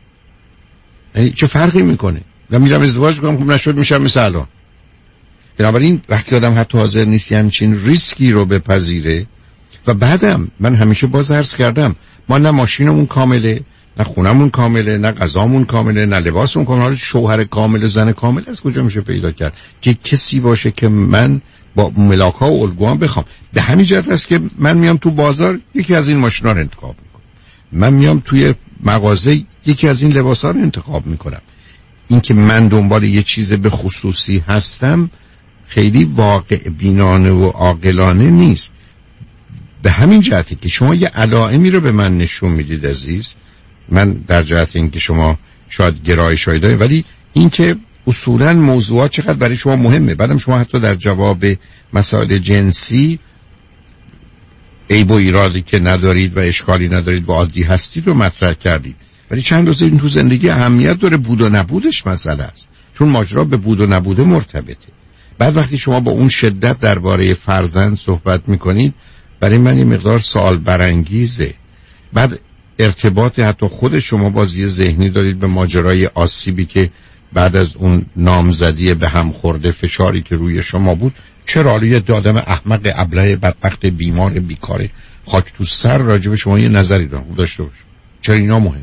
یعنی چه فرقی میکنه؟ من میرم ازدواج کنم خوب نشد میشم مثل الان. بنابراین وقتی آدم حتی حاضر نیست همچین ریسکی رو بپذیره و بعدم من همیشه باز عرض کردم ما نه ماشینمون کامله، نه خونمون کامله، نه غذامون کامله، نه لباسمون کامله. حالا شوهر کامل، زن کامل از کجا میشه پیدا کرد که کسی باشه که من با ملاک‌ها و الگوام بخوام؟ به همین جهت است که من میام تو بازار یکی از این ماشینا رو انتخاب میکنم، من میام توی مغازه یکی از این لباسا رو انتخاب میکنم. این که من دنبال یه چیز به خصوصی هستم خیلی واقع بینانه و عاقلانه نیست. به همین جهتی که شما یه علائمی رو به من نشون میدید عزیز، من در جهت این که شما شاید گرایش‌هایی داره، ولی این که اصولاً موضوعات چقدر برای شما مهمه. بعدم شما حتی در جواب مسائل جنسی عیب و ایرادی که ندارید و اشکالی ندارید و عادی هستید رو مطرح کردید، ولی چند روز این تو زندگی اهمیت داره. بود و نبودش مسئله است، چون ماجرا به بود و نبوده مرتبطه. بعد وقتی شما با اون شدت درباره فرزند صحبت میکنید، برای من این مقدار سوال برانگیزه. بعد ارتباط حتی خود شما بازی ذهنی دارید به ماجرای آسیبی که بعد از اون نامزدی به هم خورده، فشاری که روی شما بود. چرا حالا آدم احمق ابله بدبخت بیمار بیکاره خاک تو سر راجع به شما یه نظری داشته باشه؟ چرا اینا مهمه؟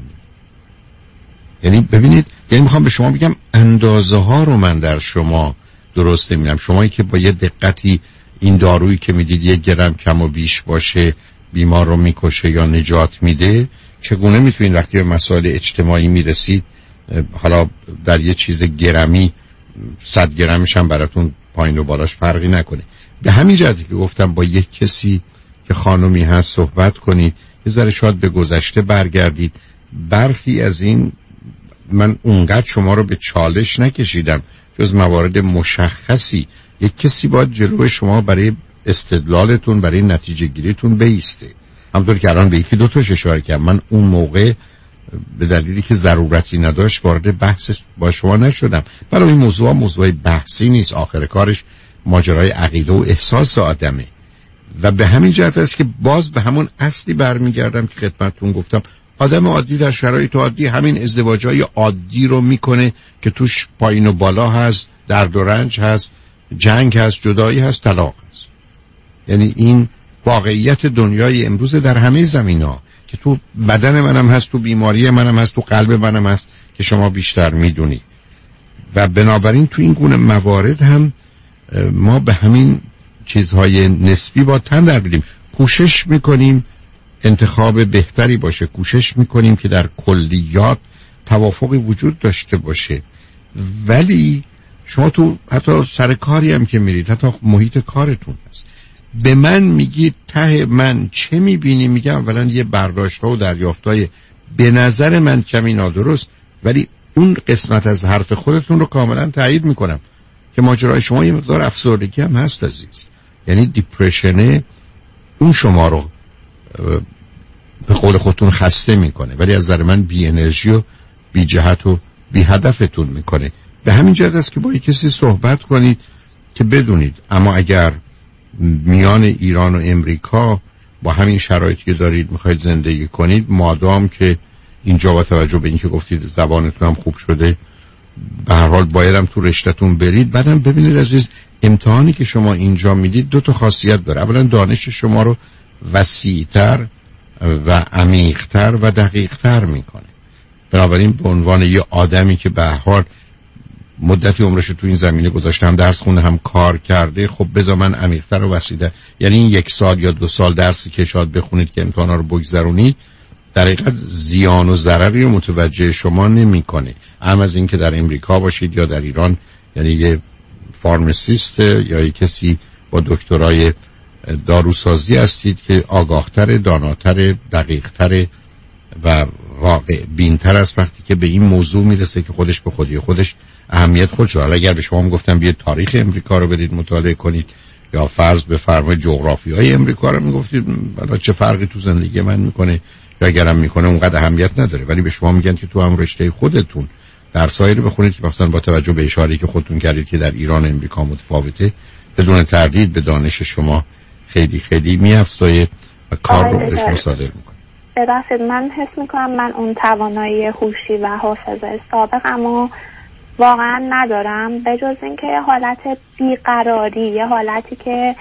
یعنی ببینید، یعنی میخوام به شما بگم اندازه ها رو من در شما درست نمی‌بینم. شمایی که با یه دقتی این دارویی که میدید 1 گرم کم و بیش باشه بیمار رو میکشه یا نجات میده، چگونه میتونید وقتی به مسائل اجتماعی میرسید حالا در یه چیز گرمی 100 گرمش هم براتون پایین و بالاش فرقی نکنه؟ به همین جهتی که گفتم با یک کسی که خانمی هست صحبت کنید، یه ذره شاید به گذشته برگردید. برخی از این من اونقدر شما رو به چالش نکشیدم، جز موارد مشخصی یک کسی باید جلوی شما برای استدلالتون، برای نتیجه گیریتون بیسته. همونطور که الان به یکی دو تاش اشاره کردم، من اون موقع به دلیلی که ضرورتی نداشت وارد بحث با شما نشدم. برای این موضوع بحثی نیست، آخر کارش ماجرای عقیده و احساس آدمه. و به همین جهت است که باز به همون اصلی برمیگردم که خدمتتون گفتم. آدم عادی در شرایط عادی همین ازدواج‌های عادی رو میکنه که توش پایین و بالا هست، درد و رنج هست، جنگ هست، جدایی هست، طلاق هست. یعنی این واقعیت دنیای امروز در همه زمینا که تو بدن منم هست، تو بیماری منم هست، تو قلب منم هست که شما بیشتر میدونی. و بنابراین تو این گونه موارد هم ما به همین چیزهای نسبی با تن در بیاریم. کوشش میکنیم انتخاب بهتری باشه، کوشش میکنیم که در کلیات توافقی وجود داشته باشه، ولی شما تو حتی سر کاری هم که میرید، حتی محیط کارتون هست، به من میگید ته من چه میبینی؟ میگم اولا یه برداشت‌ها و دریافت‌های به نظر من کمی نادرست، ولی اون قسمت از حرف خودتون رو کاملا تایید میکنم که ماجرای شما یه مقدار افسردگی هم هست عزیز. یعنی دیپرشنه اون شما رو به قول خودتون خسته میکنه، ولی از نظر من بی انرژی و بی جهت و بی هدفتون میکنه. به همین جهت است که با یک کسی صحبت کنید که بدونید اما اگر میان ایران و امریکا با همین شرایطی که دارید میخواید زندگی کنید، مادام که اینجا با توجه به اینکه گفتید زبانتون هم خوب شده، به هر حال بایدم تو رشته‌تون برید. بعدم ببینید عزیز، امتحانی که شما اینجا میدید 2 تا خاصیت داره. اولا دانش شما رو وسیع‌تر و عمیق‌تر و دقیق‌تر میکنه. بنابراین به عنوان یه آدمی که به هر حال مدتی عمرش تو این زمینه گذاشته، هم درس خونده هم کار کرده، خب بذار من عمیق‌تر و وسیع‌تر، یعنی این 1 سال یا 2 سال درسی که شاید بخونید که امتحانا رو بگذرونید، در حقیقت زیان و ضرری رو متوجه شما نمی‌کنه. هم از این که در امریکا باشید یا در ایران، یعنی یه فارماسیست یا یه کسی با دکترای داروسازی هستید که آگاهتر، داناتر، دقیقتر و واقع بینتر است وقتی که به این موضوع میرسه که خودش به خودی خودش اهمیت خودش رو. اگر به شما میگفتم بیاید تاریخ امریکا رو برید مطالعه کنید یا فرض بفرمایید جغرافیای امریکا رو، میگفتید حالا چه فرقی تو زندگی من میکنه، یا اگرم میکنه اونقدر اهمیت نداره. ولی به شما میگن که تو هم رشته خودتون درسایی رو بخونید که مثلا با توجه به اشاره‌ای که خودتون کردید که در ایران و امریکا متفاوته، بدون تردید به دانش شما خیلی خیلی میافزایه و کار رو بهش مصادره میکنه. ببخشید، من حس میکنم من اون توانایی هوشی و حافظه سابق اما واقعا ندارم، به جز اینکه یه حالت بیقراری، یه حالتی که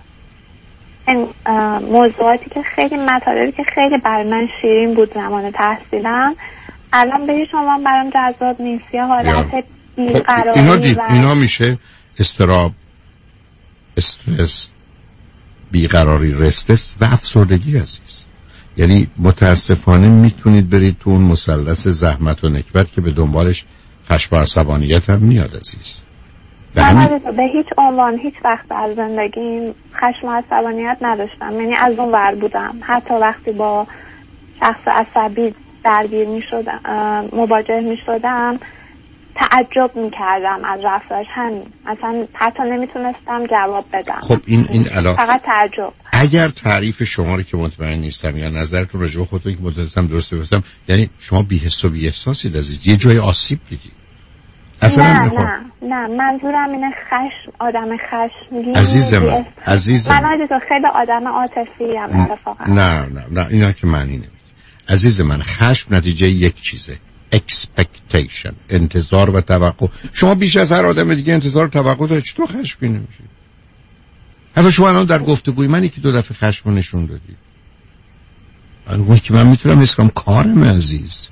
موضوعاتی که خیلی مطالبی که خیلی برای من شیرین بود زمان تحصیلم الان به شما برام جذاب نیست، یه حالت بیقراری. اینا میشه اضطراب، استرس، بیقراری، رستس و افسردگی عزیز. یعنی متاسفانه میتونید برید تو اون مثلث زحمت و نکبت که به دنبالش خشم و عصبانیت هم میاد عزیز. به هیچ عنوان هیچ وقت در زندگیم خشم و عصبانیت نداشتم، یعنی از اون ور بودم. حتی وقتی با شخص عصبی درگیر می شدم، مواجه می شدم، تعجب می کردم از رفتارش. همین اصلا حتی نمیتونستم جواب بدم. خب این علاقه فقط تعجب. اگر تعریف شما رو که مطمئن نیستم یا نظرتون راجع به خودتون که متأسفم درست بفهمم، یعنی شما بی‌حس و بی‌احساسی عزیز، یه جای آسیب دیدی اصلا. نه منظورم اینه خشم، آدم خشمگین. عزیزم من خیلی آدم عاطفی ام اتفاقا. نه اینا که معنی نمیده عزیز من. خشم نتیجه یک چیزه، expectation، انتظار و توقع. شما بیش از هر آدم دیگه انتظار و توقع دارید، چطور خشمگین نمیشید؟ حتی شما الان در گفتگوی من یکی دو دفعه خشم نشون دادید. اون که من میتونم حس کنم کارم عزیز.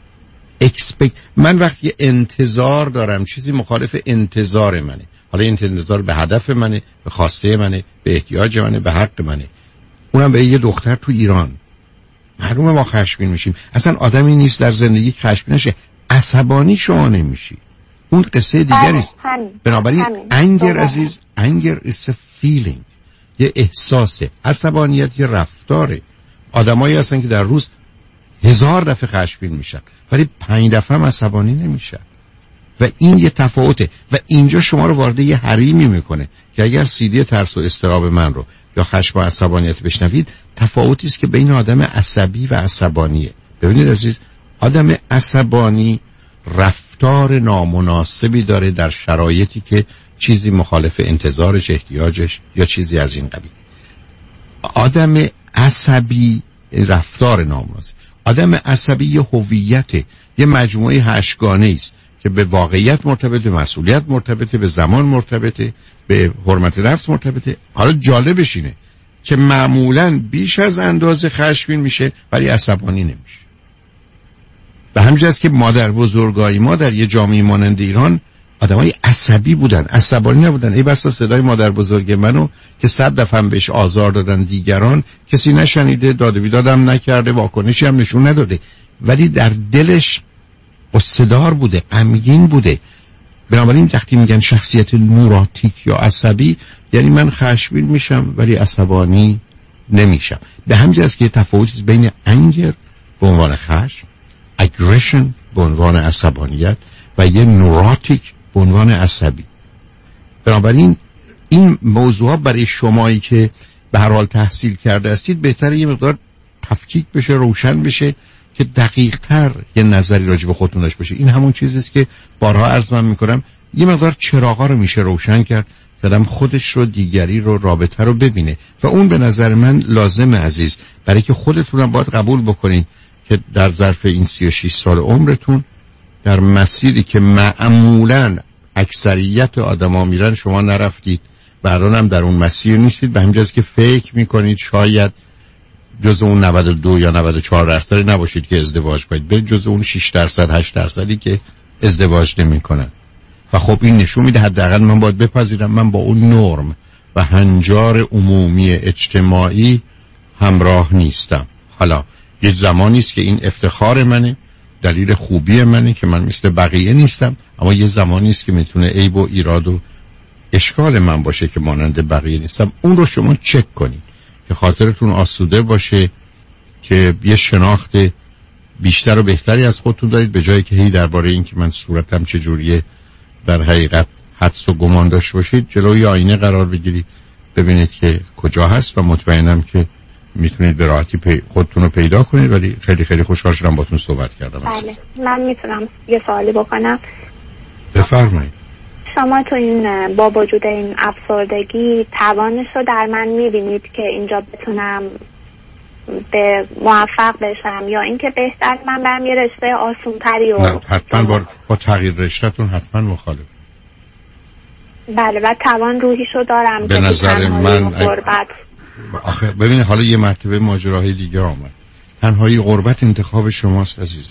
من وقتی انتظار دارم چیزی مخالف انتظار منه، حالا این انتظار به هدف منه، به خواسته منه، به احتیاج منه، به حق منه، اونم به یه دختر تو ایران، معلومه ما خشمگین میشیم. اصلا آدمی نیست در زندگی خشمگین نشه. عصبانی شما نمیشی، اون قصه دیگری است. بنابراین انگر عزیز، انگر is a feeling، یه احساسه. عصبانیت یه رفتاره. آدمایی هستن که در روز 1000 دفعه خشمگین میشن ولی 5 دفعه هم عصبانی نمیشن و این یه تفاوته. و اینجا شما رو وارد یه حریمی میکنه که اگر سیدی ترس و اضطراب من رو یا خشم و عصبانیت بشنوید، تفاوتی است که بین آدم عصبی و عصبانیه. ببینید عزیز، آدم عصبانی رفتار نامناسبی داره در شرایطی که چیزی مخالف انتظارش، احتیاجش یا چیزی از این قبیل. آدم عصبی رفتار نامناسب. آدم عصبی یه هویته، یه مجموعه 8 گانه است که به واقعیت مرتبطه، به مسئولیت مرتبطه، به زمان مرتبطه، به حرمت نفس مرتبطه. حالا جالبش اینه که معمولاً بیش از اندازه خشمگین میشه ولی عصبانی نمیشه. به همین جاست که مادر بزرگای ما در یه جامعه مانند ایران آدمای عصبی بودن، عصبانی نبودن. ای بسا صدای مادر بزرگ منو که 100 دفعه هم بهش آزار دادن دیگران کسی نشنیده، داد و بیدادم نکرده، واکنشی هم نشون نداده، ولی در دلش قصه‌دار بوده، غمگین بوده. بنابراین وقتی میگن شخصیت نوراتیک یا عصبی، یعنی من خشمگین میشم ولی عصبانی نمیشم. به همین جاست که تفاوتی بین انگر به عنوان خشم، اگریشن به عنوان عصبانیت و یه نوراتیک به عنوان عصبی. بنابراین این موضوعات برای شمایی که به هر حال تحصیل کرده هستید بهتره یه مقدار تفکیک بشه، روشن بشه که دقیق تر یه نظری راجع به خودتون داشته باشه. این همون چیزیست که بارها عرض من میکنم، یه مقدار چراغا رو میشه روشن کرد که آدم خودش رو، دیگری رو، رابطه رو ببینه و اون به نظر من لازمه عزیز، برای که خودتون باید قبول بکنین که در ظرف این 36 سال عمرتون در مسیری که معمولاً اکثریت آدما میرن شما نرفتید و الان هم در اون مسیر نیستید. به همین جاست که فکر میکنید شاید جز اون 92 یا 94% نباشید که ازدواج کنید، برید جز اون 6% 8% که ازدواج نمیکنن. و خب این نشون میده حداقل من باید بپذیرم من با اون نرم و هنجار عمومی اجتماعی همراه نیستم. حالا یه زمانی است که این افتخار منه، دلیل خوبی منه که من مثل بقیه نیستم، اما یه زمانی است که میتونه عیب و ایراد و اشکال من باشه که مانند بقیه نیستم. اون رو شما چک کنید که خاطرتون آسوده باشه که یه شناخت بیشتر و بهتری از خودتون دارید، به جایی که هی درباره این که من صورتم چجوریه در حقیقت حدس و گمان داشته باشید. جلوی آینه قرار بگیرید، ببینید که کجا هست و مطمئنم که میتونید به راحتی خودتون رو پیدا کنید. ولی خیلی خیلی خوشحال شدم باتون صحبت کردم. بله من میتونم یه سوالی بکنم؟ بفرمایید. شما تو این با وجود این افسردگی توانش رو در من میبینید که اینجا بتونم به موفق بشم یا اینکه بهتر من برم یه رشته آسونتری رو؟ نه حتما با تغییر رشته‌تون حتما مخالف. بله و توان روحیشو دارم به نظر من غربت. آخه ببینید حالا یه مرتبه ماجراهای دیگه آمد. تنهایی غربت انتخاب شماست عزیزم.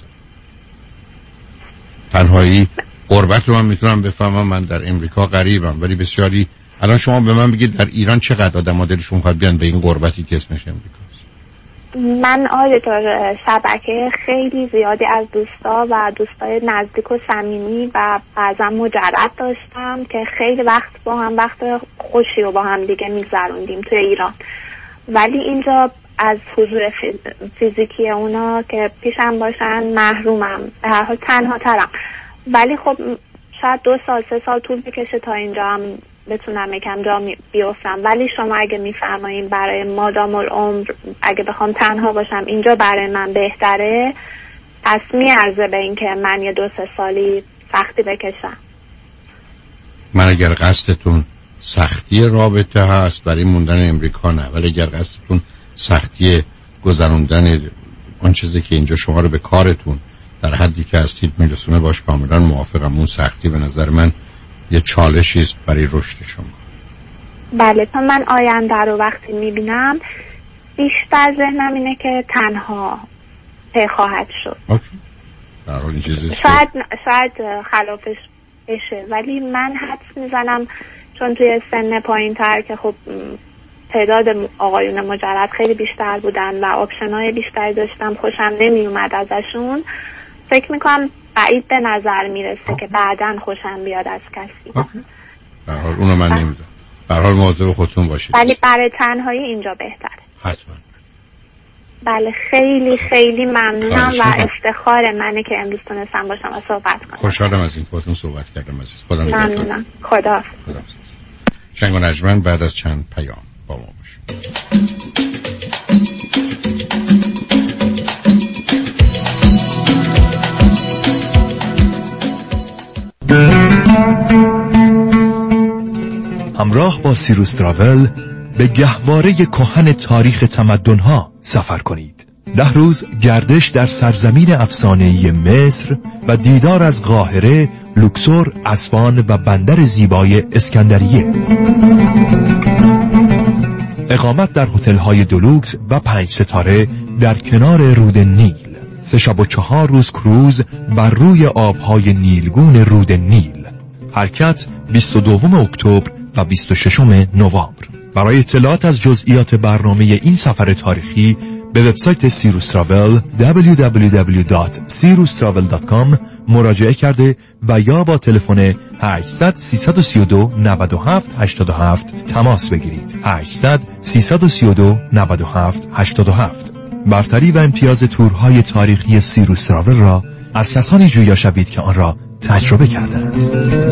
تنهایی غربت رو من میتونم بفهمم، من در امریکا غریبم ولی بسیاری الان شما به من بگید در ایران چقدر آدم دلشون خواهد بیان به این غربتی که اسمش امریکاست. من آیدار شبکه خیلی زیادی از دوستا و دوستای نزدیک و صمیمی و بعضا مجرد داشتم که خیلی وقت خوشی رو با هم دیگه میگذروندیم توی ایران، ولی اینجا از حضور فیزیکی اونا که پیشم باشن محرومم، به هر حال تنها ترم. ولی خب شاید 2 سال 3 سال طول بکشه تا اینجا هم بتونم یکم جا بیافتم. ولی شما اگه میفرمایین برای مادام العمر اگه بخوام تنها باشم اینجا برای من بهتره، پس میارزه به این که من یه 2-3 سالی سختی بکشم. من اگر قصدتون سختی رابطه هست برای موندن امریکا نه، ولی اگر قصدتون سختی گذروندن اون چیزی که اینجا شما رو به کارتون در حدی که هستید میرسونه، باش کاملا موافقم. اون سختی به نظر من یه چالشی است برای رشد شما. بله، تا من آینده رو وقتی میبینم بیشتر ذهنم اینه که تنها خواهد شد. شاید خلافش بشه، ولی من حدس میزنم چون توی سن پایین تر که خب تعداد آقایون مجرد خیلی بیشتر بودن و آپشن‌های بیشتری داشتم، خوشم نمی اومد ازشون. فکر میکنم بعید به نظر میرسه که بعداً خوشم بیاد از کسی. به هر حال اونو من نمیدونم. به هر حال مواظب خودتون باشید. ولی برای تنهایی اینجا بهتره. حتما. بله، خیلی خیلی ممنونم و افتخار منه که امروز تونستم باشم و صحبت کنم. خوشحالم از این باتون صحبت کردم عزیز. خدا نگهدار. ممنونم. خدا. شنگ و نجمن بعد از چند پیام با ما باشید. همراه با سیروس تراول به گهواره کهن تاریخ تمدن‌ها سفر کنید. 10 روز گردش در سرزمین افسانه‌ای مصر و دیدار از قاهره، لوکسور، اصفهان و بندر زیبای اسکندریه. اقامت در هتل‌های دولوکس و 5 ستاره در کنار رود نیل. 3 شب و 4 روز کروز بر روی آب‌های نیلگون رود نیل. حرکت 22 اکتبر و 26 نوامبر. برای اطلاعات از جزئیات برنامه این سفر تاریخی به وبسایت سیروس تراول www.sirustravel.com مراجعه کرده و یا با تلفن 800 332 97 87 تماس بگیرید. 800 332 97 87. برتری و امتیاز تورهای تاریخی سیروس تراول را از کسانی جویا شوید که آن را تجربه کردند.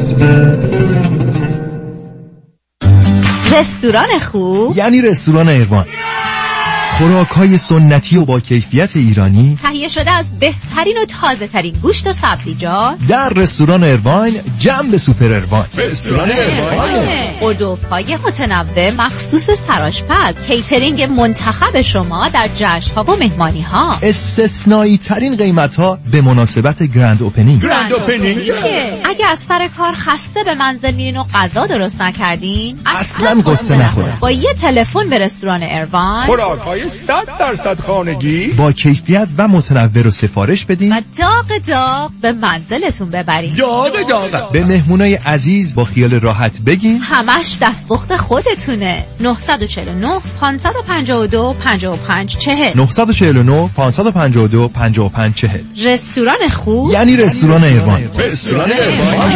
رستوران خوب یعنی رستوران ایروان. خوراک‌های سنتی و با کیفیت ایرانی تهیه شده از بهترین و تازه ترین گوشت و سبزیجات در رستوران ایروان، جنب سوپر ایروان. رستوران ایروان اردوپای متنوع مخصوص سرآشپز، کیترینگ منتخب شما در جشن‌ها و مهمانی‌ها، استثنایی ترین قیمت‌ها به مناسبت گرند اوپنینگ. اگه از سر کار خسته به منزل میرین و غذا درست نکردین، اصلا قصه نخورید. با یه تلفن به رستوران ایروان 100% خانگی با کیفیت و متنوع رو سفارش بدین و داغ به منزلتون ببرین. داغ به مهمونای عزیز با خیال راحت بگین همش دستپخت خودتونه. 949 552 55 40 949 552 55 40. رستوران خوب یعنی رستوران ایروان. رستوران ایروان.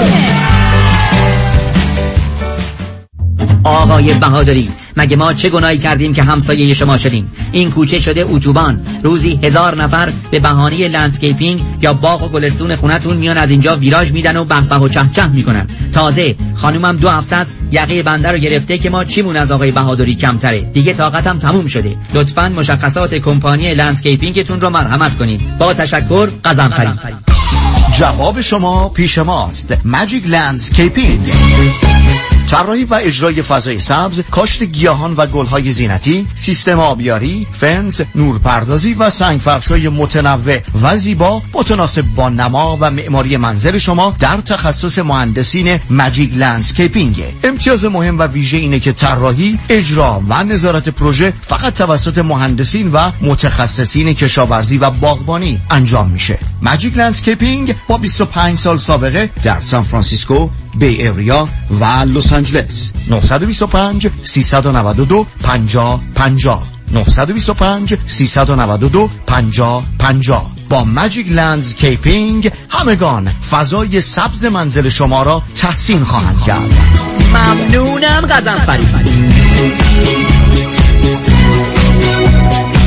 آقای بهادری، مگه ما چه گناهی کردیم که همسایه شما شدیم؟ این کوچه شده اتوبان. روزی 1000 نفر به بهانه لندسکیپینگ یا باغ و گلستون خونتون میان از اینجا ویراژ میدن و بهبه و چهچه میکنن. تازه خانومم 2 هفته است یقه بنده رو گرفته که ما چیمون از آقای بهادری کمتره. دیگه طاقتم تموم شده. لطفاً مشخصات کمپانی لندسکیپینگتون رو مرحمت کنید. با تشکر، قزنفری. جواب شما پیش ماست. ماجیک لندسکیپینگ، طراحی و اجرای فضای سبز، کاشت گیاهان و گلهای زینتی، سیستم آبیاری، فنس، نورپردازی و سنگفرش‌های متنوع و زیبا متناسب با نما و معماری منزل شما در تخصص مهندسین ماجیک لندسکیپینگ. امتیاز مهم و ویژه اینه که طراحی، اجرا و نظارت پروژه فقط توسط مهندسین و متخصصین کشاورزی و باغبانی انجام میشه. ماجیک لندسکیپینگ با 25 سال سابقه در سان فرانسیسکو، بی ایریا و لس آنجلس. 925 392 50 50 925 392 50 50. با ماجیک لندسکیپینگ همگان فضای سبز منزل شما را تحسین خواهند کرد. ممنونم قزنفری.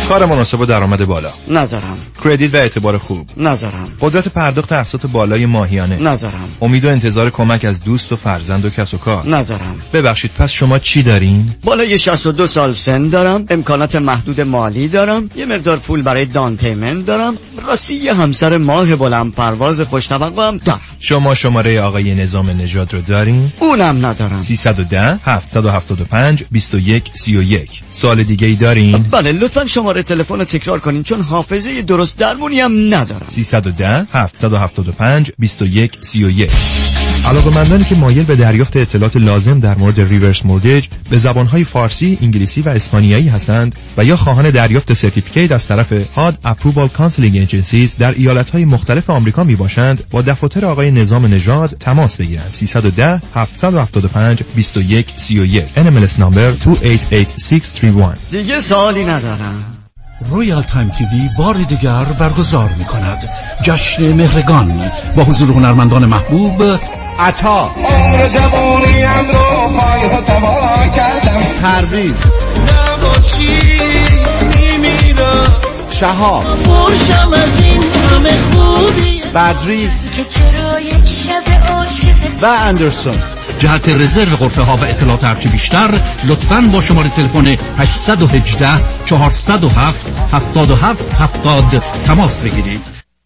کار مناسب و درآمد بالا. ندارم. کردیت و اعتبار خوب. ندارم. قدرت پرداخت اقساط بالای ماهیانه. ندارم. امید و انتظار کمک از دوست و فرزند و کس و کار. ندارم. ببخشید پس شما چی دارین؟ بالای 62 سال سن دارم، امکانات محدود مالی دارم، یه مقدار پول برای دان پیمنت دارم، راستی یه همسر ماه بلند پرواز خوش توقع هم دارم. شما شماره آقای نظام نژاد رو دارین؟ اونم ندارم. 310 775 2131. سوال دیگه ای دارین؟ بله لطفا شماره تلفن رو تکرار کنین چون حافظه درست درمونی هم ندارم. 310 775 2131. علاقه‌مندانی که مایل به دریافت اطلاعات لازم در مورد ریورس مورگیج به زبان‌های فارسی، انگلیسی و اسپانیایی هستند و یا خواهان دریافت سرتیفیکیت از طرف هاد اپرووال کانسلینگ ایجنسیز در ایالت‌های مختلف آمریکا میباشند، با دفاتر آقای نظام نژاد تماس بگیرند. 310 775 2131. NMLS نمبر 288631. دیگه سوالی ندارم. رویال تایم تیوی بار دیگر برگزار می کند جشن مهرگان با حضور هنرمندان محبوب عطا، عمر جوانیم رو پای تبا کردم، پرویز، نباشی میمیرم، شهاب، خوشم از این همه خوبی، بدری که چرا یک شب عاشق و اندرسون. جهت رزرو غرفه ها و اطلاعات هرچی بیشتر لطفاً با شماره تلفن 818 407 7770 تماس بگیرید.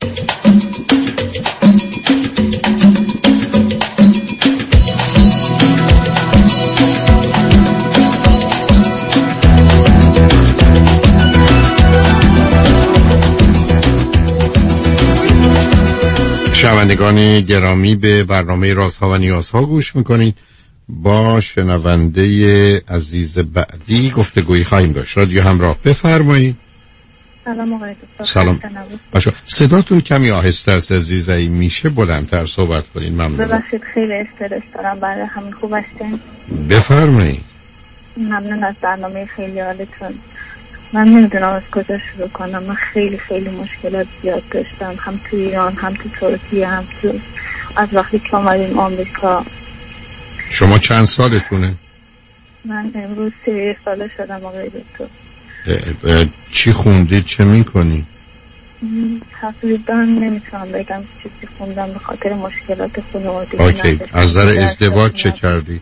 شنوندگان گرامی به برنامه رازها و نیازها گوش میکنید. با شنونده عزیز بعدی گفتگویی خواهیم داشت. رادیو همراه، بفرمایید. سلام آقای دکتر. سلام. صداتون کمی آهسته است عزیزایی، میشه بلندتر صحبت کنین؟ ممنون. ببخشید خیلی استرس دارم، برای همین خوب هستین؟ بفرمایید. ممنون از برنامه خیلی عالیتون. من نمیدونم از کجا شروع کنم. من خیلی مشکلات زیاد داشتم، هم تو ایران هم تو ترکیه هم تو از وقتی که اومدیم آمریکا. شما چند سالتونه؟ من امروز 3 ساله شدم آقای دکتر. چی خوندید؟ چه میکنی؟ تقریبا نمیتونم بگم چیزی خوندم به خاطر مشکلات خانوادگی. اوکی. از نظر ازدواج چه کردی؟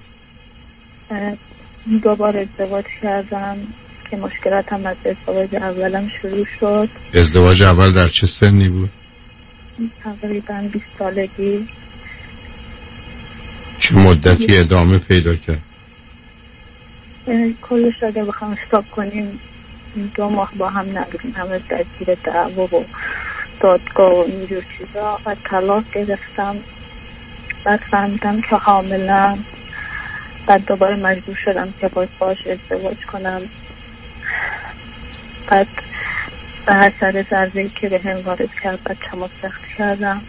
2 بار ازدواج کردم که مشکلاتم از ازدواج اولم شروع شد. ازدواج اول در چه سنی بود؟ تقریبا 20 سالگی. چه مدتی ادامه پیدا کرد؟ کلش اگه بخوام حساب کنیم 2 ماه با هم نبودیم، همه درگیر دعوا و دادگاه و اینجور چیزا و طلاق گرفتم. بعد فهمیدم که حاملم، بعد دوباره مجبور شدم که باش ازدواج کنم. بعد به هر سر ضربه‌ای که به هم وارد کرد بچه‌مو سخت کردم.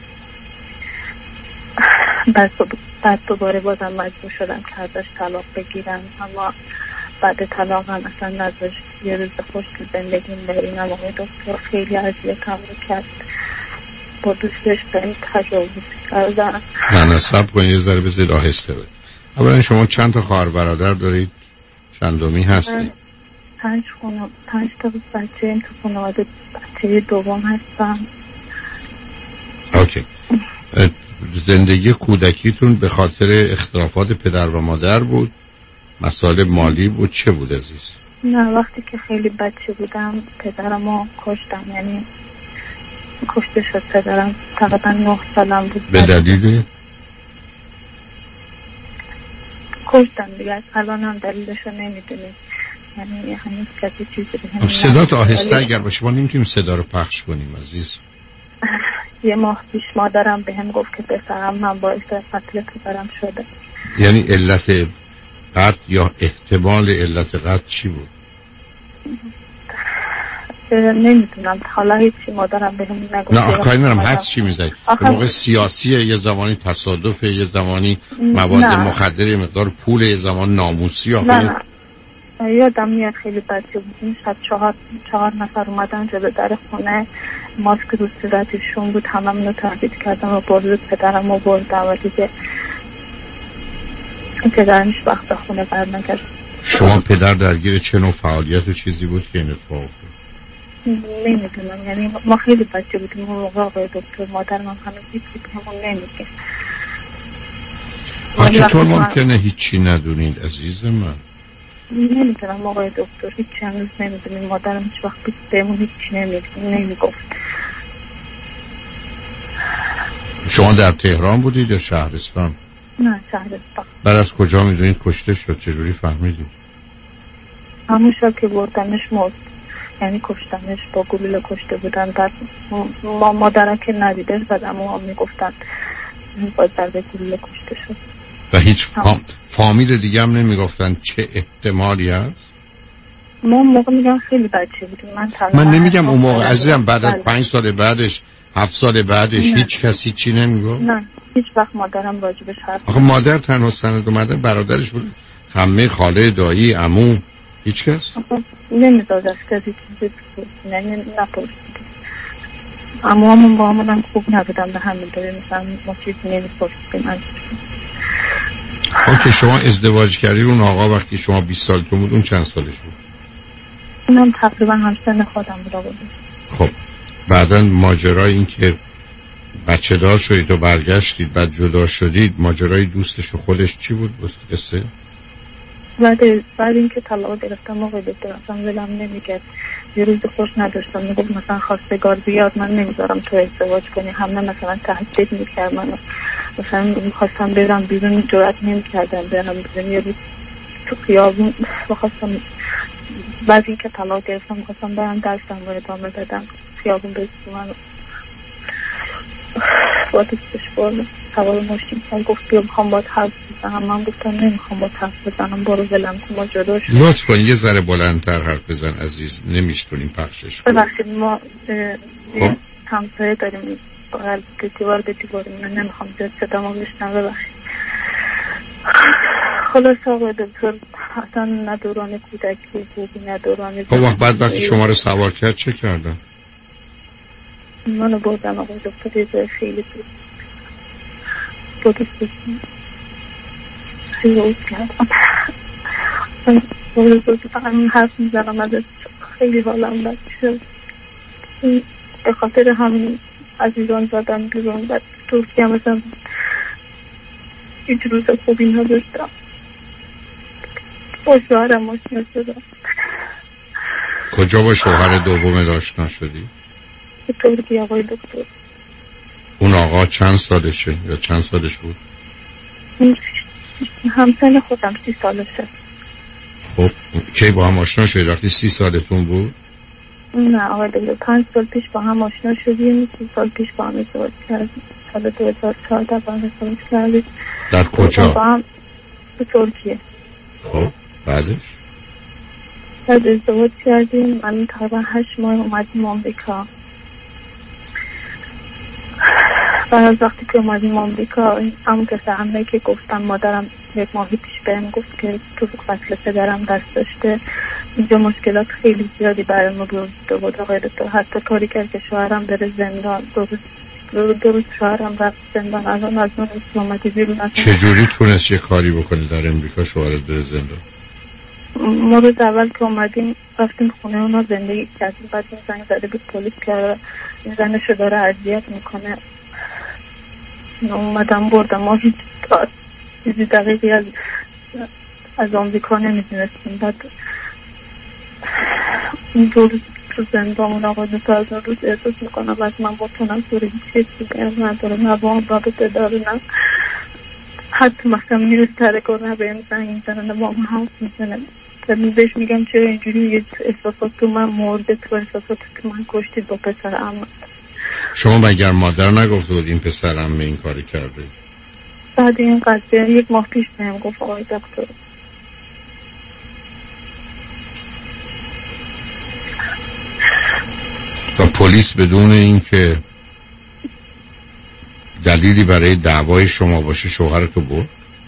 بعد دوباره بازم مجبور شدم که ازش طلاق بگیرم، اما بعد طلاق هم اصلا نذاشت یه روز خوش تو زندگیم برینم. آقای دکتر خیلی اذیتم کرد، با دوستش بهم تجاوز کردن. نه صبر کنید یه ذره بذارید آهسته برید. اولا شما چند تا خواهر برادر دارید؟ چندمی هستید؟ 5 تا بچه این تو خانواده، بچه دوم هستم. اوکی. زندگی کودکیتون به خاطر اختلافات پدر و مادر بود؟ مسائل مالی بود؟ چه بود عزیز؟ نه وقتی که خیلی بچه بودم پدرمو کشتم، یعنی کشته شد پدرم. تقریبا 9 سالم بود. به دلیلی؟ کشتم دیگه. الان هم دلیلشو نمیدونیم، یعنی هنوز کسی چیزی بهم صدا تو آهسته اگر باشه ما نمیتونیم صدا رو پخش کنیم عزیز. 1 ماه پیش مادرم بهم گفت که پسرم من باعث قتل پدرم شده. یعنی علت قتل یا احتمال علت قتل چی بود؟ نمیدونم، حالا هیچی مادرم بهم نگفت. نه کاری ندارم، هست چی میزنی؟ به موقع سیاسیه، یه زمانی تصادفه، یه زمانی مواد مخدر، یه مقدار پول، یه زمان ناموسی. نه یادم میاد خیلی بچه بودیم، شب 4 نفر اومدن جلو در خونه، ماسک رو صورتشون بود، هممون رو تهدید کردن و برد پدرم رو بردن و دیگه پدرمش وقت خونه بر نکرد. شما پدر درگیر چه نوع فعالیت و چیزی بود که این اتفاق افتاد؟ نمیدونم، یعنی ما خیلی بچه بودیم اون موقع آقای دکتر، مادرم هم هنوز هیچ همون نمیگه. چطور ممکنه هیچی ندونید عزیز من؟ نمیدونم آقای دکتر، هیچی هنوز نمیدونیم. مادرم هیچ وقت بهمون هیچی نمیگفت. شما در تهران بودید یا شهرستان؟ نه شهرستان. بعد از کجا میدونید کشته شد؟ چجوری فهمیدید؟ همون شب که بردنش مرد، یعنی کشتنش، با گلوله کشته بودن. بعد مادرم که ندیده بعد اما هم میگفتن باید ضربه گلوله کشته شد. و هیچ فامیل دیگه هم نمیگفتن چه احتمالی هست؟ ما موقع میگم خیلی بچه بودیم. من نمیگم اون موقع عزیزم، بعد از 5 سال بعدش 7 سال بعدش نه. هیچ کسی چی نمیگفت؟ نه هیچ وقت مادرم راجبش حرف. آخه مادر تنها سند اومده برادرش بود، خمه، خاله، دایی، عمو، هیچ کس نمیداد از کسی چیزی نپرسید. اما همون با همون خوب نبودم به همین داره، مثلا ما چیزی نمیپرسیدیم ازش. اوکی، شما ازدواج کردید اون آقا وقتی شما 20 سالتون بود، اون چند سالش بود؟ اونم تقریبا همسن خودم بود. خب بعداً ماجرای این که بچه دار شدید و برگشتید بعد جدا شدید، ماجرای دوستش و خودش چی بود قصه؟ بعد اینکه طلاق گرفتم آقای دکتر اصلا ولم نمیکرد. یه روز خوش نداشتم، میگفت مثلا خواستگار بیاد من نمیذارم تو ازدواج کنی، همه مثلا تهدید میکرد منو، مثلا میخواستم برم بیرون جرئت نمیکردم برم بیرون. یه روز تو خیابون میخواستم، بعد اینکه طلاق گرفتم میخواستم برم درسم رو ادامه بدم، خیابون بزنم منو با دوستش برم سوار ماشین کرد، گفت بیا میخوام باید حرف بزنم. من گفتم نمیخوام باید حرف بزنم، برو ولم کن، ما جدا شد. لطف کن یه ذره بلندتر حرف بزن عزیز، نمیشتونیم پخشش کنیم. ببخشید ما همسایه داریم بغل دیوار به دیوار، من نمیخوام زیاد صدامو بشنوه، ببخشید. خلاص آقای دکتر اصلا نه دوران کودکی خوبی نه دوران. خب بعد وقتی شما رو سوار کرد چه کردن؟ منو بردن آقای دکتر یه جای خیلی بود خیلی کردم. من حرف میزنم ازش خیلی حالم بد شد. به خاطر همین از ایران زدن بیرون. بعد ترکیه مثلا هیچ روز خوبی نداشتم. با شوهرم آشنا شدم. کجا با شوهر دوم آشنا شدی؟ به ترکیه آقای دکتر. اون آقا چند سالشه یا چند سالش بود؟ همسن خودم 30 سالشه. خب کی با هم آشنا شدید؟ وقتی 30 سالتون بود؟ نه آقای دکتر 5 سال پیش با هم آشنا شدیم، 3 سال پیش با هم ازدواج کردیم. سال 2014 با هم ازدواج کردیم. در کجا؟ با هم به ترکیه. خب بعدش؟ بعد ازدواج کردیم. من تقریبا 8 ماه اومدیم آمریکا. بعد از وقتی که اومدیم آمریکا، همون که همه که گفتم مادرم 1 ماه پیش بهم گفت که تو قتل پدرم دست داشته. اینجا مشکلات خیلی زیادی برای ما بود آقای دکتر. حتی کاری کرد که شوهرم بره زندان. درست شوهرم رفت زندان. الان از اون اسلامتی بیرون هستم. چجوری تونست چه کاری بکنه در امریکا شوهرت بره زندان؟ ما روز اول که اومدیم رفتیم خونه اونا زندگی کردیم. بعد این زنگ زده بود پلیس که این زنشو داره اذیت میکنه. اومدم بردم. ما هیچ چیزی دقیقی از آمریکا نمیدونستیم. بعد این روز تو زندان آقا دو از روز احساس میکنم از من با تناسوری هیچ چیزی نداره، نه با هم رابطه داره، نه حتی مثلا میره ترکار نه به این زنگ میزنه نه با هم حرف میزنه. بهش میگم چرا اینجوری یه احساسات تو من مرده، تو احساسات تو من کشتید با پسر عمه. شما مگر مادر نگفته بود این پسر عمه این کاری کرده؟ بعد این قضیه 1 ماه پیش بهم گفت آقای دکتر. تا پلیس بدون اینکه دلیلی برای دعوای شما باشه شوهرتو برد؟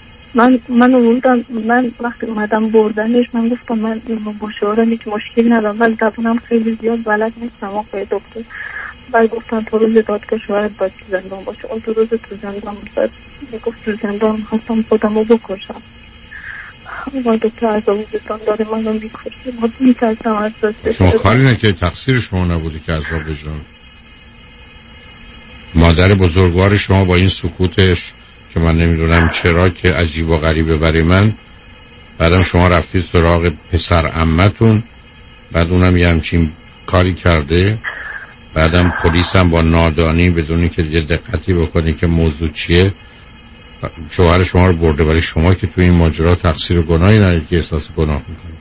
من وقتی اومدم بردنش من گفتم من با شوهرم هیچ مشکل ندارم ولی زبونم خیلی زیاد بلد نیستم آقای دکتر. بعد گفتن تو روز دادگاه شوهرت باید تو زندان باشه. اون 2 روز تو زندان بود. بعد گفت تو زندان میخواستم خودم رو بکشم. ما دکتر از وجودان داره منو میکشه. ما میترسم از دستش. شما کاری نه که تقصیر شما نبوده که عذاب وجدان. مادر بزرگوار شما با این سکوتش که من نمیدونم چرا که عجیب و غریبه برای من، بعدم شما رفتید سراغ پسر عمتون، بعد اونم یه همچین کاری کرده، بعدم پلیس هم با نادانی بدونی که یه دقتی بکنی که موضوع چیه شوهر شما رو برده، ولی شما که تو این ماجرا تقصیر و گناهی ندارید که احساس گناه میکنید.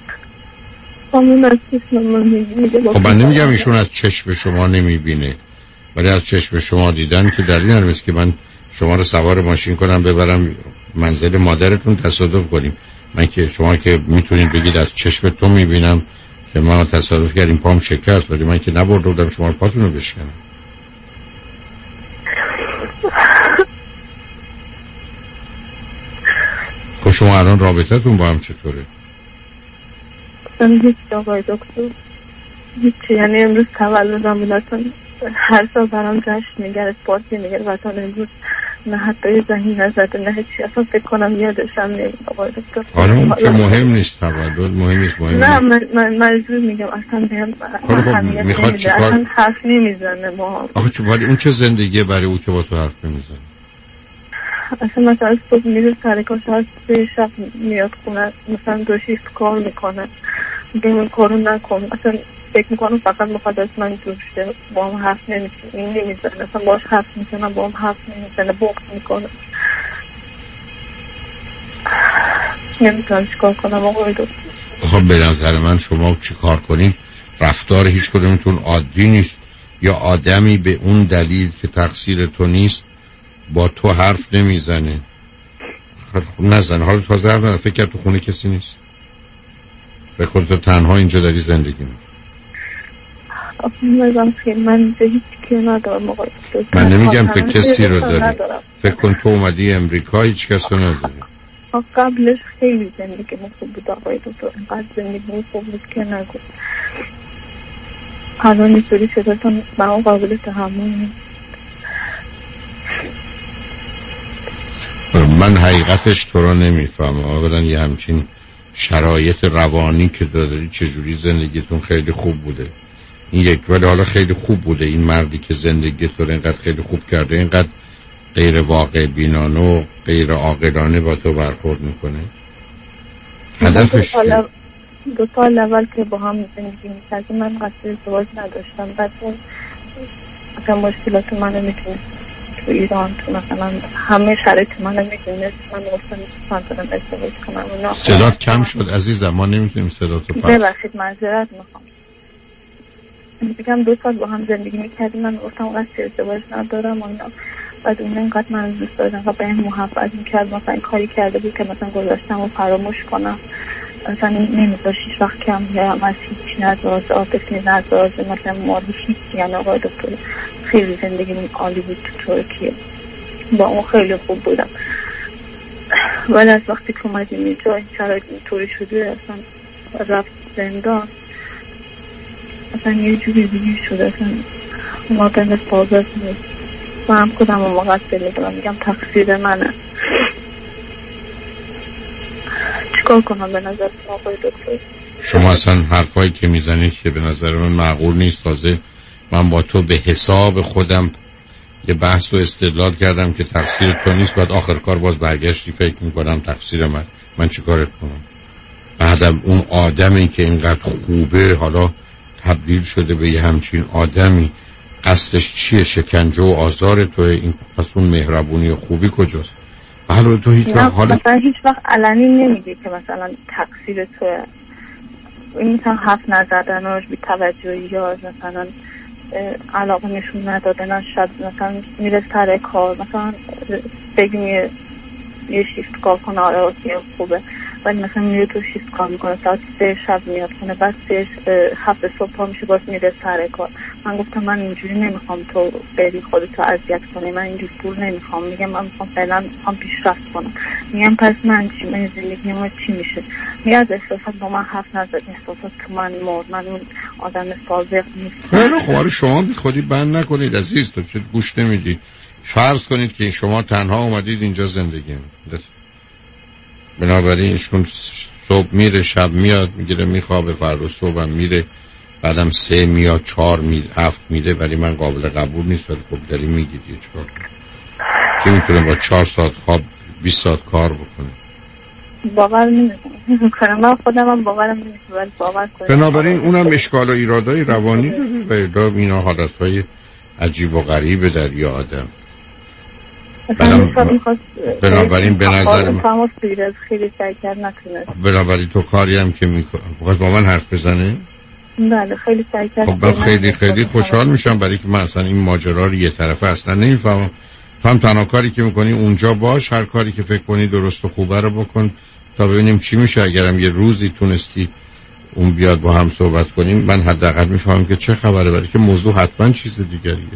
خب من نمیگم ایشون از چشم شما نمیبینه، ولی از چشم شما دیدن که دلیل نداره که من شما رو سوار ماشین کنم ببرم منزل مادرتون تصادف کنیم. من که شما که میتونید بگید از چشم تو میبینم که ما تصادف کردیم پام شکست، ولی من که نبرده بودم شما رو پاتون رو بشکنم. خب شما الان رابطتون با هم چطوره؟ هیچ آقای دکتر هیچی، یعنی امروز تولدم بود، هر سال برام جشن میگرد، پارتی میگرد و تا امروز نه حتی زنی نزده نه هیچی، اصلا فکر کنم یادشم نمید آقای دکتر. آره که مهم نیست، تولد مهم نیست، نه من مجبور میگم اصلا بهم میخواد چیکار؟ اصلا حرف نمیزنه با آخه چه ولی اون چه زندگیه برای او که با تو حرف نمیزنه؟ اصلا مثلا صبح میره سر کار ساعت 3 شب میاد خونه، مثلا 2 شیفت کار میکنه، میگه من کارو نکن، اصلا فکر میکنم فقط میخواد از من دور شه، با هم حرف نمیزنه، اصلا باش حرف میزنم با هم حرف نمیزنه، بغض میکنه. نمیتونم چیکار کنم آقای دکتر. خب به نظر من شما چیکار کنید؟ رفتار هیچ کدومتون عادی نیست، یا آدمی به اون دلیل که تقصیر تو نیست با تو حرف نمیزنه. خب نزن، حالا تازه حرف نزن، فکر کرد تو خونه کسی نیست، به خودت تنها اینجا داری زندگی میکنی. من به هیچ کی ندارم آقای دکتر. من نمیگم که کسی رو داری، فکر کن تو اومدی امریکا هیچ کس رو نداری. قبلش خیلی زندگی خوب بود آقای دکتر، اینقدر زندگی خوب بود که نگو. الان اینطوری شدتون با اون قابل تحمل نیست. من حقیقتش تو رو نمیفهمم، اولا یه همچین شرایط روانی که داری، چجوری زندگیتون خیلی خوب بوده این یک، ولی حالا خیلی خوب بوده این مردی که زندگی تو رو اینقدر خیلی خوب کرده، اینقدر غیر واقع بینانه و غیر عاقلانه با تو برخورد میکنه. هدفش چیه؟ 2 سال اول که با هم زندگی میکردیم من قصد ازدواج نداشتم، بعد اون مثلا مشکلات منو میتونست تو ایران تو مثلا همه شرایط منو میدونست، من گفتم ازدواج کنم. صدات کم شد عزیزم، ما نمیتونیم صداتو پخش. ببخشید معذرت میخوام. میگم 2 سال با هم زندگی میکردیم، من گفتم قصد ازدواج ندارم و اینا. بعد اون اینقدر من دوست داشتم و به این محبت میکرد، مثلا این کاری کرده بود که مثلا گذاشتم و فراموش کنم، مثلا نمیذاش هیچ وقت کم بیارم از هیچ نذارز، عاطفی نذارز، مثلا مالی هیچ، یعنی آقای دکتر خیلی زندگی عالی بود تو ترکیه، با اون خیلی خوب بودم. ولی از وقتی که اومدیم اینجا این شرایط اینطوری شده، اصلا رفت زندان، اصلا یه جوری دیگه شده، اصلا ما دنده پازت نیست. من هم کدام و مقصر میگم تقصیر منه. چیکار کنم به نظر آقای دکتر؟ شما اصلا حرفایی که میزنید که به نظر من معقول نیست. تازه من با تو به حساب خودم یه بحث و استدلال کردم که تقصیر تو نیست، بعد آخر کار باز برگشتی فکر میکنم تقصیر من چیکارت کنم؟ بعدم اون آدمی که اینقدر خوبه حالا تبدیل شده به یه همچین آدمی، قصدش چیه؟ شکنجه و آزار توه؟ این پس اون مهربونی و خوبی کجاست؟ حالا تو هیچ وقت مثلا هیچ وقت علنی نمیگه که مثلا تقصیر توه، این مثلا حرف نزدناش، بی توجهی یا مثلا علاقه نشون ندادناش، شاید مثلا میره سر کار، مثلا بگیم یه شیفت کار کنه، آره اوکی خوبه، ولی مثلا میره تو شیفت کار میکنه، ساعت 3 شب میاد کنه، بعد 7 صبح پا میشه باز میره سر کار. من گفتم من اینجوری نمیخوام تو بری خودتو اذیت کنی، من اینجوری پول نمیخوام، میگم من میخوام فعلا میخوام پیشرفت کنم. میگم پس من چی، من زندگی ما چی میشه؟ میگه از احساسات با من حرف نزد، احساسات تو من مرد، من اون آدم صادق نیستم. خب شما بی خودی بند نکنید عزیز، تو چه گوش نمیدی؟ فرض کنید که شما تنها اومدید اینجا زندگی میکنید، بنابراین ایشون صبح میره شب میاد میگیره میخوابه، فردا صبح هم میره، بعدم 3 میاد 4 میره 7 میره، ولی من قابل قبول نیست. ولی خب داری میگید یه چهار کی میتونه با 4 ساعت خواب 20 ساعت کار بکنه؟ باور نمیکنم. من خودم هم باورم نمیشه ولی باور کنم. بنابراین اونم اشکال و ایرادای روانی داره و اینا حالتهای عجیب و غریبه در یه آدم. بنابراین به نظر من خیلی سعی کرد نتونست. بنابراین تو کاری هم که میکنه بخواد با من حرف بزنه؟ بله خیلی سعی کرد. خب من خیلی خوشحال میشم، برای که من اصلا این ماجرا رو یه طرفه اصلا نمیفهمم. تو هم تنها کاری که میکنی اونجا باش، هر کاری که فکر کنی درست و خوبه رو بکن تا ببینیم چی میشه. اگرم یه روزی تونستی اون بیاد با هم صحبت کنیم، من حداقل میفهمم که چه خبره، برای که موضوع حتما چیز دیگریه.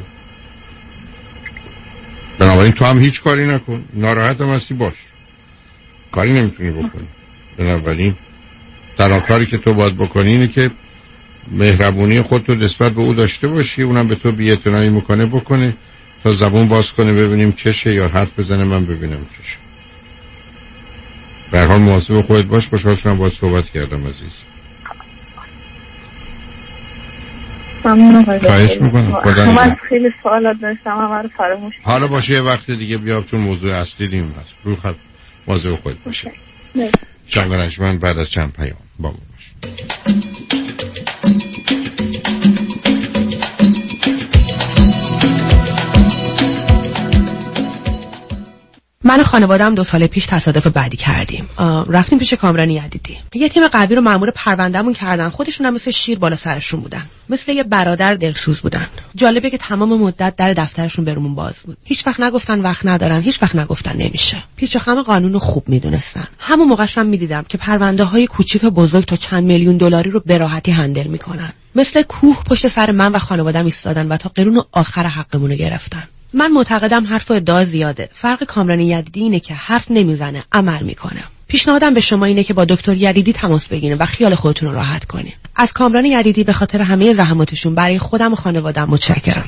بنابراین تو هم هیچ کاری نکن، ناراحت هم هستی باش، کاری نمیتونی بکنی. بنابراین تنها کاری که تو باید بکنی اینه که مهربونی خودتو نسبت به او داشته باشی، اونم به تو بی‌اعتنایی میکنه بکنه تا زبون باز کنه ببینیم چشه، یا حرف بزنه من ببینم چشه. به هر حال مواظب خودت باش. خوشحال شدم باهات صحبت کردم عزیز. خواهش میکنم. من خیلی سوالات داشتم همه رو فراموش کردم. حالا باشه یه وقت دیگه بیا، چون موضوع اصلی نیم هست. روی خط مواظب خودت باش. شنگانشمن بعد از چند پیام با ما باش. من و خانواده‌ام 2 سال پیش تصادف بعدی کردیم. رفتیم پیش کامران یدیدی. یه تیم قوی رو مأمور پروندهمون کردن. خودشون هم مثل شیر بالا سرشون بودن. مثل یه برادر دلسوز بودن. جالبه که تمام مدت در دفترشون برامون باز بود. هیچ وقت نگفتن وقت ندارن، هیچ وقت نگفتن نمیشه. پیچ و خم قانون رو خوب میدونستن. همون موقعش من میدیدم که پرونده‌های کوچیک و بزرگ تا چند میلیون دلاری رو به راحتی هندل میکنن. مثل کوه پشت سر من و خانواده‌ام ایستادن و تا قرون آخر حقمون رو گرفتن. من معتقدم حرف و ادعا زیاده. فرق کامران یدیدی اینه که حرف نمیزنه، عمل میکنه. پیشنهادم به شما اینه که با دکتر یدیدی تماس بگیرین و خیال خودتون رو راحت کنین. از کامران یدیدی به خاطر همه زحماتشون برای خودم و خانواده‌ام متشکرم.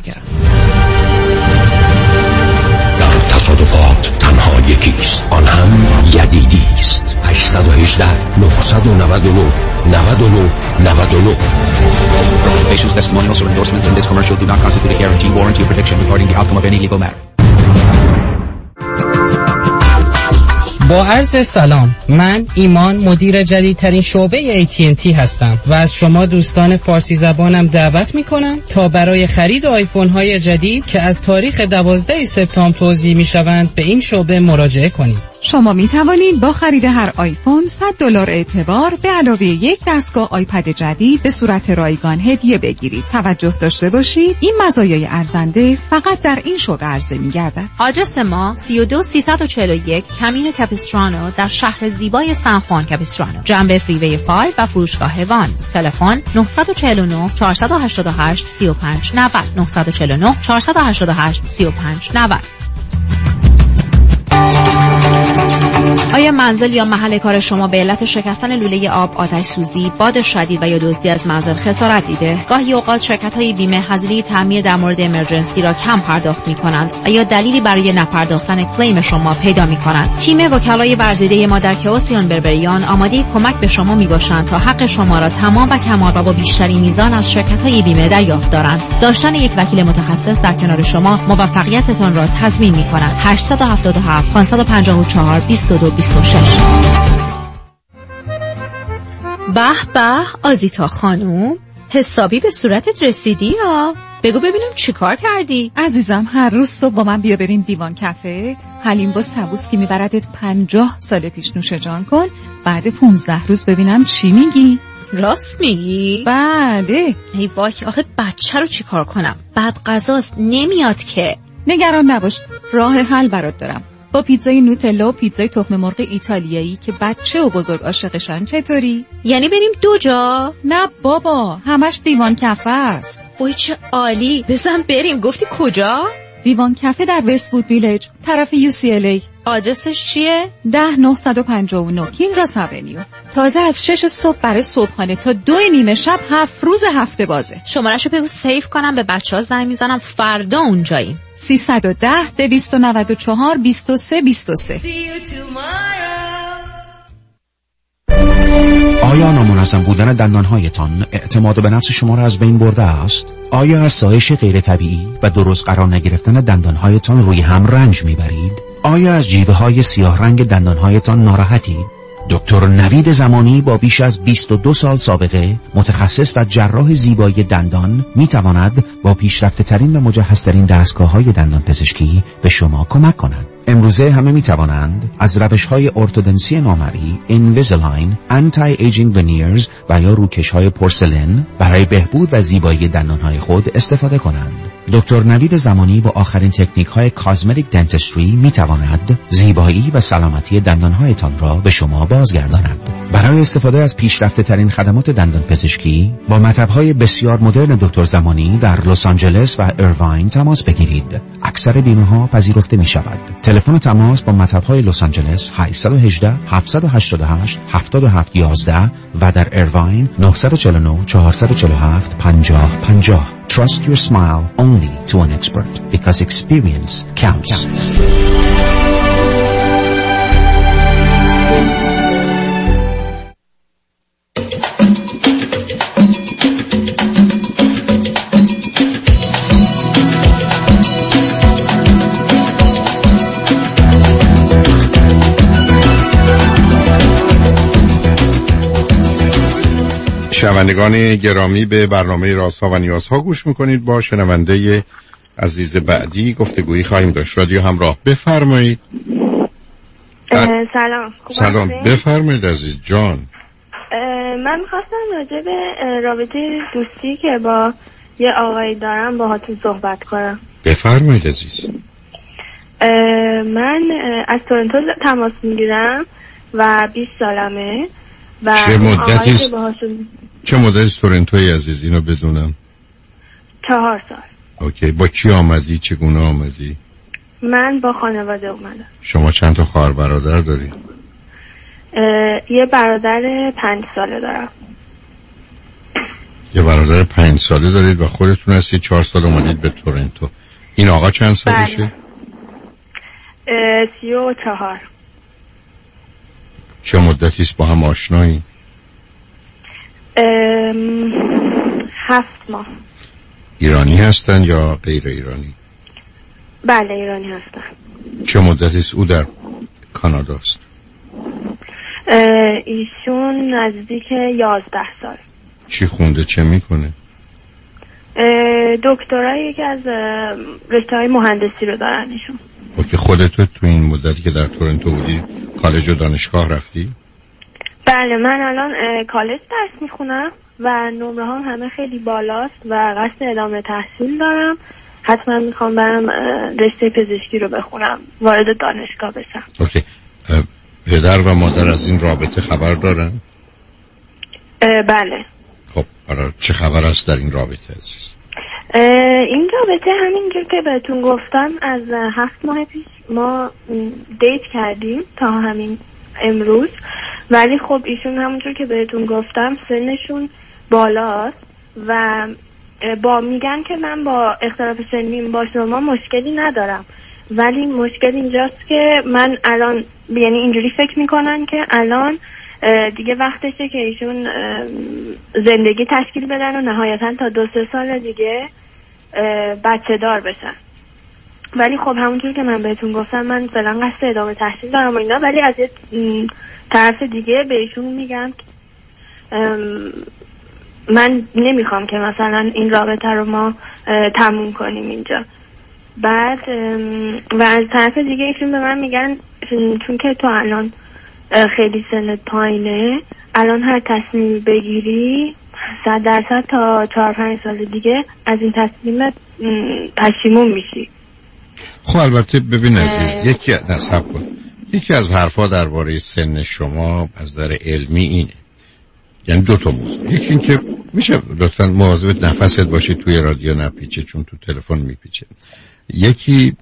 در تصادفات تنها یکیست، آن هم یدیدی است. 818 999 99 99. Patients' testimonials or endorsements in this commercial do not constitute a guarantee, warranty, or protection regarding the outcome of any legal matter. با عرض سلام، من ایمان مدیر جدیدترین شعبه AT&T هستم و از شما دوستان فارسی زبانم دعوت میکنم تا برای خرید آیفون های جدید که از تاریخ 12 سپتامبر توزیع میشوند به این شعبه مراجعه کنید. شما می توانید با خرید هر آیفون $100 اعتبار به علاوه 1 دستگاه آیپد جدید به صورت رایگان هدیه بگیرید. توجه داشته باشید این مزایای ارزنده فقط در این شعبه عرضه می گردد. آدرس ما 32341 کمین کاپیسترانو در شهر زیبای سن خوان کاپیسترانو، جنب فریوی 5 و فروشگاه وانز. تلفن 949 488 3590 949 488 3590. آیا منزل یا محل کار شما به علت شکستن لوله آب، آتش سوزی، باد شدید و یا دزدی از منزل خسارت دیده؟ گاهی اوقات شرکت‌های بیمه هزینه تعمیر در مورد امرجنسی را کم پرداخت می‌کنند و یا دلیلی برای نپرداختن کلیم شما پیدا می‌کنند. تیم وکلای ورزیده ما در کیوسیون بربریان آماده کمک به شما میباشند تا حق شما را تمام و کمال و با بیشترین میزان از شرکت‌های بیمه دریافت دارند. داشتن یک وکیل متخصص در کنار شما موفقیتتان را تضمین می‌کند. 877 554 2226. به به آزیتا خانوم، حسابی به صورتت رسیدی ها. بگو ببینم چی کار کردی؟ عزیزم هر روز صبح با من بیا بریم دیوان کافه. حلیم با سبوس که میبردت 50 سال پیش نوش جان کن. بعد 15 روز ببینم چی میگی. راست میگی؟ بله. ای وای آخه بچه رو چی کار کنم؟ بعد غذاست نمیاد که. نگران نباش، راه حل برات دارم. با پیتزای نوتلا و پیتزای تخم مرغ ایتالیایی که بچه و بزرگ عاشقشن چطوری؟ یعنی بریم 2 جا؟ نه بابا، همش دیوان کافه است. وای چه عالی، بزن بریم. گفتی کجا؟ دیوان کافه در وست‌وود ویلج طرف UCLA. آدرسش چیه؟ 10959 کینگراس آونیو. تازه از 6 صبح برای صبحانه تا 2:30 شب 7 روز هفته بازه. شماره‌شو بگو سیف کنم، به بچه‌ها زنگ میزنم فردا اونجاییم. 310 294 23 23. آیا نامنظم بودن دندانهایتان اعتماد به نفس شما را از بین برده است؟ آیا از سایش غیر طبیعی و درست قرار نگرفتن دندانهایتان روی هم رنج میبرید؟ آیا از جیوه های سیاه رنگ دندانهایتان ناراحتید؟ دکتر نوید زمانی با بیش از 22 سال سابقه، متخصص و جراح زیبایی دندان، میتواند با پیشرفته ترین و مجهزترین دستگاه‌های دندان پزشکی به شما کمک کند. امروزه همه میتوانند از روش‌های ارتودنسی نامرئی، اینویزیلاین، آنتی ایجینگ ونیرز و یا روکش‌های پورسلین برای بهبود و زیبایی دندان‌های خود استفاده کنند. دکتر نوید زمانی با آخرین تکنیک‌های کاسمتیک دنتستری میتواند زیبایی و سلامتی دندان‌هایتان را به شما بازگرداند. برای استفاده از پیشرفته ترین خدمات دندان پزشکی با مطب‌های بسیار مدرن دکتر زمانی در لس آنجلس و ایرواین تماس بگیرید. اکثر بیمه‌ها پذیرفته می‌شود. تلفن تماس با مطب‌های لس آنجلس 818 788 7711 و در ایرواین 949 447 5050. Trust your smile only to an expert because experience counts. شنوندگان گرامی، به برنامه رازها و نیازها گوش میکنید. با شنونده عزیز بعدی گفتگویی خواهیم داشت. رادیو همراه، بفرمایید. سلام. سلام، بفرمایید عزیز جان. من میخواستم راجع به رابطه دوستی که با یه آقایی دارم باهاتون صحبت کنم. بفرمایید عزیز. من از تورنتو تماس میگیرم و 20 سالمه و چه مدتی تورنتوی عزیز، اینو بدونم؟ 4 سال. اوکی. با کی آمدی؟ چگونه آمدی؟ من با خانواده اومدم. شما چند تا خواهر برادر داری؟ یه برادر 5 ساله دارم. یه برادر 5 ساله دارید و خودتون هستی 4 سال اومدید به تورنتو. این آقا چند سالشه؟ 34. چه مدتیست با هم آشنایی؟ 7 ماه. ایرانی هستن یا غیر ایرانی؟ بله ایرانی هستن. چه مدتیست او در کاناداست؟ ایشون نزدیک 11 سال. چی خونده، چه میکنه؟ دکترای یکی از رشته‌های مهندسی رو دارن ایشون. اوکی. خودت تو این مدتی که در تورنتو بودی کالج و دانشگاه رفتی؟ بله من الان کالج درس میخونم و نمره هم همه خیلی بالاست و قصد ادامه تحصیل دارم. حتما میخوام برم رشته پزشکی رو بخونم، وارد دانشگاه بشم. اوکی. پدر و مادر از این رابطه خبر دارن؟ بله. خب چه خبر است در این رابطه عزیز؟ این رابطه همینجور که بهتون گفتم از 7 ماه پیش ما دیت کردیم تا همین امروز، ولی خب ایشون همونجور که بهتون گفتم سنشون بالاست و با میگن که من با اختلاف سنی با شما مشکلی ندارم، ولی مشکل اینجاست که من الان یعنی اینجوری فکر میکنن که الان دیگه وقتشه که ایشون زندگی تشکیل بدن و نهایتا تا 2-3 سال دیگه بچه دار بشن. ولی خب همونطور که من بهتون گفتم من فعلا قصد ادامه تحصیل دارم و اینا، ولی از یه طرف دیگه بهشون میگم من نمیخوام که مثلا این رابطه رو ما تموم کنیم اینجا. بعد و از طرف دیگه ایشون به من میگن چون که تو الان خیلی سنت پایینه، الان هر تصمیمی بگیری 100% تا 4-5 سال دیگه از این تصمیمت پشیمون میشی. خب البته ببین عزیز، یکی از حرفا درباره سن شما از نظر علمی اینه، یعنی 2 تا موضوع. یکی این که میشه لطفاً مواظب نفست باشید توی رادیو نپیچه چون تو تلفن میپیچه. یکی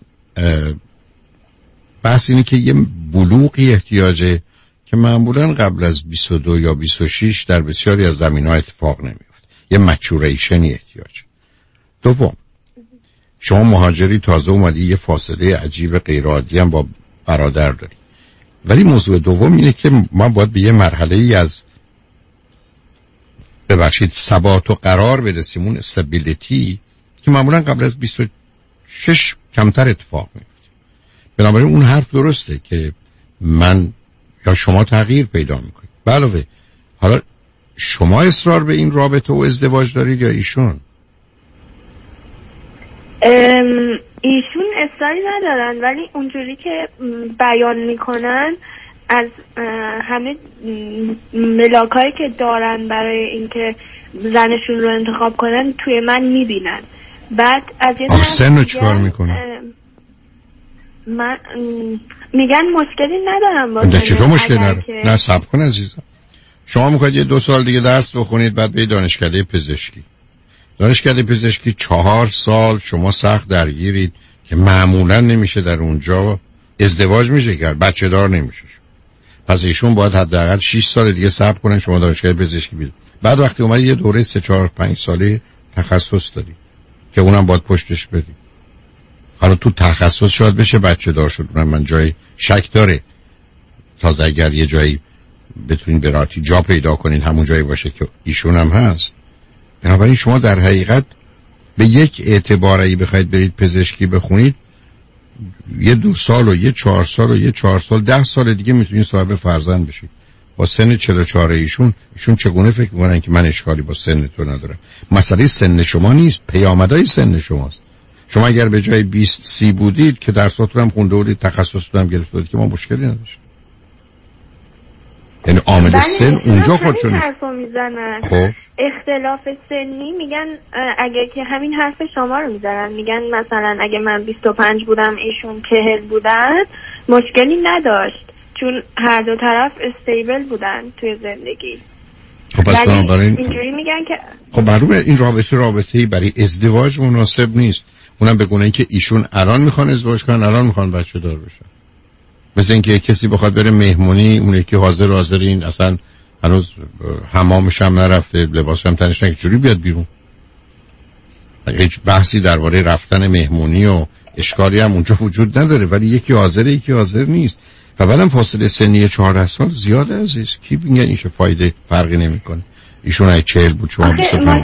بحث اینه که یه بلوغی احتیاجه که معمولاً قبل از 22 یا 26 در بسیاری از زمینه‌ها اتفاق نمیفته. یه مچوریشنی احتیاجه. دوم، شما مهاجری تازه اومدی، یه فاصله عجیب غیرعادی هم با برادر داری. ولی موضوع دوم اینه که ما باید به یه مرحله‌ای از ببخشید ثبات و قرار برسیم، اون استابیلیتی که معمولا قبل از 26 کمتر اتفاق میفته. بنابراین اون حرف درسته که من یا شما تغییر پیدا میکنید. به علاوه حالا شما اصرار به این رابطه و ازدواج دارید یا ایشون؟ ایشون اصراری ندارن، ولی اونجوری که بیان میکنن از همه ملاکایی که دارن برای اینکه زنشون رو انتخاب کنن توی من میبینن. بعد از یه سن رو چیکار میکنن؟ من میگن مشکلی ندارم با سن. چطور مشکل ندارم؟ نه صبر کن عزیزم. شما میخواید یه 2 سال دیگه درس بخونید، بعد به دانشکده پزشکی. دانشکده پزشکی 4 سال شما سخت درگیرید که معمولا نمیشه در اونجا ازدواج میشه کرد، بچه دار نمیشه. پس ایشون باید حداقل 6 سال دیگه صبر کنن شما دانشگاه پزشکی برید. بعد وقتی اومدید یه دوره 3 4 5 ساله تخصص دارید که اونم باید پشتش بدید. حالا تو تخصص شاید بشه بچه دار شد، من جای شک داره. تازه اگر یه جایی بتونین براتی جا پیدا کنین همون جایی باشه که ایشون هم هست. بنابراین شما در حقیقت به یک اعتباری بخواید برید پزشکی بخونید، یه 2 سال و یه 4 سال و یه 4 سال 10 سال دیگه میتونید صاحب فرزند بشید. با سن 44 ایشون چگونه فکر میکنن که من اشکالی با سن تو ندارم؟ مسئله سن شما نیست، پیامدهای سن شماست. شما اگر به جای 20 30 بودید که درساتون هم خونده بودید، تخصصتون هم گرفته بودید که ما مشکلی نداشت. یعنی عامل سن اونجا خودشون خب اختلاف سنی میگن اگه که همین حرف شما رو میذارن، میگن مثلا اگه من 25 بودم ایشون 40 بودن مشکلی نداشت، چون هر دو طرف استیبل بودن توی زندگی. خب پس اینجوری میگن که خب معلومه این رابطه‌ای برای ازدواج مناسب نیست. اونم به گونه ای که ایشون الان میخوان ازدواج کنن، الان میخوان بچه دار بشن. مثل اینکه کسی بخواد بره مهمونی، اون یکی حاضر این اصلا هنوز حمامش هم نرفته، لباسش هم تنش نکرده، چجوری بیاد بیرون؟ هیچ بحثی درباره رفتن مهمونی و اشکالی هم اونجا وجود نداره، ولی یکی حاضره یکی حاضر نیست. و بعدم فاصله سنی 14 سال زیاده عزیز. کی میگه این فایده فرقی نمیکنه؟ ایشون ای 40 بود شما 25.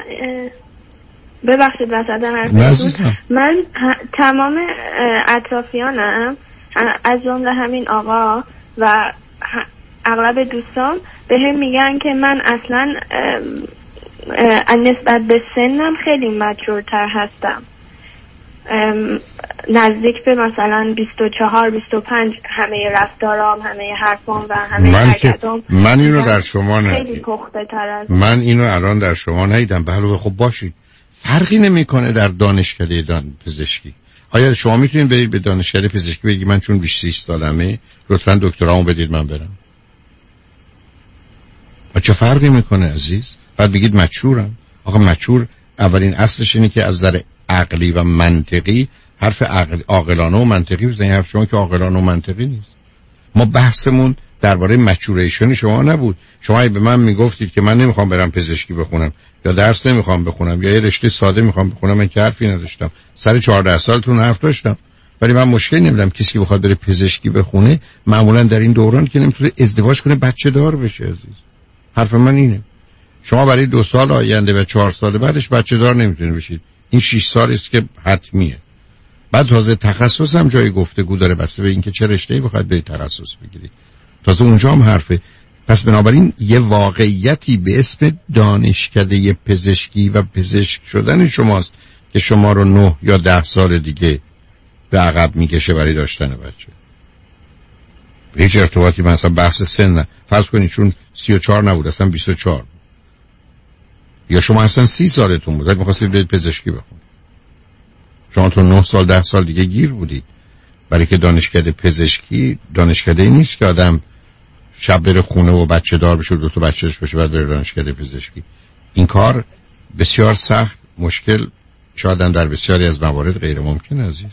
ببخشید وسطم حرف من تمام اطرافیانم از جمله همین آقا و اغلب دوستان به هم میگن که من اصلا نسبت به سنم خیلی مچورتر هستم، نزدیک به مثلا 24 25 همه رفتارام، همه حرفام و همه حرکتام. من اینو در شما خیلی پخته تر از من اینو الان در شما ندیدم. بله خب باشید، فرقی نمیکنه در دانشکده پزشکی. آیا شما میتونید برید به دانشکده پزشکی بگید من چون 26 سالمه لطفاً دکترامو بدید من برم؟ چه فرقی میکنه عزیز؟ بعد بگید مچورم. آقا مچور اولین اصلش اینه که از نظر عقلی و منطقی حرف عاقلانه و منطقی بزنید. حرف شما که عاقلانه و منطقی نیست. ما بحثمون درباره مچوریشن شما نبود. شما به من میگفتید که من نمیخوام برم پزشکی بخونم یا درس نمیخوام بخونم یا یه رشته ساده میخوام بخونم، من که حرفی نداشتم. سر 14 سالتون حرف داشتم، ولی من مشکلی نمیدم کسی بخواد بره پزشکی بخونه معمولا در این دوران که نمیتونه ازدواج کنه بچه دار بشه عزیز. حرف من اینه شما برای 2 سال آینده و 4 سال بعدش بچه دار نمیتونید بشید. این 6 سال است که حتمیه. بعد تازه تخصص هم جای گفتگو داره بسته به اینکه چه رشته‌ای بخواید برید تخصص بگیرید. تازه اونجا هم حرفه. پس بنابراین یه واقعیتی به اسم دانشکده پزشکی و پزشک شدن شماست که شما رو 9 یا 10 سال دیگه به عقب میکشه برای داشتن بچه. هیچ ارتباطی مثلا بحث سن نه. فرض کنید چون 34 نبود اصلا 24 بود. یا شما اصلا 30 سالتون بود می‌خواستید برید پزشکی بخونید. شما تو 9 سال 10 سال دیگه گیر بودید. برای که دانشکده پزشکی دانشکده نیست که آدم شب بره خونه و بچه دار بشه و 2 تا بچه‌اش بشه بعد بره دانشکده پزشکی. این کار بسیار سخت، مشکل، شاید هم در بسیاری از موارد غیر ممکن عزیز.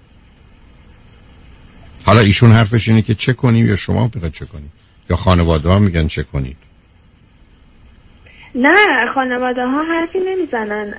حالا ایشون حرفش اینه که چه کنیم یا شما بخواید چه کنید یا خانواده ها میگن چه کنید؟ نه خانواده ها حرفی نمیزنن.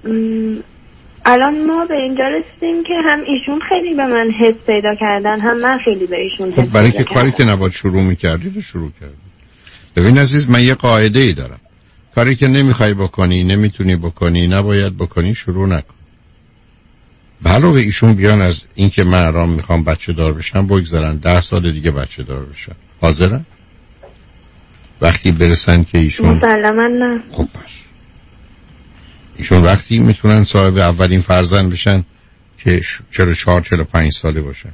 الان ما به اینجا رسیدیم که هم ایشون خیلی به من حس پیدا کردن هم من خیلی به ایشون حس پیدا کردم. برای که کاری که نباید شروع میکردید شروع کردید. ببین عزیز من یه قاعده ای دارم. کاری که نمیخوای بکنی، نمیتونی بکنی، نباید بکنی، شروع نکن. علاوه ایشون بیان از این که من الان میخوام بچه دار بشم بگذارن 10 سال دیگه بچه دار بشن. حاضرن؟ وقتی برسن که ایشون مسلما نه. خب پس ایشون وقتی میتونن صاحب اولین فرزند بشن که 44-45 ساله باشن.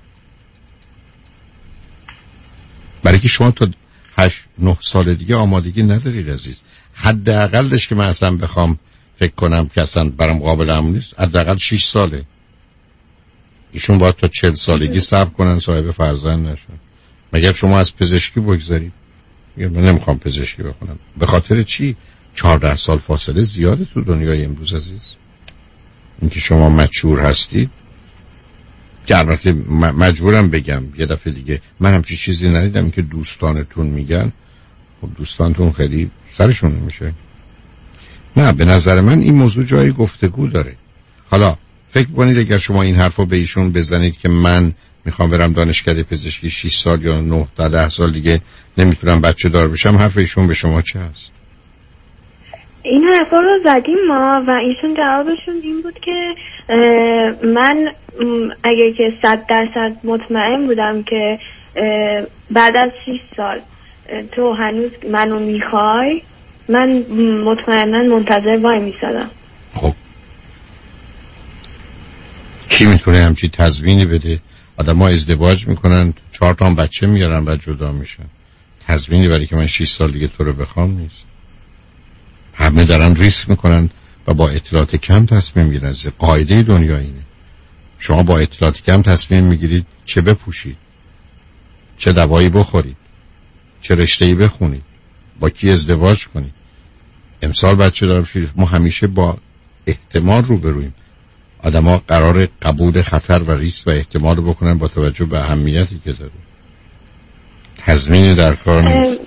برای که شما تا 8-9 سال دیگه آمادگی ندارید عزیز. حداقلش که من اصلا بخوام فکر کنم که اصلا برام قابل عمل نیست، حداقل 6 ساله. ایشون باید تا 40 سالگی صبر کنن صاحب فرزند نشن. مگر شما از پزشکی بگذارید؟ من نمیخوام پزشکی بخونم. به خاطر چی؟ 14 سال فاصله زیاده تو دنیای امروز عزیز. اینکه شما مچور هستید که البته مجبورم بگم یه دفعه دیگه من همچی چیزی ندیدم که دوستانتون میگن. خب دوستانتون خیلی سرشون نمیشه. نه، به نظر من این موضوع جای گفتگو داره. حالا فکر کنید اگر شما این حرفو به ایشون بزنید که من میخوام برم دانشکده پزشکی 6 سال یا 9 تا 10 سال دیگه نمیتونم بچه دار بشم، حرف ایشون به شما چه هست؟ این حرفا رو زدیم ما و ایشون جوابشون این بود که من اگه که 100% مطمئن بودم که بعد از 6 سال تو هنوز منو میخوای، من مطمئنا منتظر وای میسادم. خب کی میتونه همچی تضمینی بده؟ آدم ها ازدواج میکنن 4 تا بچه میارن و جدا میشن. تضمینی برای که من 6 سال دیگه تو رو بخوام نیست. همه دارن ریسک میکنن و با اطلاعات کم تصمیم میگیرن. قاعده دنیا اینه. شما با اطلاعات کم تصمیم میگیرید چه بپوشید، چه دوایی بخورید، چه رشته‌ای بخونید، با کی ازدواج کنید، امسال بچه دار بشید. ما همیشه با احتمال روبرویم. آدم‌ها قرار قبول خطر و ریسک و احتمال رو بکنن با توجه به اهمیتی که داره. تضمین در کار نیست.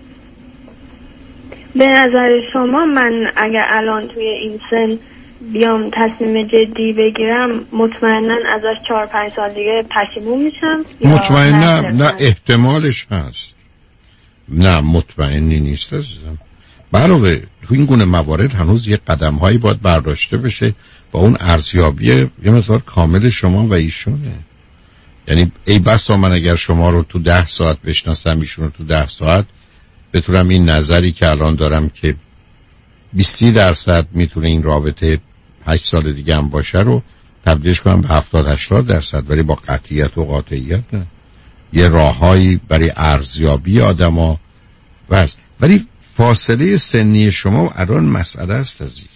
به نظر شما من اگر الان توی این سن بیام تصمیم جدی بگیرم مطمئنا ازش 4-5 سال دیگه پشیمون میشم؟ مطمئن نه احتمالش هست. نه مطمئنی نیست عزیزم. علاوه تو این گونه موارد هنوز یه قدم‌هایی باید برداشته بشه با اون ارزیابی یه مقدار کامل شما و ایشونه. یعنی ای بسا من اگر شما رو تو 10 ساعت بشناسم، ایشون رو تو 10 ساعت، بتونم این نظری که الان دارم که 20% میتونه این رابطه 8 سال دیگه هم باشه رو تبدیلش کنم به 70-80%، ولی با قطعیت و قاطعیت نه. یه راههایی برای ارزیابی آدما واسه. ولی فاصله سنی شما الان مسئله است عزیز.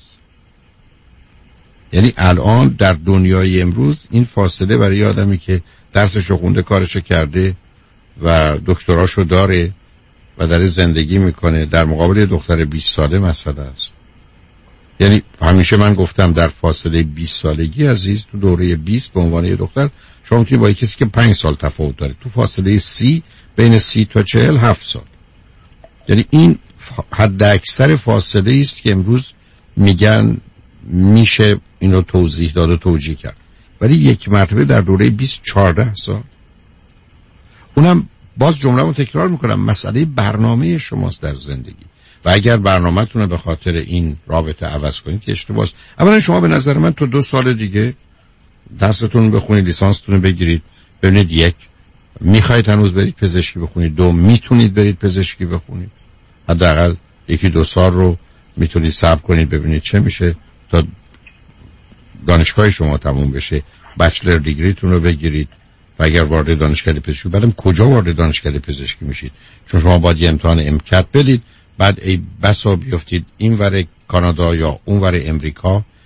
یعنی الان در دنیای امروز این فاصله برای آدمی که درسشو خونده، کارشو کرده و دکتراشو داره و داره زندگی میکنه، در مقابل دختر 20 ساله مسئله است. یعنی همیشه من گفتم در فاصله 20 سالگی عزیز، تو دوره 20 به عنوان یه دختر شما میتونی با کسی که 5 سال تفاوت داره، تو فاصله 30 بین 30 تا 40 7 سال. یعنی این حد اکثر فاصله است که امروز میگن میشه اینو توضیح داد و توجیه کرد. ولی یک مرتبه در دوره 20-14 سال، اونم باز جمله‌مو تکرار میکنم، مسئله برنامه شماست در زندگی و اگر برنامه‌تون رو به خاطر این رابطه عوض کنید که اشتباهه. اولا شما به نظر من تو 2 سال دیگه درستون بخونید، لیسانستون رو بگیرید، ببینید 1 میخواید هنوز برید پزشکی بخونید، 2 میتونید برید پزشکی بخونید. حداقل 1-2 سال رو میتونید صبر کنید ببینید چه میشه تا دانشگاه شما تموم بشه، بچلر دیگریتون رو بگیرید و اگر وارد دانشکده پزشکی، بعدم کجا وارد دانشکده پزشکی میشید؟ چون شما باید یه امتحان امکت بدید، بعد ای بسا بیافتید این ور کانادا یا اون ور امریکا